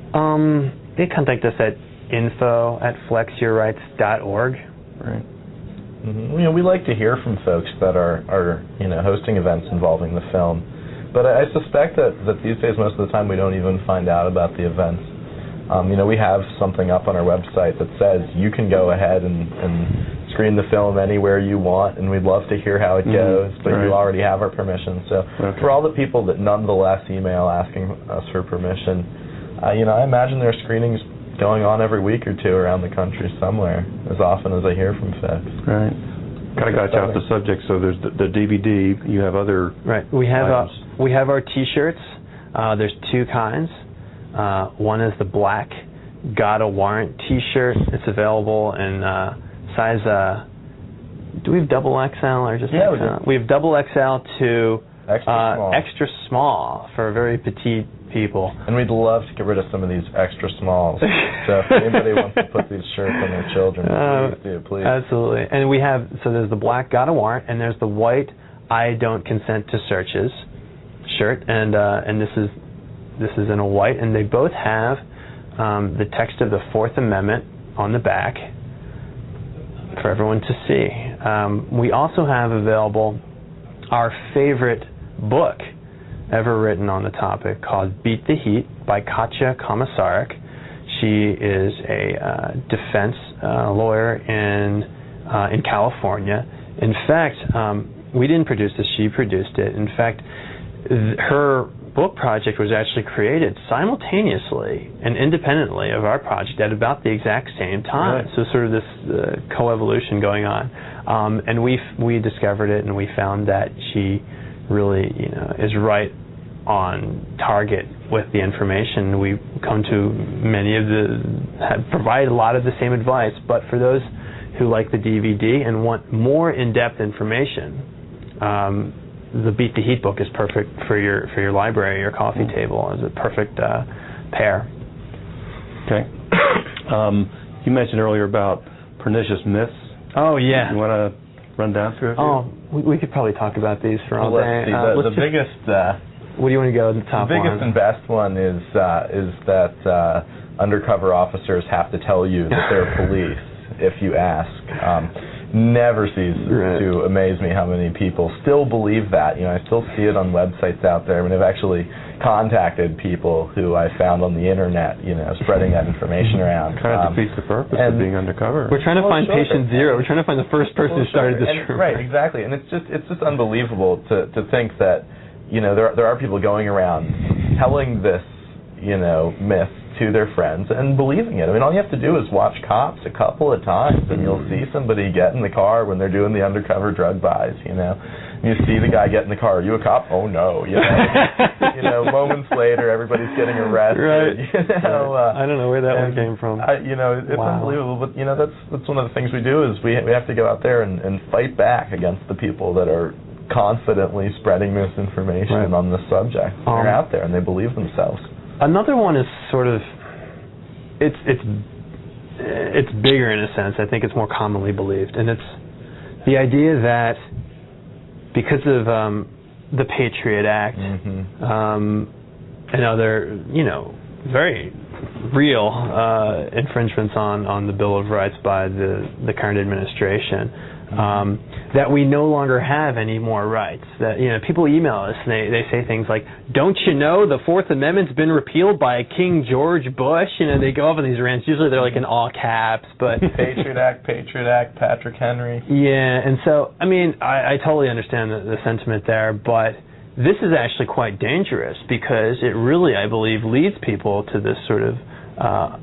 Um, they contact us at info at flex your rights dot org. Right. Mm-hmm. You know, we like to hear from folks that are, are you know, hosting events involving the film. But I, I suspect that, that these days, most of the time, we don't even find out about the events. Um, you know, we have something up on our website that says you can go ahead and, and screen the film anywhere you want, and we'd love to hear how it Mm-hmm. goes, but right. you already have our permission. So okay. for all the people that nonetheless email asking us for permission, uh, you know, I imagine there are screenings going on every week or two around the country somewhere, as often as I hear from folks. Right. Kind of got you off the subject. So there's the, the D V D. You have other right. We have uh, items. we have our T-shirts. Uh, there's two kinds. Uh, one is the black Got a Warrant T-shirt. It's available in uh, size. Uh, do we have double X L or just yeah, X L? We, we have double X L to extra uh, small. extra small for very petite people. And we'd love to get rid of some of these extra smalls. So if anybody wants to put these shirts on their children, uh, please do, please. Absolutely. And we have, so there's the black Got a Warrant, and there's the white I Don't Consent to Searches shirt, and uh, and this is this is in a white, and they both have um, the text of the Fourth Amendment on the back for everyone to see. Um, we also have available our favorite book ever written on the topic, called Beat the Heat by Katja Komisarek. She is a uh, defense uh, lawyer in uh, in California. In fact, um, we didn't produce this, she produced it. In fact, th- her book project was actually created simultaneously and independently of our project at about the exact same time. Right. So sort of this uh, coevolution going on. Um, and we we discovered it, and we found that she really, you know, is right on target with the information. We come to many of the, have provide a lot of the same advice, but for those who like the D V D and want more in-depth information, um, the Beat the Heat book is perfect for your for your library, your coffee mm-hmm. table. It's a perfect uh, pair. Okay. um, you mentioned earlier about pernicious myths. Oh yeah. You want to run down through a few? Oh, we, we could probably talk about these for all well, day. The, uh, the, the biggest. Uh, what do you want to go to the top The biggest one? and best one is uh, is that uh, undercover officers have to tell you that they're police if you ask. Um, never ceases right. to amaze me how many people still believe that. You know, I still see it on websites out there. I mean, I've actually contacted people who I found on the internet, you know, spreading that information around. Kind of um, defeats the purpose of being undercover. We're trying to well, find sure. patient zero. We're trying to find the first person well, who started sure. this and, rumor. Right, exactly. And it's just it's just unbelievable to to think that, you know, there there are people going around telling this, you know, myth to their friends and believing it. I mean, all you have to do is watch Cops a couple of times, and you'll see somebody get in the car when they're doing the undercover drug buys, you know. You see the guy get in the car. Are you a cop? Oh, no. You know, you know moments later, everybody's getting arrested. Right. You know, uh, I don't know where that one came from. I, you know, it's wow. unbelievable. But, you know, that's that's one of the things we do is we, we have to go out there and, and fight back against the people that are confidently spreading misinformation right. on this subject. Um, They're out there, and they believe themselves. Another one is sort of, it's it's it's bigger in a sense. I think it's more commonly believed, and it's the idea that because of um, the Patriot Act mm-hmm. um, and other, you know, very real uh, infringements on, on the Bill of Rights by the, the current administration, um, that we no longer have any more rights. That, you know, people email us and they, they say things like, "Don't you know the Fourth Amendment's been repealed by King George Bush?" You know, they go off on these rants. Usually they're like in all caps, but Patriot Act, Patriot Act, Patrick Henry. Yeah, and so I mean, I, I totally understand the, the sentiment there, but this is actually quite dangerous because it really, I believe, leads people to this sort of uh,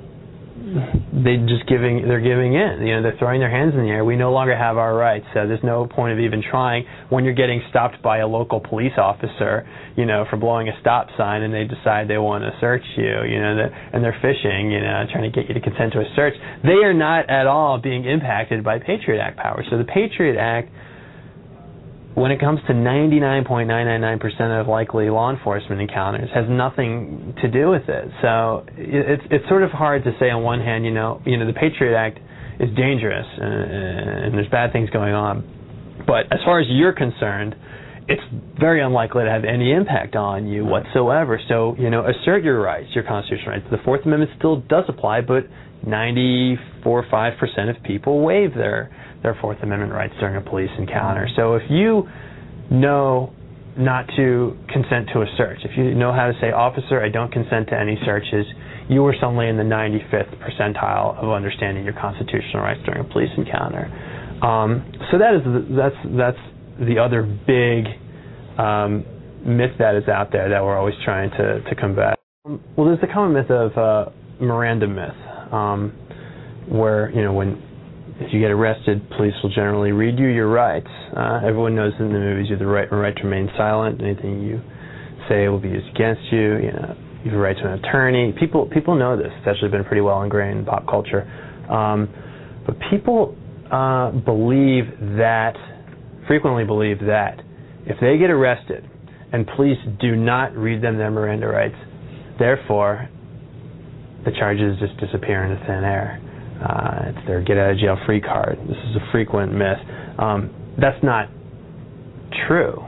they just giving they're giving in. You know, they're throwing their hands in the air. We no longer have our rights. So there's no point of even trying when you're getting stopped by a local police officer, you know, for blowing a stop sign, and they decide they want to search you, you know, and they're fishing, you know, trying to get you to consent to a search. They are not at all being impacted by Patriot Act powers. So the Patriot Act, when it comes to ninety-nine point nine nine nine percent of likely law enforcement encounters, has nothing to do with it. So it's it's sort of hard to say on one hand, you know, you know, the Patriot Act is dangerous and, and there's bad things going on, but as far as you're concerned, it's very unlikely to have any impact on you whatsoever. So, you know, assert your rights, your constitutional rights. The Fourth Amendment still does apply, but ninety-four point five percent of people waive their their Fourth Amendment rights during a police encounter. So if you know not to consent to a search, if you know how to say, "Officer, I don't consent to any searches," you are suddenly in the ninety-fifth percentile of understanding your constitutional rights during a police encounter. Um, so that is the, that's that's the other big um, myth that is out there that we're always trying to, to combat. Well, there's the common myth of uh, Miranda myth, um, where, you know, when if you get arrested, police will generally read you your rights. Uh, everyone knows in the movies you have the right, right to remain silent. Anything you say will be used against you. You know, you have a right to an attorney. People people know this. It's actually been pretty well ingrained in pop culture. Um, but people uh, believe that, frequently believe that, if they get arrested and police do not read them their Miranda rights, therefore the charges just disappear into thin air. Uh, it's their get-out-of-jail-free card. This is a frequent myth. Um, that's not true.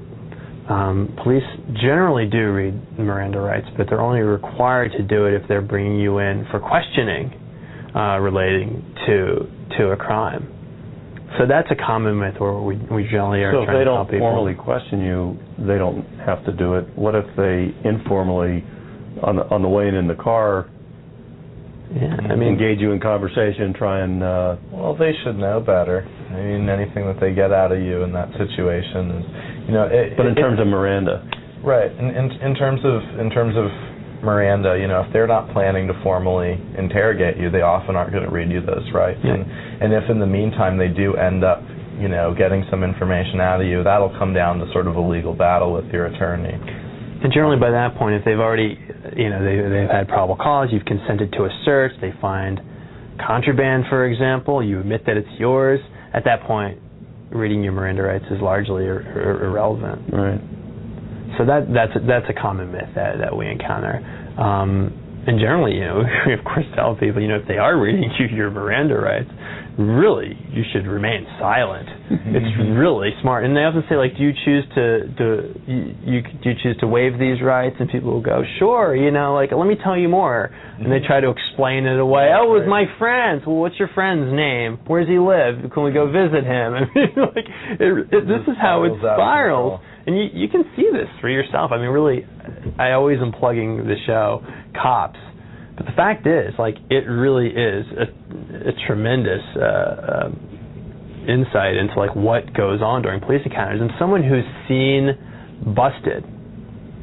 Um, police generally do read Miranda rights, but they're only required to do it if they're bringing you in for questioning uh, relating to to a crime. So that's a common myth where we, we generally are so trying to So help if they don't formally question you, they don't have to do it. What if they informally, on the, on the way in in the car, Yeah, I mean, engage you in conversation, try and... Uh, well, they should know better. I mean, anything that they get out of you in that situation is, you know... It, but in it, terms of Miranda. Right. In, in, in terms of in terms of Miranda, you know, if they're not planning to formally interrogate you, they often aren't going to read you those rights. Yeah. And, and if in the meantime they do end up, you know, getting some information out of you, that'll come down to sort of a legal battle with your attorney. And generally by that point, if they've already, you know, they, they've had probable cause, you've consented to a search, they find contraband, for example, you admit that it's yours, at that point, reading your Miranda rights is largely ir- ir- irrelevant. Right. So that that's a, that's a common myth that, that we encounter. Um, and generally, you know, we of course tell people, you know, if they are reading you your Miranda rights, really, you should remain silent. It's really smart. And they often say, like, do you choose to do you, you do you choose to waive these rights? And people will go, sure, you know, like, let me tell you more. And they try to explain it away. Oh, it was my friend's. Well, what's your friend's name? Where does he live? Can we go visit him? I mean, like, it, it, this is how it spirals. And you you can see this for yourself. I mean, really, I always am plugging the show, Cops. But the fact is, like, it really is a, a tremendous uh, uh, insight into, like, what goes on during police encounters. And someone who's seen busted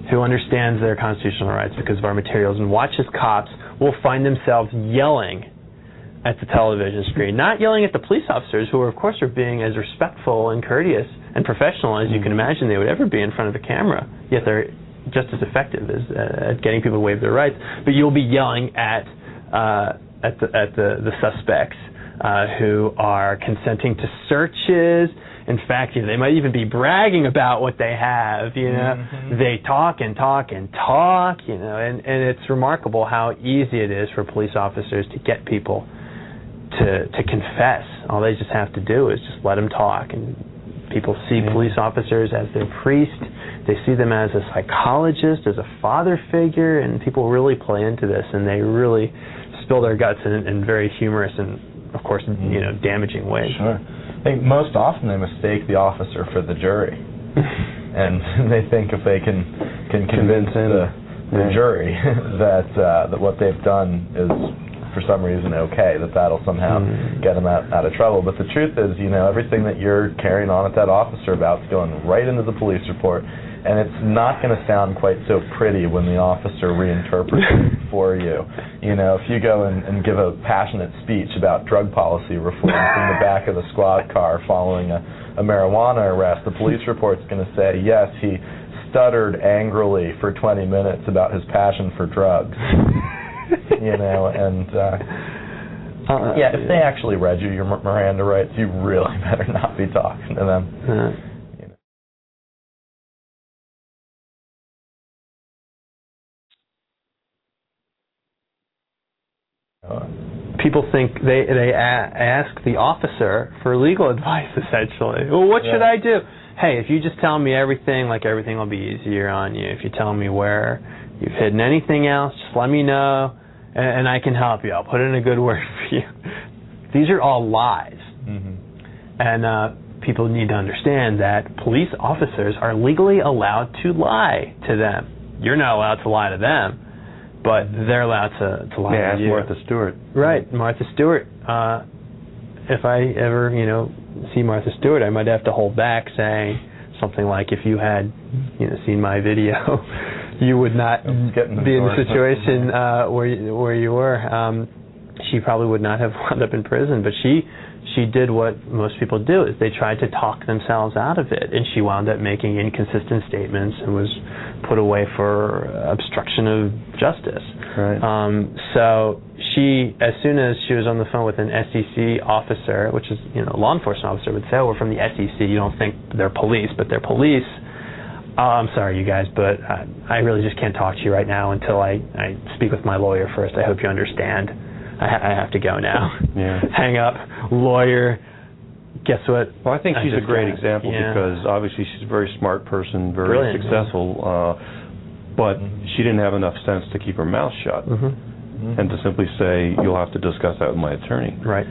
who understands their constitutional rights because of our materials and watches cops will find themselves yelling at the television screen, not yelling at the police officers, who are, of course are being as respectful and courteous and professional as you can imagine they would ever be in front of a camera, yet they're just as effective as uh, at getting people to waive their rights. But you'll be yelling at uh, at the at the, the suspects uh, who are consenting to searches. In fact, you know, they might even be bragging about what they have. You know, mm-hmm. They talk and talk and talk. You know, and, and it's remarkable how easy it is for police officers to get people to to confess. All they just have to do is just let them talk. And people see mm-hmm. police officers as their priest. They see them as a psychologist, as a father figure, and people really play into this, and they really spill their guts in, in very humorous and, of course, mm-hmm. you know, damaging ways. Sure. I think most often they mistake the officer for the jury, and they think if they can can convince the, the yeah. jury that uh, that what they've done is for some reason okay, that that'll somehow mm. get them out, out of trouble. But the truth is, you know, everything that you're carrying on at that officer about is going right into the police report, and it's not going to sound quite so pretty when the officer reinterprets it for you. You know, if you go and, and give a passionate speech about drug policy reform from the back of the squad car following a, a marijuana arrest, the police report's going to say, yes, he stuttered angrily for twenty minutes about his passion for drugs. You know, and uh, uh, yeah, if they actually read you your Miranda rights, you really better not be talking to them. Uh, you know. uh, People think they they a- ask the officer for legal advice, essentially. Well, what yeah. should I do? Hey, if you just tell me everything, like everything will be easier on you. If you tell me where you've hidden anything else, just let me know, and, and I can help you. I'll put in a good word for you. These are all lies. Mm-hmm. And uh, people need to understand that police officers are legally allowed to lie to them. You're not allowed to lie to them, but they're allowed to, to lie yeah, to you. Yeah, ask Martha Stewart. Right, Martha Stewart. Uh, if I ever, you know, see Martha Stewart, I might have to hold back saying something like, if you had, you know, seen my video, you would not be in the situation uh, where you, where you were. Um, she probably would not have wound up in prison, but she she did what most people do, is they tried to talk themselves out of it, and she wound up making inconsistent statements and was put away for obstruction of justice. Right. Um, so she, as soon as she was on the phone with an S E C officer, which is, you know, a law enforcement officer would say, oh, we're from the S E C, you don't think they're police, but they're police. Oh, I'm sorry, you guys, but I, I really just can't talk to you right now until I, I speak with my lawyer first. I hope you understand. I, ha- I have to go now. Yeah. Hang up, lawyer. Guess what? Well, I think she's I a great got, example yeah. because obviously she's a very smart person, very Brilliant. successful, uh, but mm-hmm. she didn't have enough sense to keep her mouth shut mm-hmm. Mm-hmm. and to simply say, you'll have to discuss that with my attorney. Right.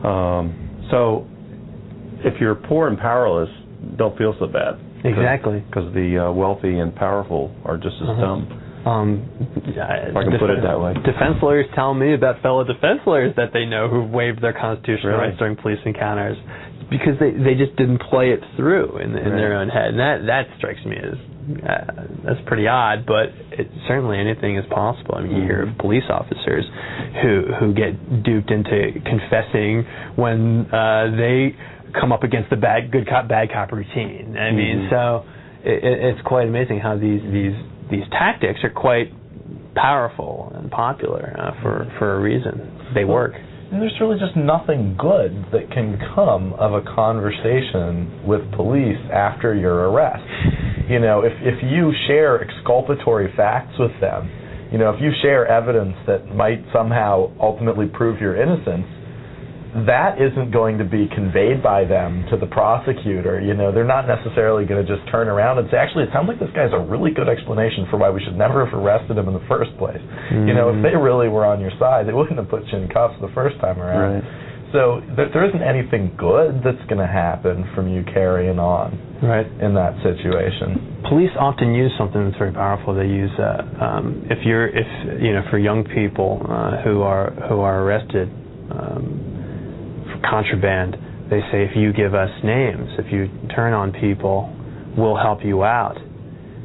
Um, so if you're poor and powerless, don't feel so bad. Exactly. Because the uh, wealthy and powerful are just as uh-huh. dumb. Um, if I can def- put it that way. Defense lawyers tell me about fellow defense lawyers that they know who've waived their constitutional really? rights during police encounters because they, they just didn't play it through in, in right. their own head. And that, that strikes me as uh, that's pretty odd, but it, certainly anything is possible. I mean, you hear of police officers who who get duped into confessing when uh, they come up against the bad good cop bad cop routine. I mean, mm-hmm. so it, it's quite amazing how these these these tactics are quite powerful and popular uh, for for a reason. They work. And there's really just nothing good that can come of a conversation with police after your arrest. You know, if if you share exculpatory facts with them, you know, if you share evidence that might somehow ultimately prove your innocence, that isn't going to be conveyed by them to the prosecutor. You know, they're not necessarily going to just turn around and say, actually, it sounds like this guy's a really good explanation for why we should never have arrested him in the first place. Mm-hmm. You know, if they really were on your side, they wouldn't have put you in cuffs the first time around. Right. So there, there isn't anything good that's going to happen from you carrying on right. in that situation. Police often use something that's very powerful. They use uh, um, if you're if you know for young people uh, who are who are arrested. Um, contraband, they say, if you give us names, if you turn on people, we'll help you out.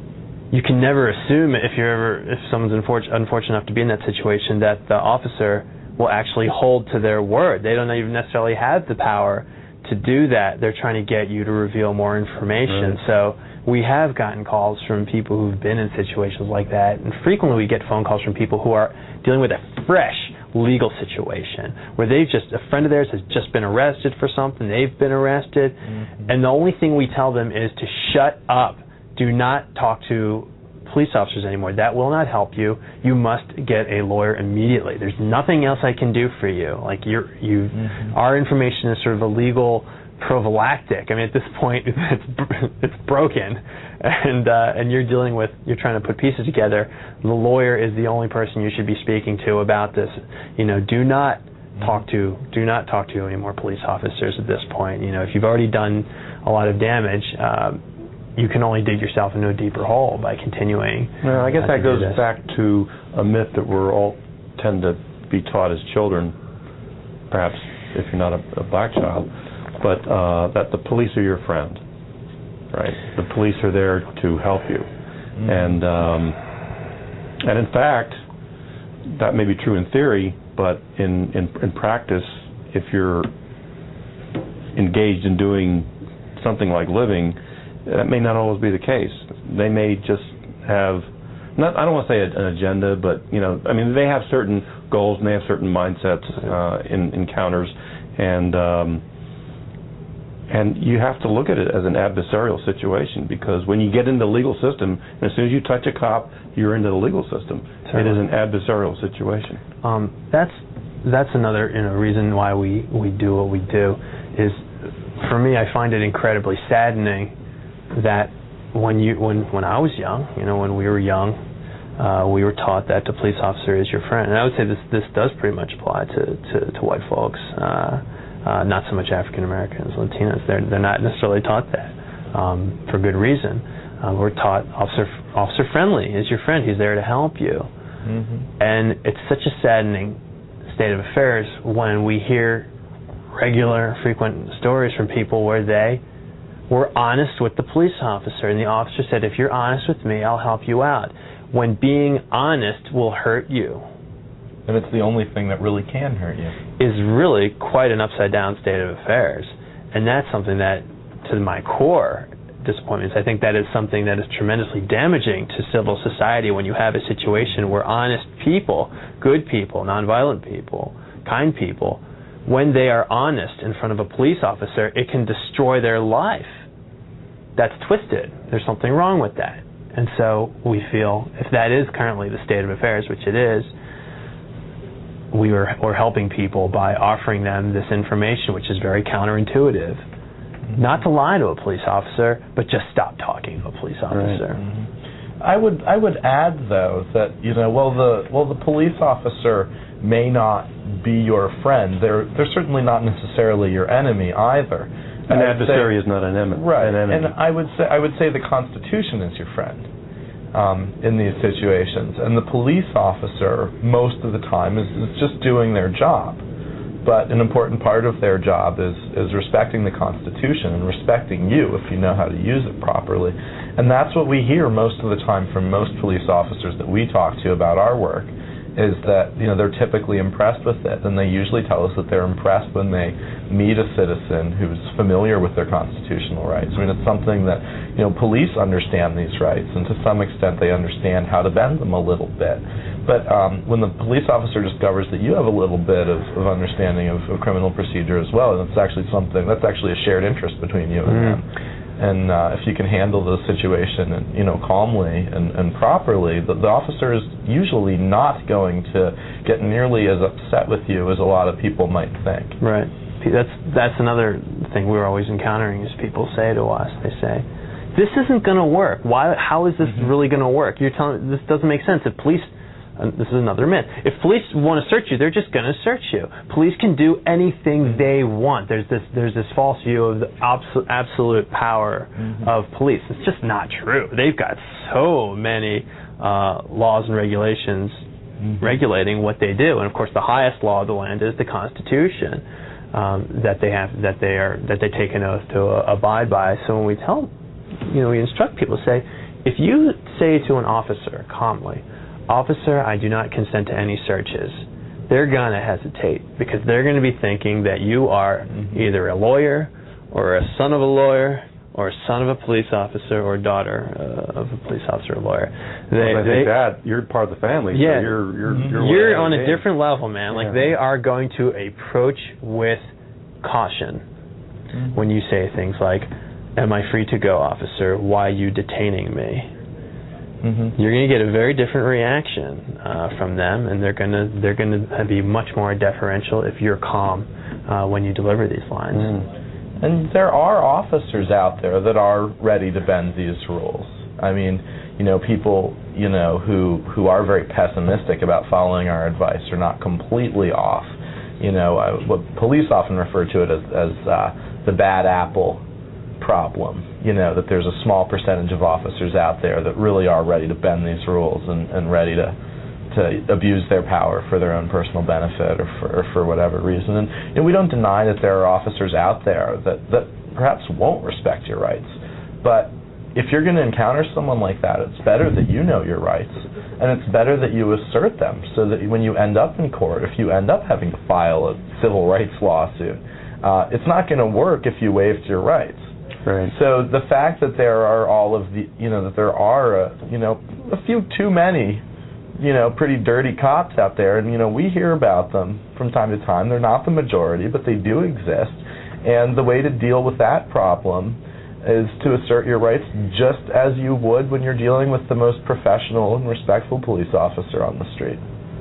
you can never assume if you're ever if someone's unfortunate, unfortunate enough to be in that situation that the officer will actually hold to their word. They don't even necessarily have the power to do that. They're trying to get you to reveal more information. Right. So we have gotten calls from people who've been in situations like that, and frequently we get phone calls from people who are dealing with a fresh legal situation where they've just, a friend of theirs has just been arrested for something, they've been arrested, mm-hmm. and the only thing we tell them is to shut up. Do not talk to police officers anymore. That will not help you. You must get a lawyer immediately. There's nothing else I can do for you. Like you're, you, mm-hmm. our information is sort of a legal prophylactic. I mean, at this point, it's it's broken, and uh, and you're dealing with, you're trying to put pieces together. The lawyer is the only person you should be speaking to about this. You know, do not mm-hmm. talk to, do not talk to any more police officers at this point. You know, if you've already done a lot of damage, uh, you can only dig yourself into a deeper hole by continuing. Well, I guess that goes back to a myth that we're all tend to be taught as children, perhaps if you're not a, a black child, but uh, that the police are your friend, right? The police are there to help you. Mm. And um, and in fact, that may be true in theory, but in, in, in practice, if you're engaged in doing something like living, that may not always be the case. They may just have, not I don't want to say an agenda, but you know, I mean, they have certain goals and they have certain mindsets uh, in encounters, and um, and you have to look at it as an adversarial situation, because when you get into the legal system, and as soon as you touch a cop, you're into the legal system. Certainly. It is an adversarial situation. Um, that's that's another you know reason why we we do what we do is, for me, I find it incredibly saddening that when you when when I was young, you know, when we were young, uh, we were taught that the police officer is your friend, and I would say this this does pretty much apply to to, to white folks, uh, uh, not so much African Americans, Latinos. They're they're not necessarily taught that um, for good reason. Uh, we're taught officer officer friendly is your friend. He's there to help you, mm-hmm. and it's such a saddening state of affairs when we hear regular, frequent stories from people where they were honest with the police officer, and the officer said, if you're honest with me, I'll help you out. When being honest will hurt you, and it's the only thing that really can hurt you, is really quite an upside-down state of affairs. And that's something that, to my core disappointments, I think that is something that is tremendously damaging to civil society when you have a situation where honest people, good people, nonviolent people, kind people, when they are honest in front of a police officer, it can destroy their life. That's twisted. There's something wrong with that. And so we feel, if that is currently the state of affairs, which it is, we are, we're helping people by offering them this information, which is very counterintuitive. Mm-hmm. Not to lie to a police officer, but just stop talking to a police officer. Right. Mm-hmm. I would I would add, though, that, you know, well the well the police officer may not be your friend. They're they're certainly not necessarily your enemy either. An adversary is not an enemy. Right, an enemy. And I would say I would say the Constitution is your friend um, in these situations, and the police officer most of the time is, is just doing their job. But an important part of their job is is respecting the Constitution and respecting you if you know how to use it properly. And that's what we hear most of the time from most police officers that we talk to about our work, is that, you know, they're typically impressed with it, and they usually tell us that they're impressed when they meet a citizen who's familiar with their constitutional rights. I mean, it's something that, you know, police understand these rights, and to some extent they understand how to bend them a little bit. But um, when the police officer discovers that you have a little bit of, of understanding of, of criminal procedure as well, and it's actually something, that's actually a shared interest between you and mm. them. And uh, if you can handle the situation, and, you know, calmly and, and properly, the, the officer is usually not going to get nearly as upset with you as a lot of people might think. Right. That's that's another thing we're always encountering is people say to us, they say, "This isn't going to work. Why? How is this mm-hmm. really going to work? You're telling this doesn't make sense. If police." And this is another myth. If police want to search you, they're just going to search you. Police can do anything they want. There's this there's this false view of the abso- absolute power mm-hmm. of police. It's just not true. They've got so many uh, laws and regulations mm-hmm. regulating what they do. And of course, the highest law of the land is the Constitution um, that they have that they are that they take an oath to uh, abide by. So when we tell, you know, we instruct people, say, if you say to an officer calmly, "Officer, I do not consent to any searches," they're going to hesitate because they're going to be thinking that you are either a lawyer or a son of a lawyer or a son of a police officer or daughter uh, of a police officer or lawyer. They, well, I they, think that you're part of the family. Yeah, so you're you're you're, you're on a different level, man. Like yeah. they are going to approach with caution mm-hmm. when you say things like, "Am I free to go, officer? Why are you detaining me?" Mm-hmm. You're going to get a very different reaction uh, from them, and they're going to they're going to be much more deferential if you're calm uh, when you deliver these lines. Mm. And there are officers out there that are ready to bend these rules. I mean, you know, people, you know, who who are very pessimistic about following our advice are not completely off. You know, uh, what police often refer to it as, as uh, the bad apple problem. You know, that there's a small percentage of officers out there that really are ready to bend these rules and, and ready to to abuse their power for their own personal benefit or for, or for whatever reason. And you know, we don't deny that there are officers out there that, that perhaps won't respect your rights. But if you're going to encounter someone like that, it's better that you know your rights, and it's better that you assert them so that when you end up in court, if you end up having to file a civil rights lawsuit, uh, it's not going to work if you waived your rights. Right. So the fact that there are all of the, you know, that there are, uh, you know, a few too many, you know, pretty dirty cops out there, and, you know, we hear about them from time to time. They're not the majority, but they do exist. And the way to deal with that problem is to assert your rights just as you would when you're dealing with the most professional and respectful police officer on the street.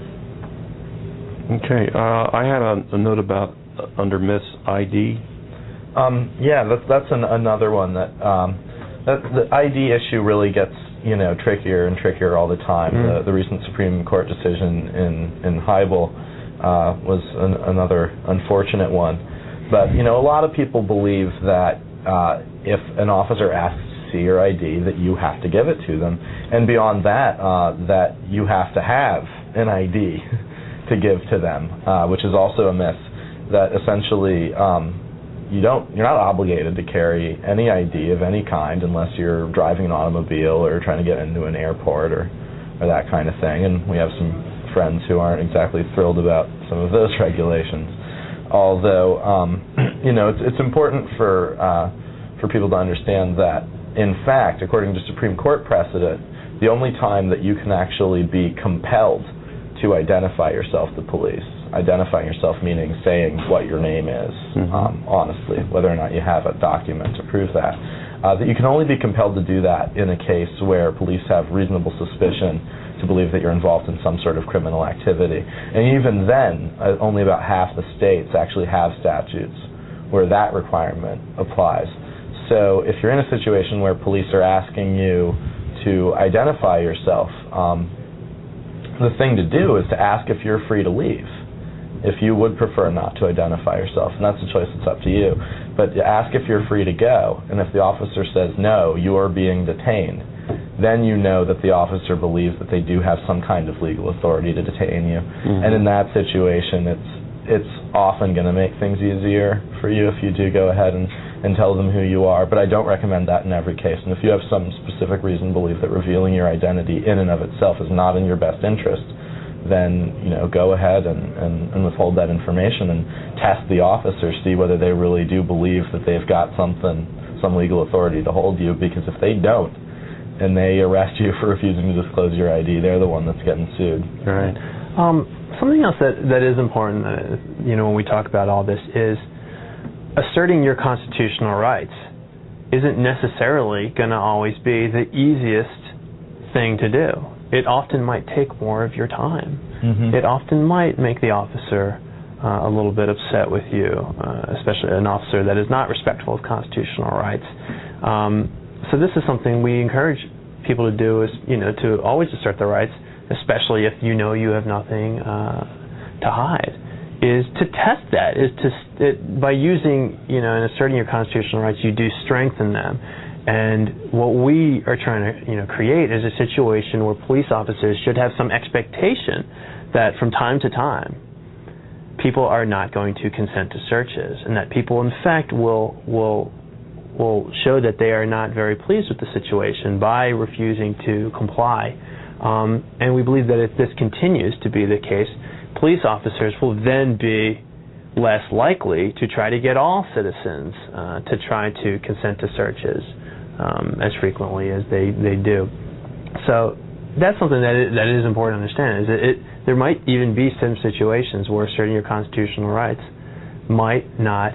Okay. Uh, I had a, a note about uh, under Miss I D. Um, yeah, that's, that's an, another one that, um, that the I D issue really gets, you know, trickier and trickier all the time. Mm. The, the recent Supreme Court decision in, in Hybel uh, was an, another unfortunate one. But, you know, a lot of people believe that uh, if an officer asks to see your I D, that you have to give it to them. And beyond that, uh, that you have to have an I D to give to them, uh, which is also a myth, that essentially um, you don't, you're not obligated to carry any I D of any kind unless you're driving an automobile or trying to get into an airport or, or that kind of thing. And we have some friends who aren't exactly thrilled about some of those regulations. Although, um, you know, it's, it's important for uh, for people to understand that, in fact, according to Supreme Court precedent, the only time that you can actually be compelled to identify yourself to police, identifying yourself meaning saying what your name is, mm-hmm. um, honestly, whether or not you have a document to prove that, uh, that you can only be compelled to do that in a case where police have reasonable suspicion to believe that you're involved in some sort of criminal activity. And even then, uh, only about half the states actually have statutes where that requirement applies. So if you're in a situation where police are asking you to identify yourself, um, the thing to do is to ask if you're free to leave, if you would prefer not to identify yourself, and that's a choice that's up to you. But ask if you're free to go, and if the officer says no, you are being detained, then you know that the officer believes that they do have some kind of legal authority to detain you. Mm-hmm. And in that situation, it's it's often going to make things easier for you if you do go ahead and, and tell them who you are. But I don't recommend that in every case. And if you have some specific reason to believe that revealing your identity in and of itself is not in your best interest, then, you know, go ahead and, and, and withhold that information and test the officer, see whether they really do believe that they've got something, some legal authority to hold you. Because if they don't, and they arrest you for refusing to disclose your I D, they're the one that's getting sued. Right. Um, something else that, that is important, uh, you know, when we talk about all this is asserting your constitutional rights isn't necessarily going to always be the easiest thing to do. It often might take more of your time. Mm-hmm. It often might make the officer uh, a little bit upset with you, uh, especially an officer that is not respectful of constitutional rights. Um, So this is something we encourage people to do, is, you know, to always assert their rights, especially if you know you have nothing uh, to hide, is to test that, is to it, by using, you know, and asserting your constitutional rights, you do strengthen them. And what we are trying to, you know, create is a situation where police officers should have some expectation that from time to time people are not going to consent to searches, and that people, in fact, will will will show that they are not very pleased with the situation by refusing to comply. Um, and we believe that if this continues to be the case, police officers will then be less likely to try to get all citizens uh, to try to consent to searches um, as frequently as they, they do. So that's something that is, that is important to understand. Is that it, there might even be some situations where asserting your constitutional rights might not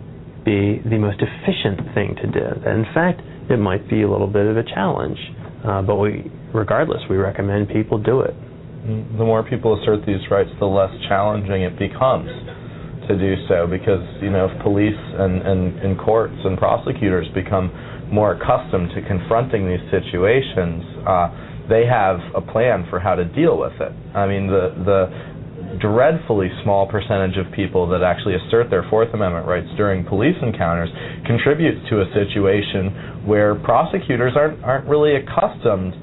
be the most efficient thing to do. That in fact, it might be a little bit of a challenge. Uh, but we, regardless, we recommend people do it. The more people assert these rights, the less challenging it becomes to do so, because, you know, if police and, and, and courts and prosecutors become more accustomed to confronting these situations, uh, they have a plan for how to deal with it. I mean, the the dreadfully small percentage of people that actually assert their Fourth Amendment rights during police encounters contributes to a situation where prosecutors aren't aren't really accustomed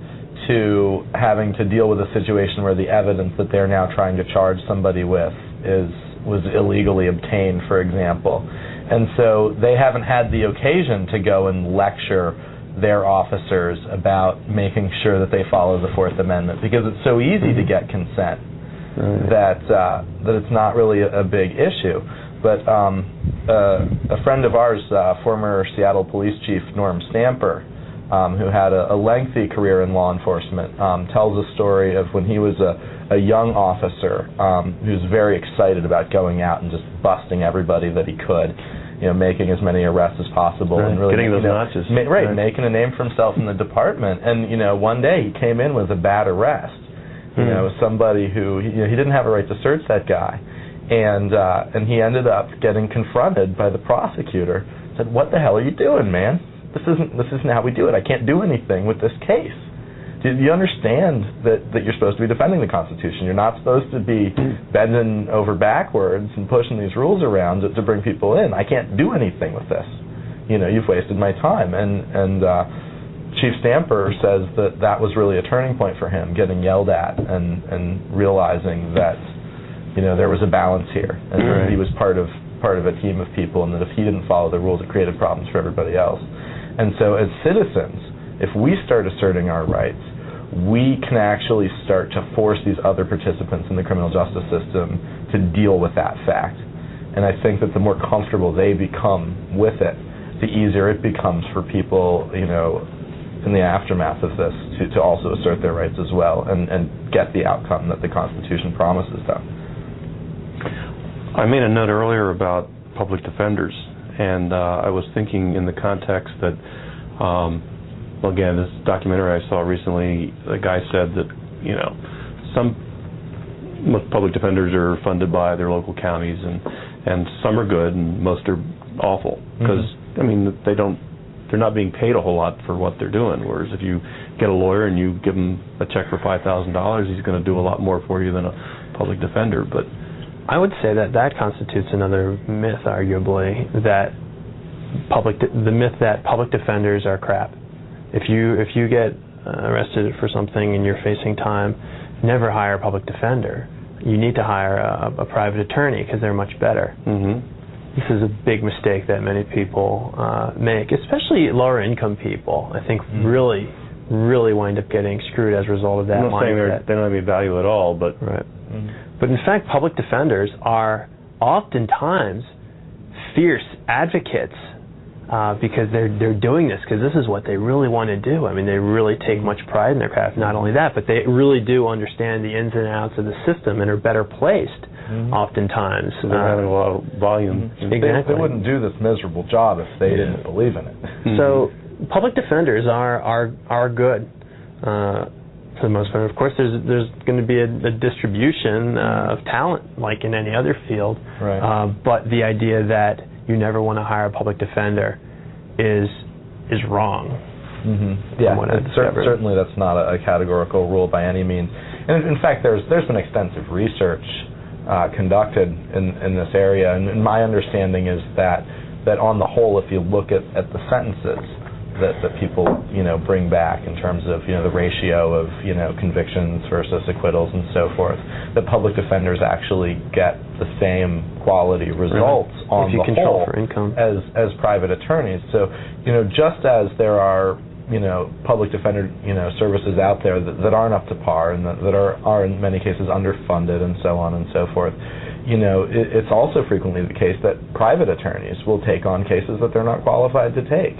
to having to deal with a situation where the evidence that they're now trying to charge somebody with is was illegally obtained, for example. And so they haven't had the occasion to go and lecture their officers about making sure that they follow the Fourth Amendment, because it's so easy to get consent right. that uh, that it's not really a, a big issue. But um, uh, a friend of ours, uh, former Seattle Police Chief Norm Stamper, um, who had a, a lengthy career in law enforcement, um, tells a story of when he was a, a young officer um, who was very excited about going out and just busting everybody that he could. You know, making as many arrests as possible, right. and really getting those you know, notches, ma- right, right, making a name for himself in the department. And you know, one day he came in with a bad arrest. You hmm. know, somebody who you know he didn't have a right to search that guy, and uh, and he ended up getting confronted by the prosecutor. Said, "What the hell are you doing, man? This isn't this isn't how we do it. I can't do anything with this case. Do you understand that, that you're supposed to be defending the Constitution? You're not supposed to be bending over backwards and pushing these rules around to, to bring people in. I can't do anything with this. You know, you've wasted my time." And and uh, Chief Stamper says that that was really a turning point for him, getting yelled at and, and realizing that, you know, there was a balance here, and right. that he was part of part of a team of people, and that if he didn't follow the rules, it created problems for everybody else. And so as citizens, if we start asserting our rights, we can actually start to force these other participants in the criminal justice system to deal with that fact. And I think that the more comfortable they become with it, the easier it becomes for people, you know, in the aftermath of this to, to also assert their rights as well and, and get the outcome that the Constitution promises them. I made a note earlier about public defenders, and uh, I was thinking in the context that um, well, again, this documentary I saw recently, the guy said that, you know, some public defenders are funded by their local counties, and, and some are good, and most are awful. Because, mm-hmm. I mean, they don't, they're not being paid a whole lot for what they're doing. Whereas if you get a lawyer and you give him a check for five thousand dollars, he's going to do a lot more for you than a public defender. But I would say that that constitutes another myth, arguably, that public, de- the myth that public defenders are crap. If you if you get uh, arrested for something and you're facing time, never hire a public defender. You need to hire a, a private attorney because they're much better. Mm-hmm. This is a big mistake that many people uh, make, especially lower income people. I think mm-hmm. really, really wind up getting screwed as a result of that I'm not saying mindset. they don't have any value at all, but right. Mm-hmm. But in fact, public defenders are oftentimes fierce advocates. Uh, because they're they're doing this because this is what they really want to do. I mean, they really take much pride in their craft. Not only that, but they really do understand the ins and outs of the system and are better placed, mm-hmm. oftentimes. So they're uh, having a lot of volume. Mm-hmm. Exactly. They, they wouldn't do this miserable job if they yeah. didn't believe in it. Mm-hmm. So public defenders are are are good. Uh, for the most part. Of course, there's there's going to be a, a distribution uh, of talent, like in any other field. Right. Uh, but the idea that you never want to hire a public defender is is wrong. Mm-hmm. Yeah, cer- certainly that's not a, a categorical rule by any means. And in fact, there's there's been extensive research uh, conducted in, in this area, and, and my understanding is that that on the whole, if you look at, at the sentences that, that people, you know, bring back in terms of, you know, the ratio of, you know, convictions versus acquittals and so forth, that public defenders actually get the same quality results right. on if you the control whole for income. as as private attorneys. So, you know, just as there are, you know, public defender, you know, services out there that, that aren't up to par and that, that are, are in many cases underfunded and so on and so forth, you know, it, it's also frequently the case that private attorneys will take on cases that they're not qualified to take.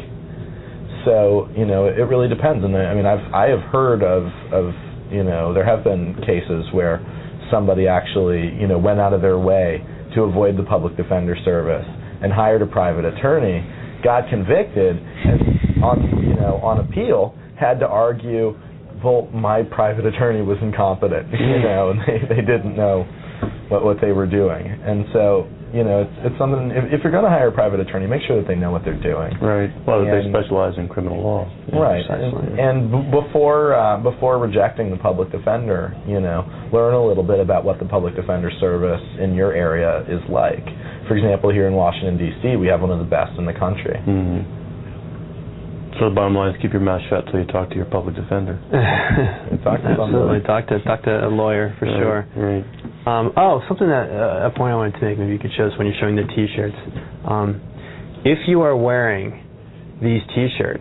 So, you know, it really depends. And I mean, I've I have heard of of you know, there have been cases where somebody actually, you know, went out of their way to avoid the public defender service and hired a private attorney, got convicted, and on you know on appeal had to argue, well, my private attorney was incompetent, you know, and they they didn't know what what they were doing. And so, you know, it's it's something, if, if you're going to hire a private attorney, make sure that they know what they're doing. Right. Well, and, they specialize in criminal law. Yeah, right. And, and b- before uh, before rejecting the public defender, you know, learn a little bit about what the public defender service in your area is like. For example, here in Washington, D C, we have one of the best in the country. Mm-hmm. So the bottom line is keep your mouth shut until you talk to your public defender. talk to Absolutely. Talk to, talk to a lawyer for right, sure. Right. Um, oh, something that, uh, a point I wanted to make, maybe you could show us when you're showing the T-shirts. Um, if you are wearing these T-shirts,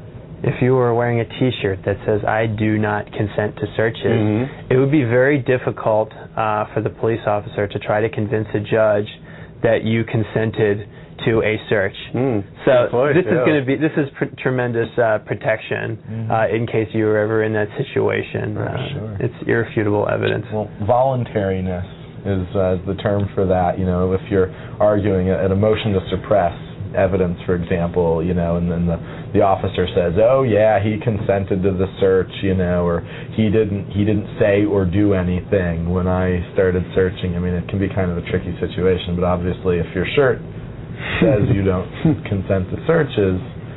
if you are wearing a T-shirt that says, I do not consent to searches, mm-hmm. it would be very difficult uh, for the police officer to try to convince a judge that you consented to a search. Mm, so point, this yeah. is going to be this is pr- tremendous uh, protection mm-hmm. uh, in case you were ever in that situation. For uh, sure. It's irrefutable evidence. Well, voluntariness is, uh, is the term for that. You know, if you're arguing a, a motion to suppress evidence, for example, you know, and then the the officer says, "Oh yeah, he consented to the search," you know, or he didn't he didn't say or do anything when I started searching. I mean, it can be kind of a tricky situation, but obviously, if your shirt says you don't consent to searches,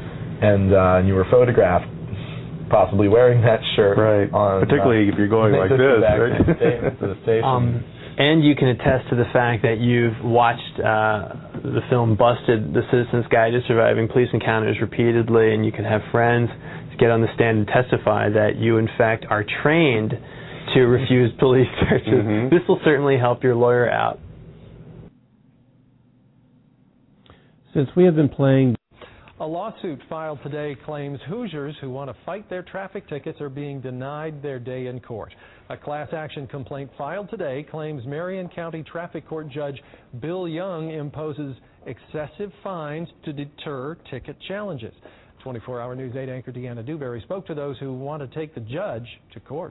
and uh, and you were photographed possibly wearing that shirt, right? On, particularly uh, if you're going like this, back right? to the station. To the station. Um, and you can attest to the fact that you've watched uh, the film Busted: The Citizen's Guide to Surviving Police Encounters repeatedly, and you can have friends get on the stand and testify that you, in fact, are trained to refuse police searches. Mm-hmm. This will certainly help your lawyer out. Since we have been playing... A lawsuit filed today claims Hoosiers who want to fight their traffic tickets are being denied their day in court. A class action complaint filed today claims Marion County Traffic Court Judge Bill Young imposes excessive fines to deter ticket challenges. twenty-four hour News eight anchor Deanna Dewberry spoke to those who want to take the judge to court.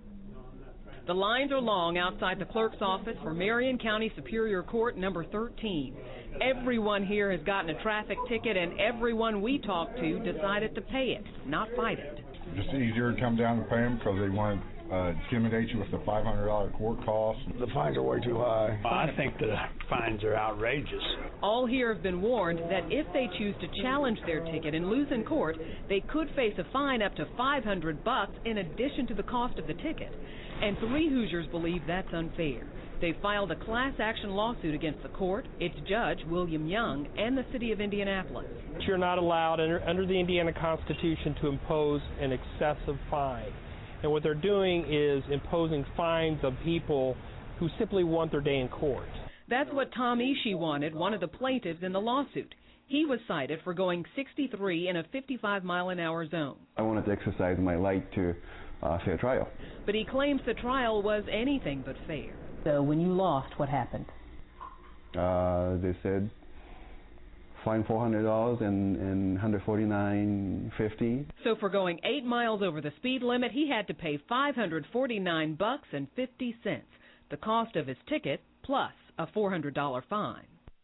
The lines are long outside the clerk's office for Marion County Superior Court number thirteen. Everyone here has gotten a traffic ticket, and everyone we talked to decided to pay it, not fight it. It's easier to come down and pay them because they want to uh, intimidate you with the five hundred dollars court cost. The fines are way too high. I think the fines are outrageous. All here have been warned that if they choose to challenge their ticket and lose in court, they could face a fine up to five hundred bucks in addition to the cost of the ticket. And three Hoosiers believe that's unfair. They filed a class action lawsuit against the court, its judge, William Young, and the city of Indianapolis. You're not allowed under, under the Indiana Constitution to impose an excessive fine. And what they're doing is imposing fines of people who simply want their day in court. That's what Tom Ishii wanted, one of the plaintiffs in the lawsuit. He was cited for going sixty-three in a fifty-five mile an hour zone. I wanted to exercise my right to uh, fair trial. But he claims the trial was anything but fair. So when you lost, what happened? Uh, they said fine four hundred dollars and, and one hundred forty-nine fifty. So for going eight miles over the speed limit, he had to pay five hundred forty-nine bucks and fifty cents, the cost of his ticket plus a four hundred dollars fine.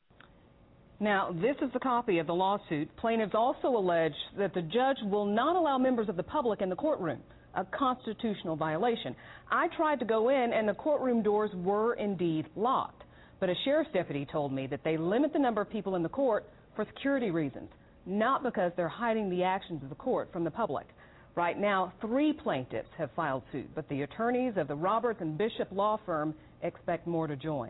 Now, this is the copy of the lawsuit. Plaintiffs also allege that the judge will not allow members of the public in the courtroom, a constitutional violation. I tried to go in, and the courtroom doors were indeed locked. But a sheriff's deputy told me that they limit the number of people in the court for security reasons, not because they're hiding the actions of the court from the public. Right now, three plaintiffs have filed suit, but the attorneys of the Roberts and Bishop law firm expect more to join.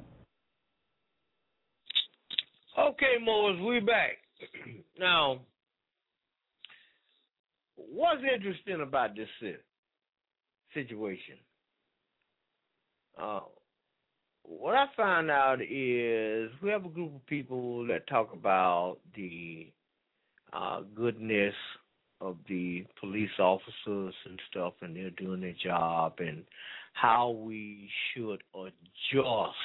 Okay, Morris, we back. Now, what's interesting about this situation? Uh, what I found out is we have a group of people that talk about the uh, goodness of the police officers and stuff, and they're doing their job, and how we should adjust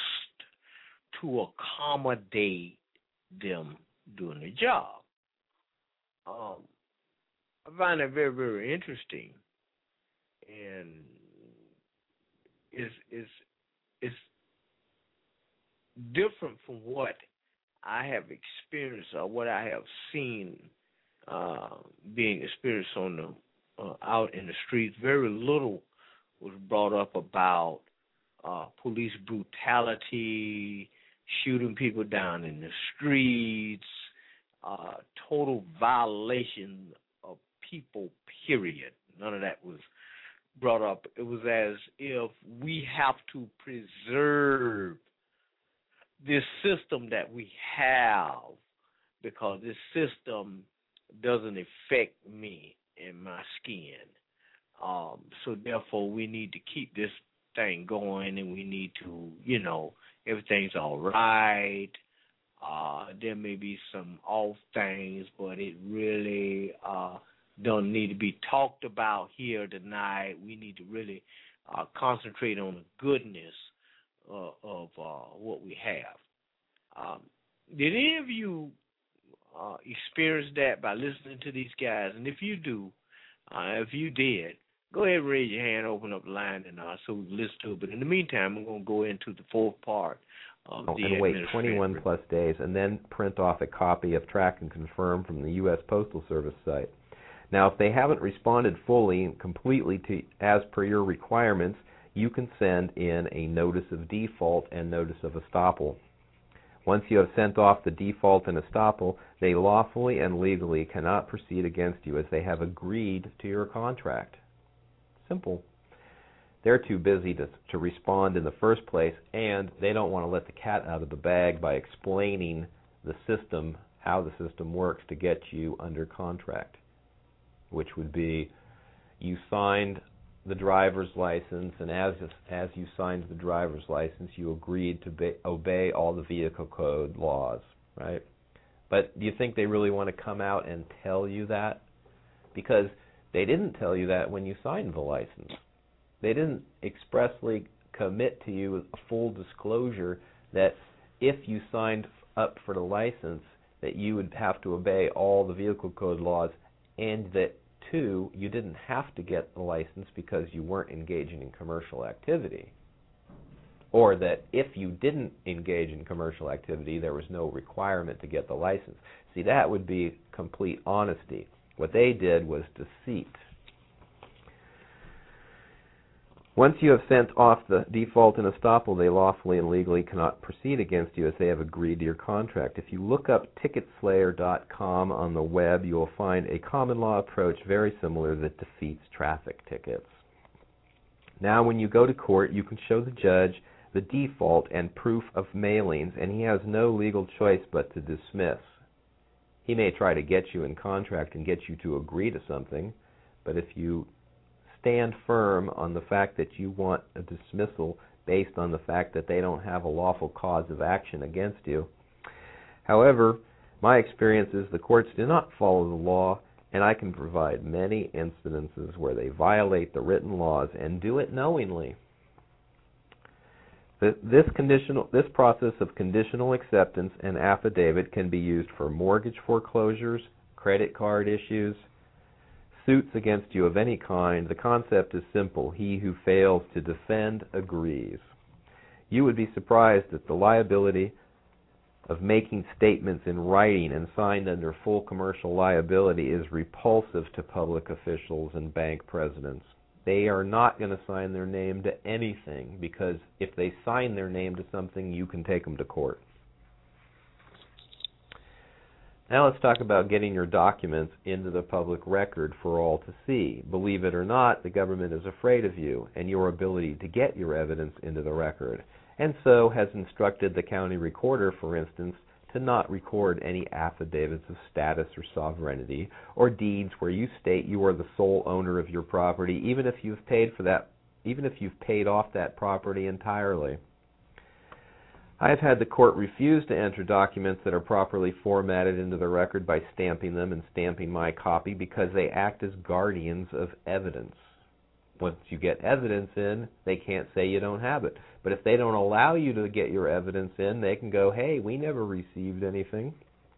to accommodate them doing their job. Um, I find that very, very interesting, and it's it's it's different from what I have experienced or what I have seen uh, being experienced on the uh, out in the streets. Very little was brought up about uh, police brutality, shooting people down in the streets, uh, total violation of people, period. None of that was brought up. It was as if we have to preserve this system that we have because this system doesn't affect me and my skin. Um, so therefore, we need to keep this thing going, and we need to, you know, everything's all right. Uh, there may be some off things, but it really uh, don't need to be talked about here tonight. We need to really uh, concentrate on the goodness uh, of uh, what we have. Um, did any of you uh, experience that by listening to these guys? And if you do, uh, if you did, go ahead and raise your hand, open up the line, and uh, so we can listen to it. But in the meantime, we're going to go into the fourth part of oh, the and wait twenty-one plus days, and then print off a copy of Track and Confirm from the U S Postal Service site. Now, if they haven't responded fully and completely to as per your requirements, you can send in a notice of default and notice of estoppel. Once you have sent off the default and estoppel, they lawfully and legally cannot proceed against you as they have agreed to your contract. Simple. They're too busy to, to respond in the first place, and they don't want to let the cat out of the bag by explaining the system, how the system works to get you under contract, which would be you signed the driver's license, and as as you signed the driver's license, you agreed to be, obey all the vehicle code laws, right? But do you think they really want to come out and tell you that? Because they didn't tell you that when you signed the license. They didn't expressly commit to you a full disclosure that if you signed up for the license, that you would have to obey all the vehicle code laws, and that, two, you didn't have to get the license because you weren't engaging in commercial activity. Or that if you didn't engage in commercial activity, there was no requirement to get the license. See, that would be complete honesty. What they did was deceit. Once you have sent off the default and estoppel, they lawfully and legally cannot proceed against you as they have agreed to your contract. If you look up ticket slayer dot com on the web, you will find a common law approach very similar that defeats traffic tickets. Now, when you go to court, you can show the judge the default and proof of mailings, and he has no legal choice but to dismiss. He may try to get you in contract and get you to agree to something, but if you stand firm on the fact that you want a dismissal based on the fact that they don't have a lawful cause of action against you. However, my experience is the courts do not follow the law, and I can provide many incidences where they violate the written laws and do it knowingly. This conditional, this process of conditional acceptance and affidavit can be used for mortgage foreclosures, credit card issues, suits against you of any kind. The concept is simple. He who fails to defend agrees. You would be surprised at the liability of making statements in writing and signed under full commercial liability is repulsive to public officials and bank presidents. They are not going to sign their name to anything, because if they sign their name to something, you can take them to court. Now let's talk about getting your documents into the public record for all to see. Believe it or not, the government is afraid of you and your ability to get your evidence into the record, and so has instructed the county recorder, for instance, to not record any affidavits of status or sovereignty or deeds where you state you are the sole owner of your property, even if you've paid for that, even if you've paid off that property entirely. I have had the court refuse to enter documents that are properly formatted into the record by stamping them and stamping my copy because they act as guardians of evidence. Once you get evidence in, they can't say you don't have it. But if they don't allow you to get your evidence in, they can go, hey, we never received anything.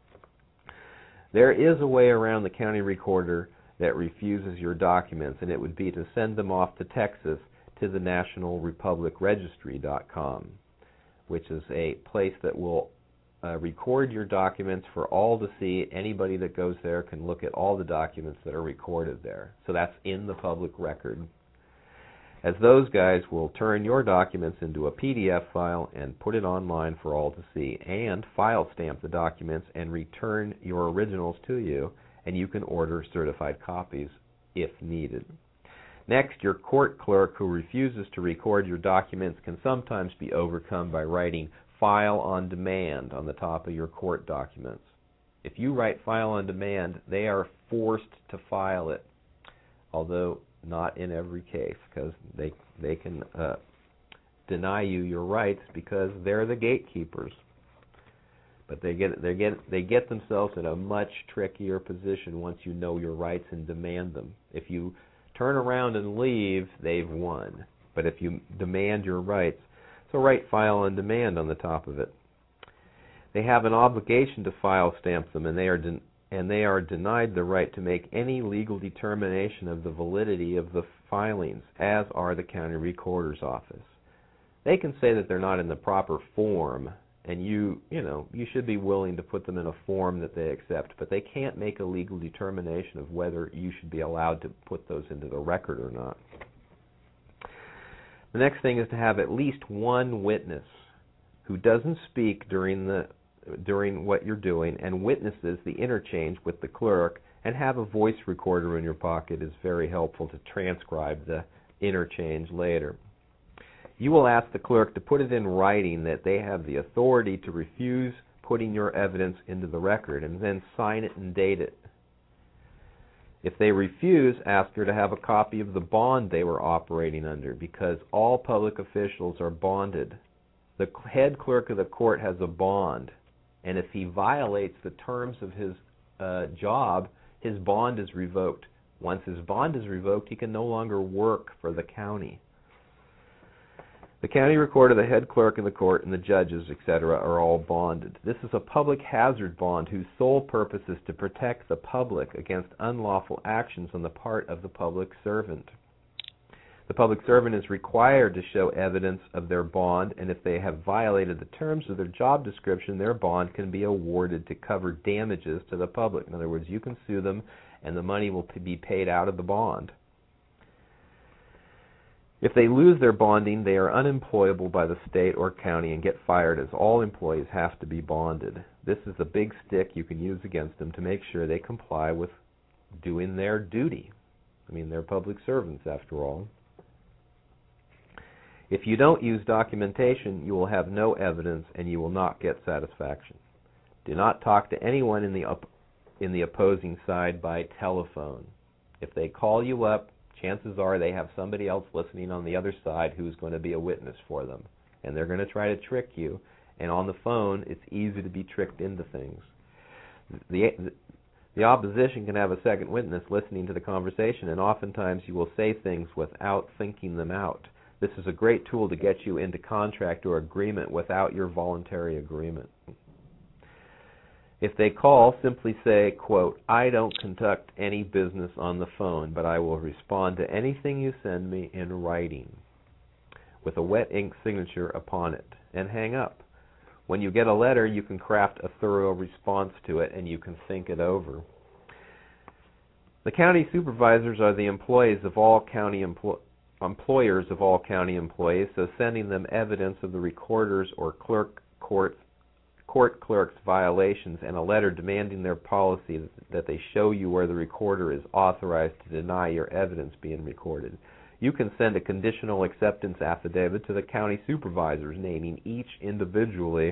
There is a way around the county recorder that refuses your documents, and it would be to send them off to Texas to the National Republic Registry dot com, which is a place that will uh, record your documents for all to see. Anybody that goes there can look at all the documents that are recorded there. So that's in the public record. As those guys will turn your documents into a P D F file and put it online for all to see, and file stamp the documents and return your originals to you, and you can order certified copies if needed. Next, your court clerk who refuses to record your documents can sometimes be overcome by writing File on Demand on the top of your court documents. If you write File on Demand, they are forced to file it, although not in every case, because they they can uh, deny you your rights because they're the gatekeepers. But they get they get they get themselves in a much trickier position once you know your rights and demand them. If you turn around and leave, they've won. But if you demand your rights, so write File on Demand on the top of it. They have an obligation to file stamp them, and they are den- and they are denied the right to make any legal determination of the validity of the filings, as are the county recorder's office. They can say that they're not in the proper form, and you, you know, you should be willing to put them in a form that they accept, but they can't make a legal determination of whether you should be allowed to put those into the record or not. The next thing is to have at least one witness who doesn't speak during the during what you're doing and witnesses the interchange with the clerk, and have a voice recorder in your pocket is very helpful to transcribe the interchange later. You will ask the clerk to put it in writing that they have the authority to refuse putting your evidence into the record, and then sign it and date it. If they refuse, ask her to have a copy of the bond they were operating under, because all public officials are bonded. The head clerk of the court has a bond, and if he violates the terms of his uh, job, his bond is revoked. Once his bond is revoked, he can no longer work for the county. The county recorder, the head clerk in the court, and the judges, et cetera, are all bonded. This is a public hazard bond whose sole purpose is to protect the public against unlawful actions on the part of the public servant. The public servant is required to show evidence of their bond, and if they have violated the terms of their job description, their bond can be awarded to cover damages to the public. In other words, you can sue them, and the money will be paid out of the bond. If they lose their bonding, they are unemployable by the state or county and get fired, as all employees have to be bonded. This is a big stick you can use against them to make sure they comply with doing their duty. I mean, they're public servants, after all. If you don't use documentation, you will have no evidence and you will not get satisfaction. Do not talk to anyone in the up, in the opposing side by telephone. If they call you up, chances are they have somebody else listening on the other side who's going to be a witness for them. And they're going to try to trick you. And on the phone, it's easy to be tricked into things. The, the opposition can have a second witness listening to the conversation, and oftentimes you will say things without thinking them out. This is a great tool to get you into contract or agreement without your voluntary agreement. If they call, simply say, quote, I don't conduct any business on the phone, but I will respond to anything you send me in writing with a wet ink signature upon it, and hang up. When you get a letter, you can craft a thorough response to it, and you can think it over. The county supervisors are the employees of all county employees. employers of all county employees, so sending them evidence of the recorder's or clerk court, court clerk's violations and a letter demanding their policy that they show you where the recorder is authorized to deny your evidence being recorded. You can send a conditional acceptance affidavit to the county supervisors naming each individually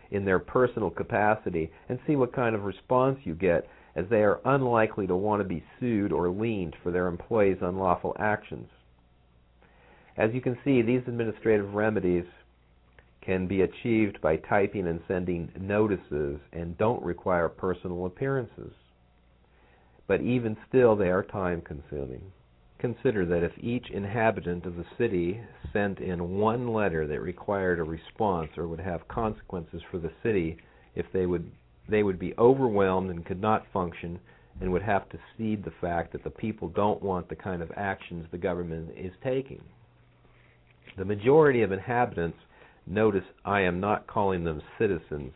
in their personal capacity and see what kind of response you get, as they are unlikely to want to be sued or liened for their employees' unlawful actions. As you can see, these administrative remedies can be achieved by typing and sending notices and don't require personal appearances. But even still, they are time-consuming. Consider that if each inhabitant of the city sent in one letter that required a response or would have consequences for the city, if they would they would be overwhelmed and could not function and would have to cede the fact that the people don't want the kind of actions the government is taking. The majority of inhabitants, notice I am not calling them citizens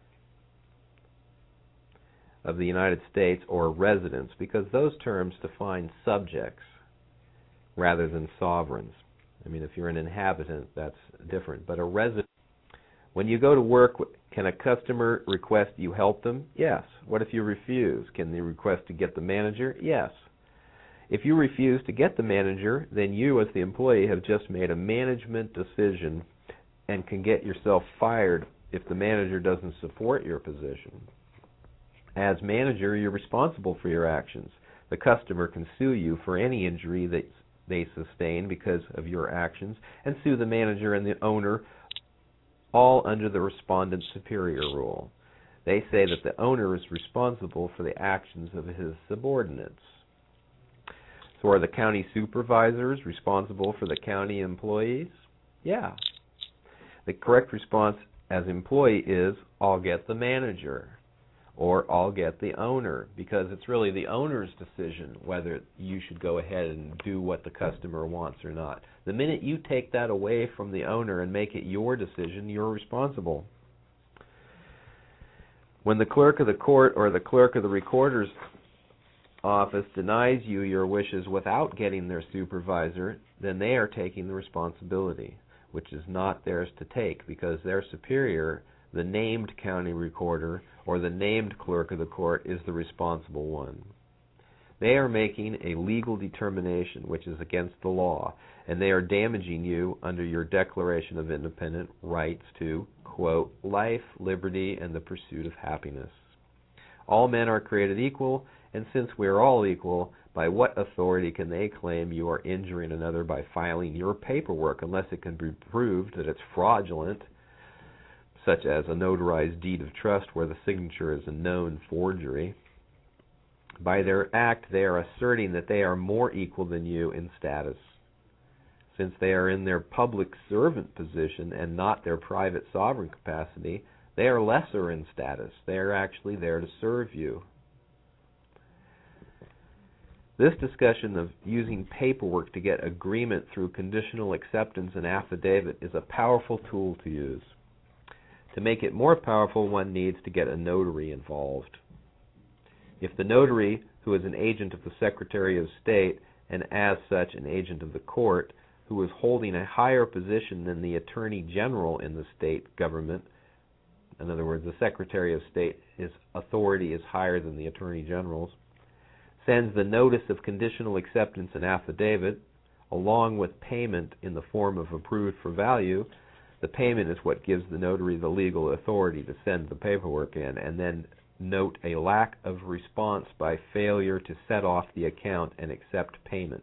of the United States or residents, because those terms define subjects rather than sovereigns. I mean, if you're an inhabitant, that's different. But a resident, when you go to work, can a customer request you help them? Yes. What if you refuse? Can they request to get the manager? Yes. If you refuse to get the manager, then you as the employee have just made a management decision and can get yourself fired if the manager doesn't support your position. As manager, you're responsible for your actions. The customer can sue you for any injury that they sustain because of your actions, and sue the manager and the owner, all under the respondent superior rule. They say that the owner is responsible for the actions of his subordinates. So are the county supervisors responsible for the county employees? Yeah. The correct response as employee is, I'll get the manager, or I'll get the owner, because it's really the owner's decision whether you should go ahead and do what the customer wants or not. The minute you take that away from the owner and make it your decision, you're responsible. When the clerk of the court or the clerk of the recorder's office denies you your wishes without getting their supervisor, then they are taking the responsibility, which is not theirs to take, because their superior, the named county recorder or the named clerk of the court, is the responsible one. They are making a legal determination which is against the law, and they are damaging you under your Declaration of Independent Rights to, quote, life, liberty, and the pursuit of happiness. All men are created equal, and since we are all equal, by what authority can they claim you are injuring another by filing your paperwork unless it can be proved that it's fraudulent, such as a notarized deed of trust where the signature is a known forgery? By their act, they are asserting that they are more equal than you in status. Since they are in their public servant position and not their private sovereign capacity, they are lesser in status. They are actually there to serve you. This discussion of using paperwork to get agreement through conditional acceptance and affidavit is a powerful tool to use. To make it more powerful, one needs to get a notary involved. If the notary, who is an agent of the Secretary of State and as such an agent of the court, who is holding a higher position than the Attorney General in the state government, in other words, the Secretary of State, his authority is higher than the Attorney General's, sends the notice of conditional acceptance and affidavit, along with payment in the form of approved for value. The payment is what gives the notary the legal authority to send the paperwork in, and then note a lack of response by failure to set off the account and accept payment.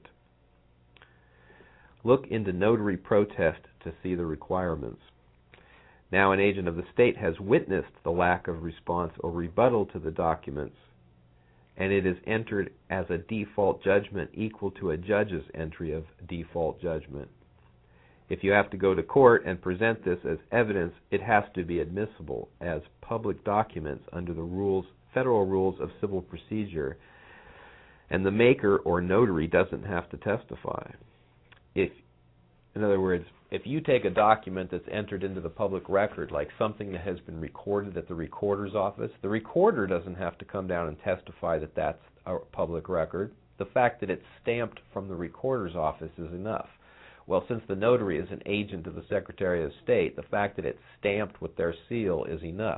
Look into notary protest to see the requirements. Now an agent of the state has witnessed the lack of response or rebuttal to the documents, and it is entered as a default judgment equal to a judge's entry of default judgment. If you have to go to court and present this as evidence, it has to be admissible as public documents under the rules, federal rules of civil procedure, and the maker or notary doesn't have to testify. If, in other words, if you take a document that's entered into the public record, like something that has been recorded at the recorder's office, the recorder doesn't have to come down and testify that that's a public record. The fact that it's stamped from the recorder's office is enough. Well, since the notary is an agent of the Secretary of State, the fact that it's stamped with their seal is enough.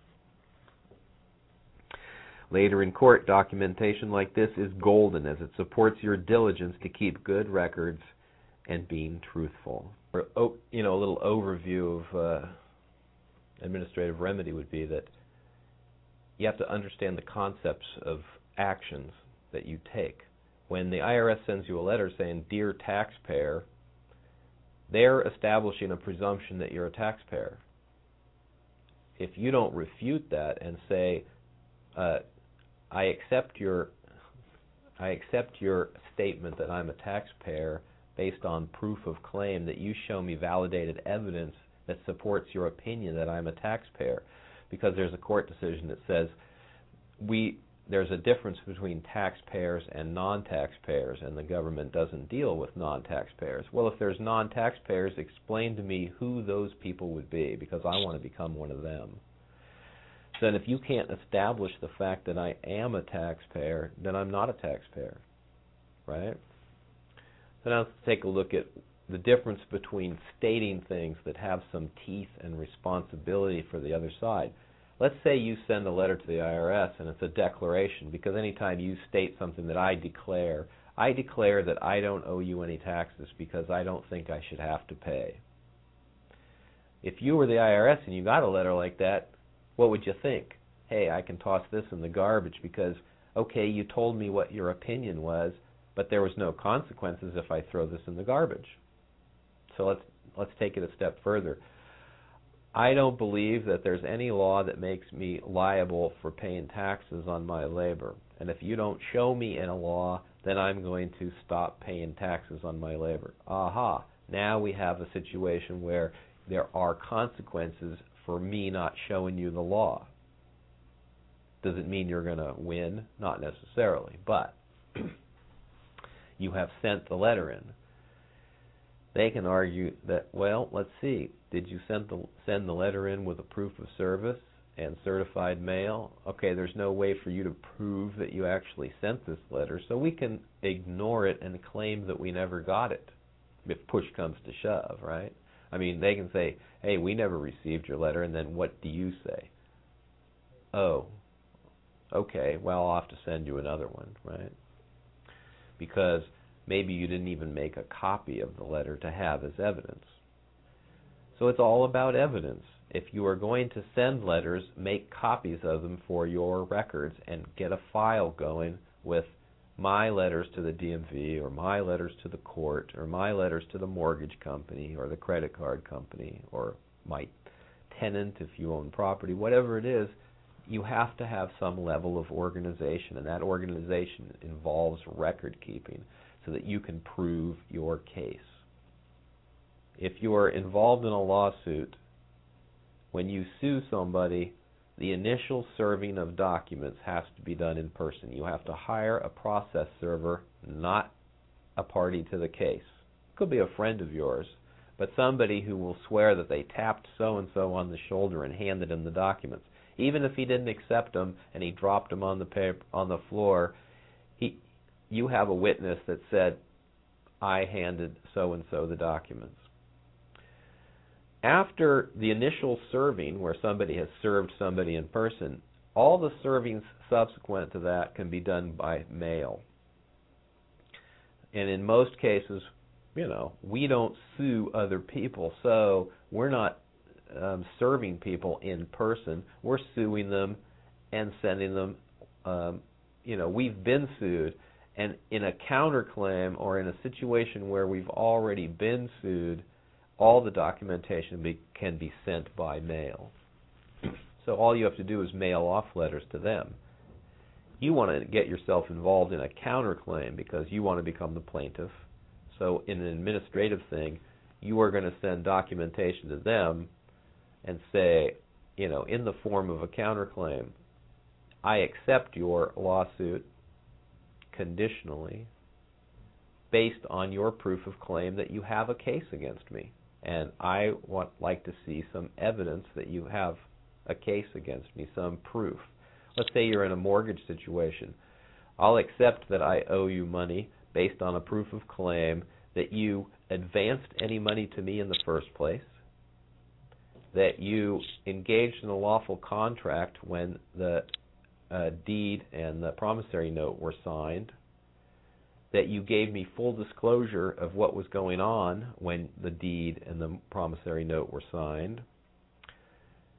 Later in court, documentation like this is golden, as it supports your diligence to keep good records and being truthful. Or, you know, a little overview of uh, administrative remedy would be that you have to understand the concepts of actions that you take. When the I R S sends you a letter saying, "Dear taxpayer," they're establishing a presumption that you're a taxpayer. If you don't refute that and say, uh, I accept your I accept your statement that I'm a taxpayer based on proof of claim, that you show me validated evidence that supports your opinion that I'm a taxpayer, because there's a court decision that says we there's a difference between taxpayers and non-taxpayers, and the government doesn't deal with non-taxpayers. Well, if there's non-taxpayers, explain to me who those people would be, because I want to become one of them. So then if you can't establish the fact that I am a taxpayer, then I'm not a taxpayer, right? So now let's take a look at the difference between stating things that have some teeth and responsibility for the other side. Let's say you send a letter to the I R S and it's a declaration, because anytime you state something that I declare, I declare that I don't owe you any taxes because I don't think I should have to pay. If you were the I R S and you got a letter like that, what would you think? Hey, I can toss this in the garbage because, okay, you told me what your opinion was, but there was no consequences if I throw this in the garbage. So let's let's take it a step further. I don't believe that there's any law that makes me liable for paying taxes on my labor. And if you don't show me in a law, then I'm going to stop paying taxes on my labor. Aha, now we have a situation where there are consequences for me not showing you the law. Does it mean you're going to win? Not necessarily, but you have sent the letter in. They can argue that, well, let's see, did you send the, send the letter in with a proof of service and certified mail? Okay, there's no way for you to prove that you actually sent this letter, so we can ignore it and claim that we never got it, if push comes to shove, right? I mean, they can say, hey, we never received your letter, and then what do you say? Oh, okay, well, I'll have to send you another one, right? Because maybe you didn't even make a copy of the letter to have as evidence. So it's all about evidence. If you are going to send letters, make copies of them for your records and get a file going with my letters to the D M V, or my letters to the court, or my letters to the mortgage company or the credit card company, or my tenant if you own property, whatever it is. You have to have some level of organization, and that organization involves record keeping so that you can prove your case. If you are involved in a lawsuit, when you sue somebody, the initial serving of documents has to be done in person. You have to hire a process server, not a party to the case. It could be a friend of yours, but somebody who will swear that they tapped so-and-so on the shoulder and handed him the documents. Even if he didn't accept them and he dropped them on the paper, on the floor, he, you have a witness that said, I handed so-and-so the documents. After the initial serving, where somebody has served somebody in person, all the servings subsequent to that can be done by mail. And in most cases, you know, we don't sue other people, so we're not um, serving people in person. We're suing them and sending them, um, you know, we've been sued. And in a counterclaim or in a situation where we've already been sued, all the documentation be, can be sent by mail. So all you have to do is mail off letters to them. You want to get yourself involved in a counterclaim because you want to become the plaintiff. So in an administrative thing, you are going to send documentation to them and say, you know, in the form of a counterclaim, I accept your lawsuit conditionally based on your proof of claim that you have a case against me. And I want like to see some evidence that you have a case against me, some proof. Let's say you're in a mortgage situation. I'll accept that I owe you money based on a proof of claim that you advanced any money to me in the first place, that you engaged in a lawful contract when the uh, deed and the promissory note were signed, that you gave me full disclosure of what was going on when the deed and the promissory note were signed,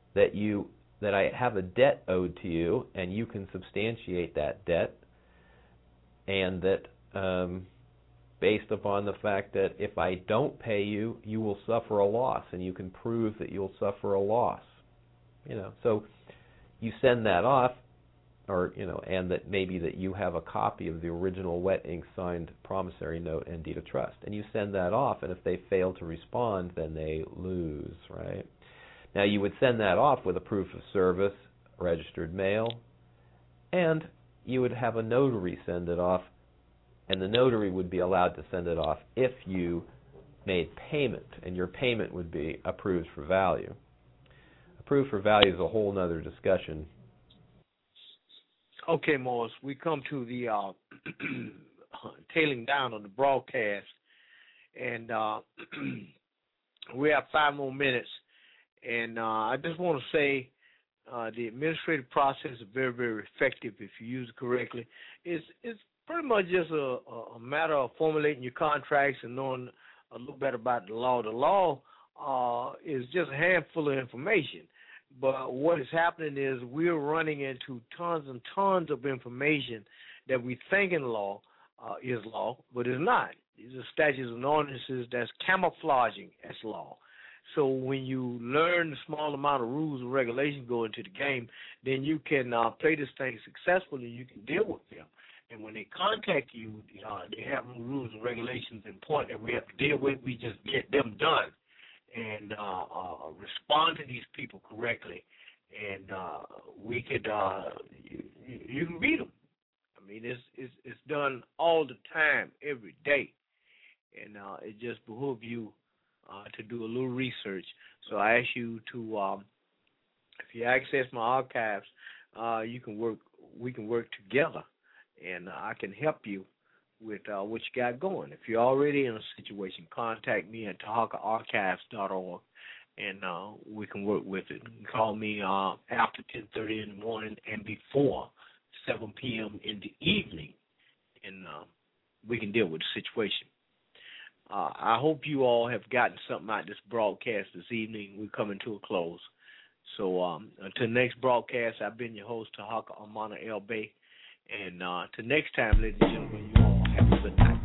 that you that I have a debt owed to you, and you can substantiate that debt, and that um, based upon the fact that if I don't pay you, you will suffer a loss, and you can prove that you'll suffer a loss. You know, so you send that off, or you know, and that maybe that you have a copy of the original wet ink signed promissory note and deed of trust, and you send that off, and if they fail to respond, then they lose, right? Now you would send that off with a proof of service, registered mail, and you would have a notary send it off, and the notary would be allowed to send it off if you made payment, and your payment would be approved for value. Approved for value is a whole other discussion. Okay, Morris, we come to the uh, tailing down of the broadcast, and uh, we have five more minutes. And uh, I just want to say uh, the administrative process is very, very effective if you use it correctly. It's it's pretty much just a, a matter of formulating your contracts and knowing a little better about the law. The law uh, is just a handful of information. But what is happening is we're running into tons and tons of information that we think in law uh, is law, but it's not. These are statutes and ordinances that's camouflaging as law. So when you learn the small amount of rules and regulations go into the game, then you can uh, play this thing successfully. You can deal with them. And when they contact you, uh, they have rules and regulations in point that we have to deal with. We just get them done and uh, uh, respond to these people correctly. And uh, we could, uh, you, you can beat them. I mean, it's, it's, it's done all the time, every day. And uh, it just behooves you Uh, to do a little research. So I ask you to, um, if you access my archives, uh, you can work. We can work together, and uh, I can help you with uh, what you got going. If you're already in a situation, contact me at tahaka archives dot org, and uh, we can work with it. You can call me uh, after ten thirty in the morning and before seven p.m. in the evening, and uh, we can deal with the situation. Uh, I hope you all have gotten something out of this broadcast this evening. We're coming to a close. So um, until next broadcast, I've been your host, Tahaka Amana El Bey. And uh, till next time, ladies and gentlemen, you all have a good night.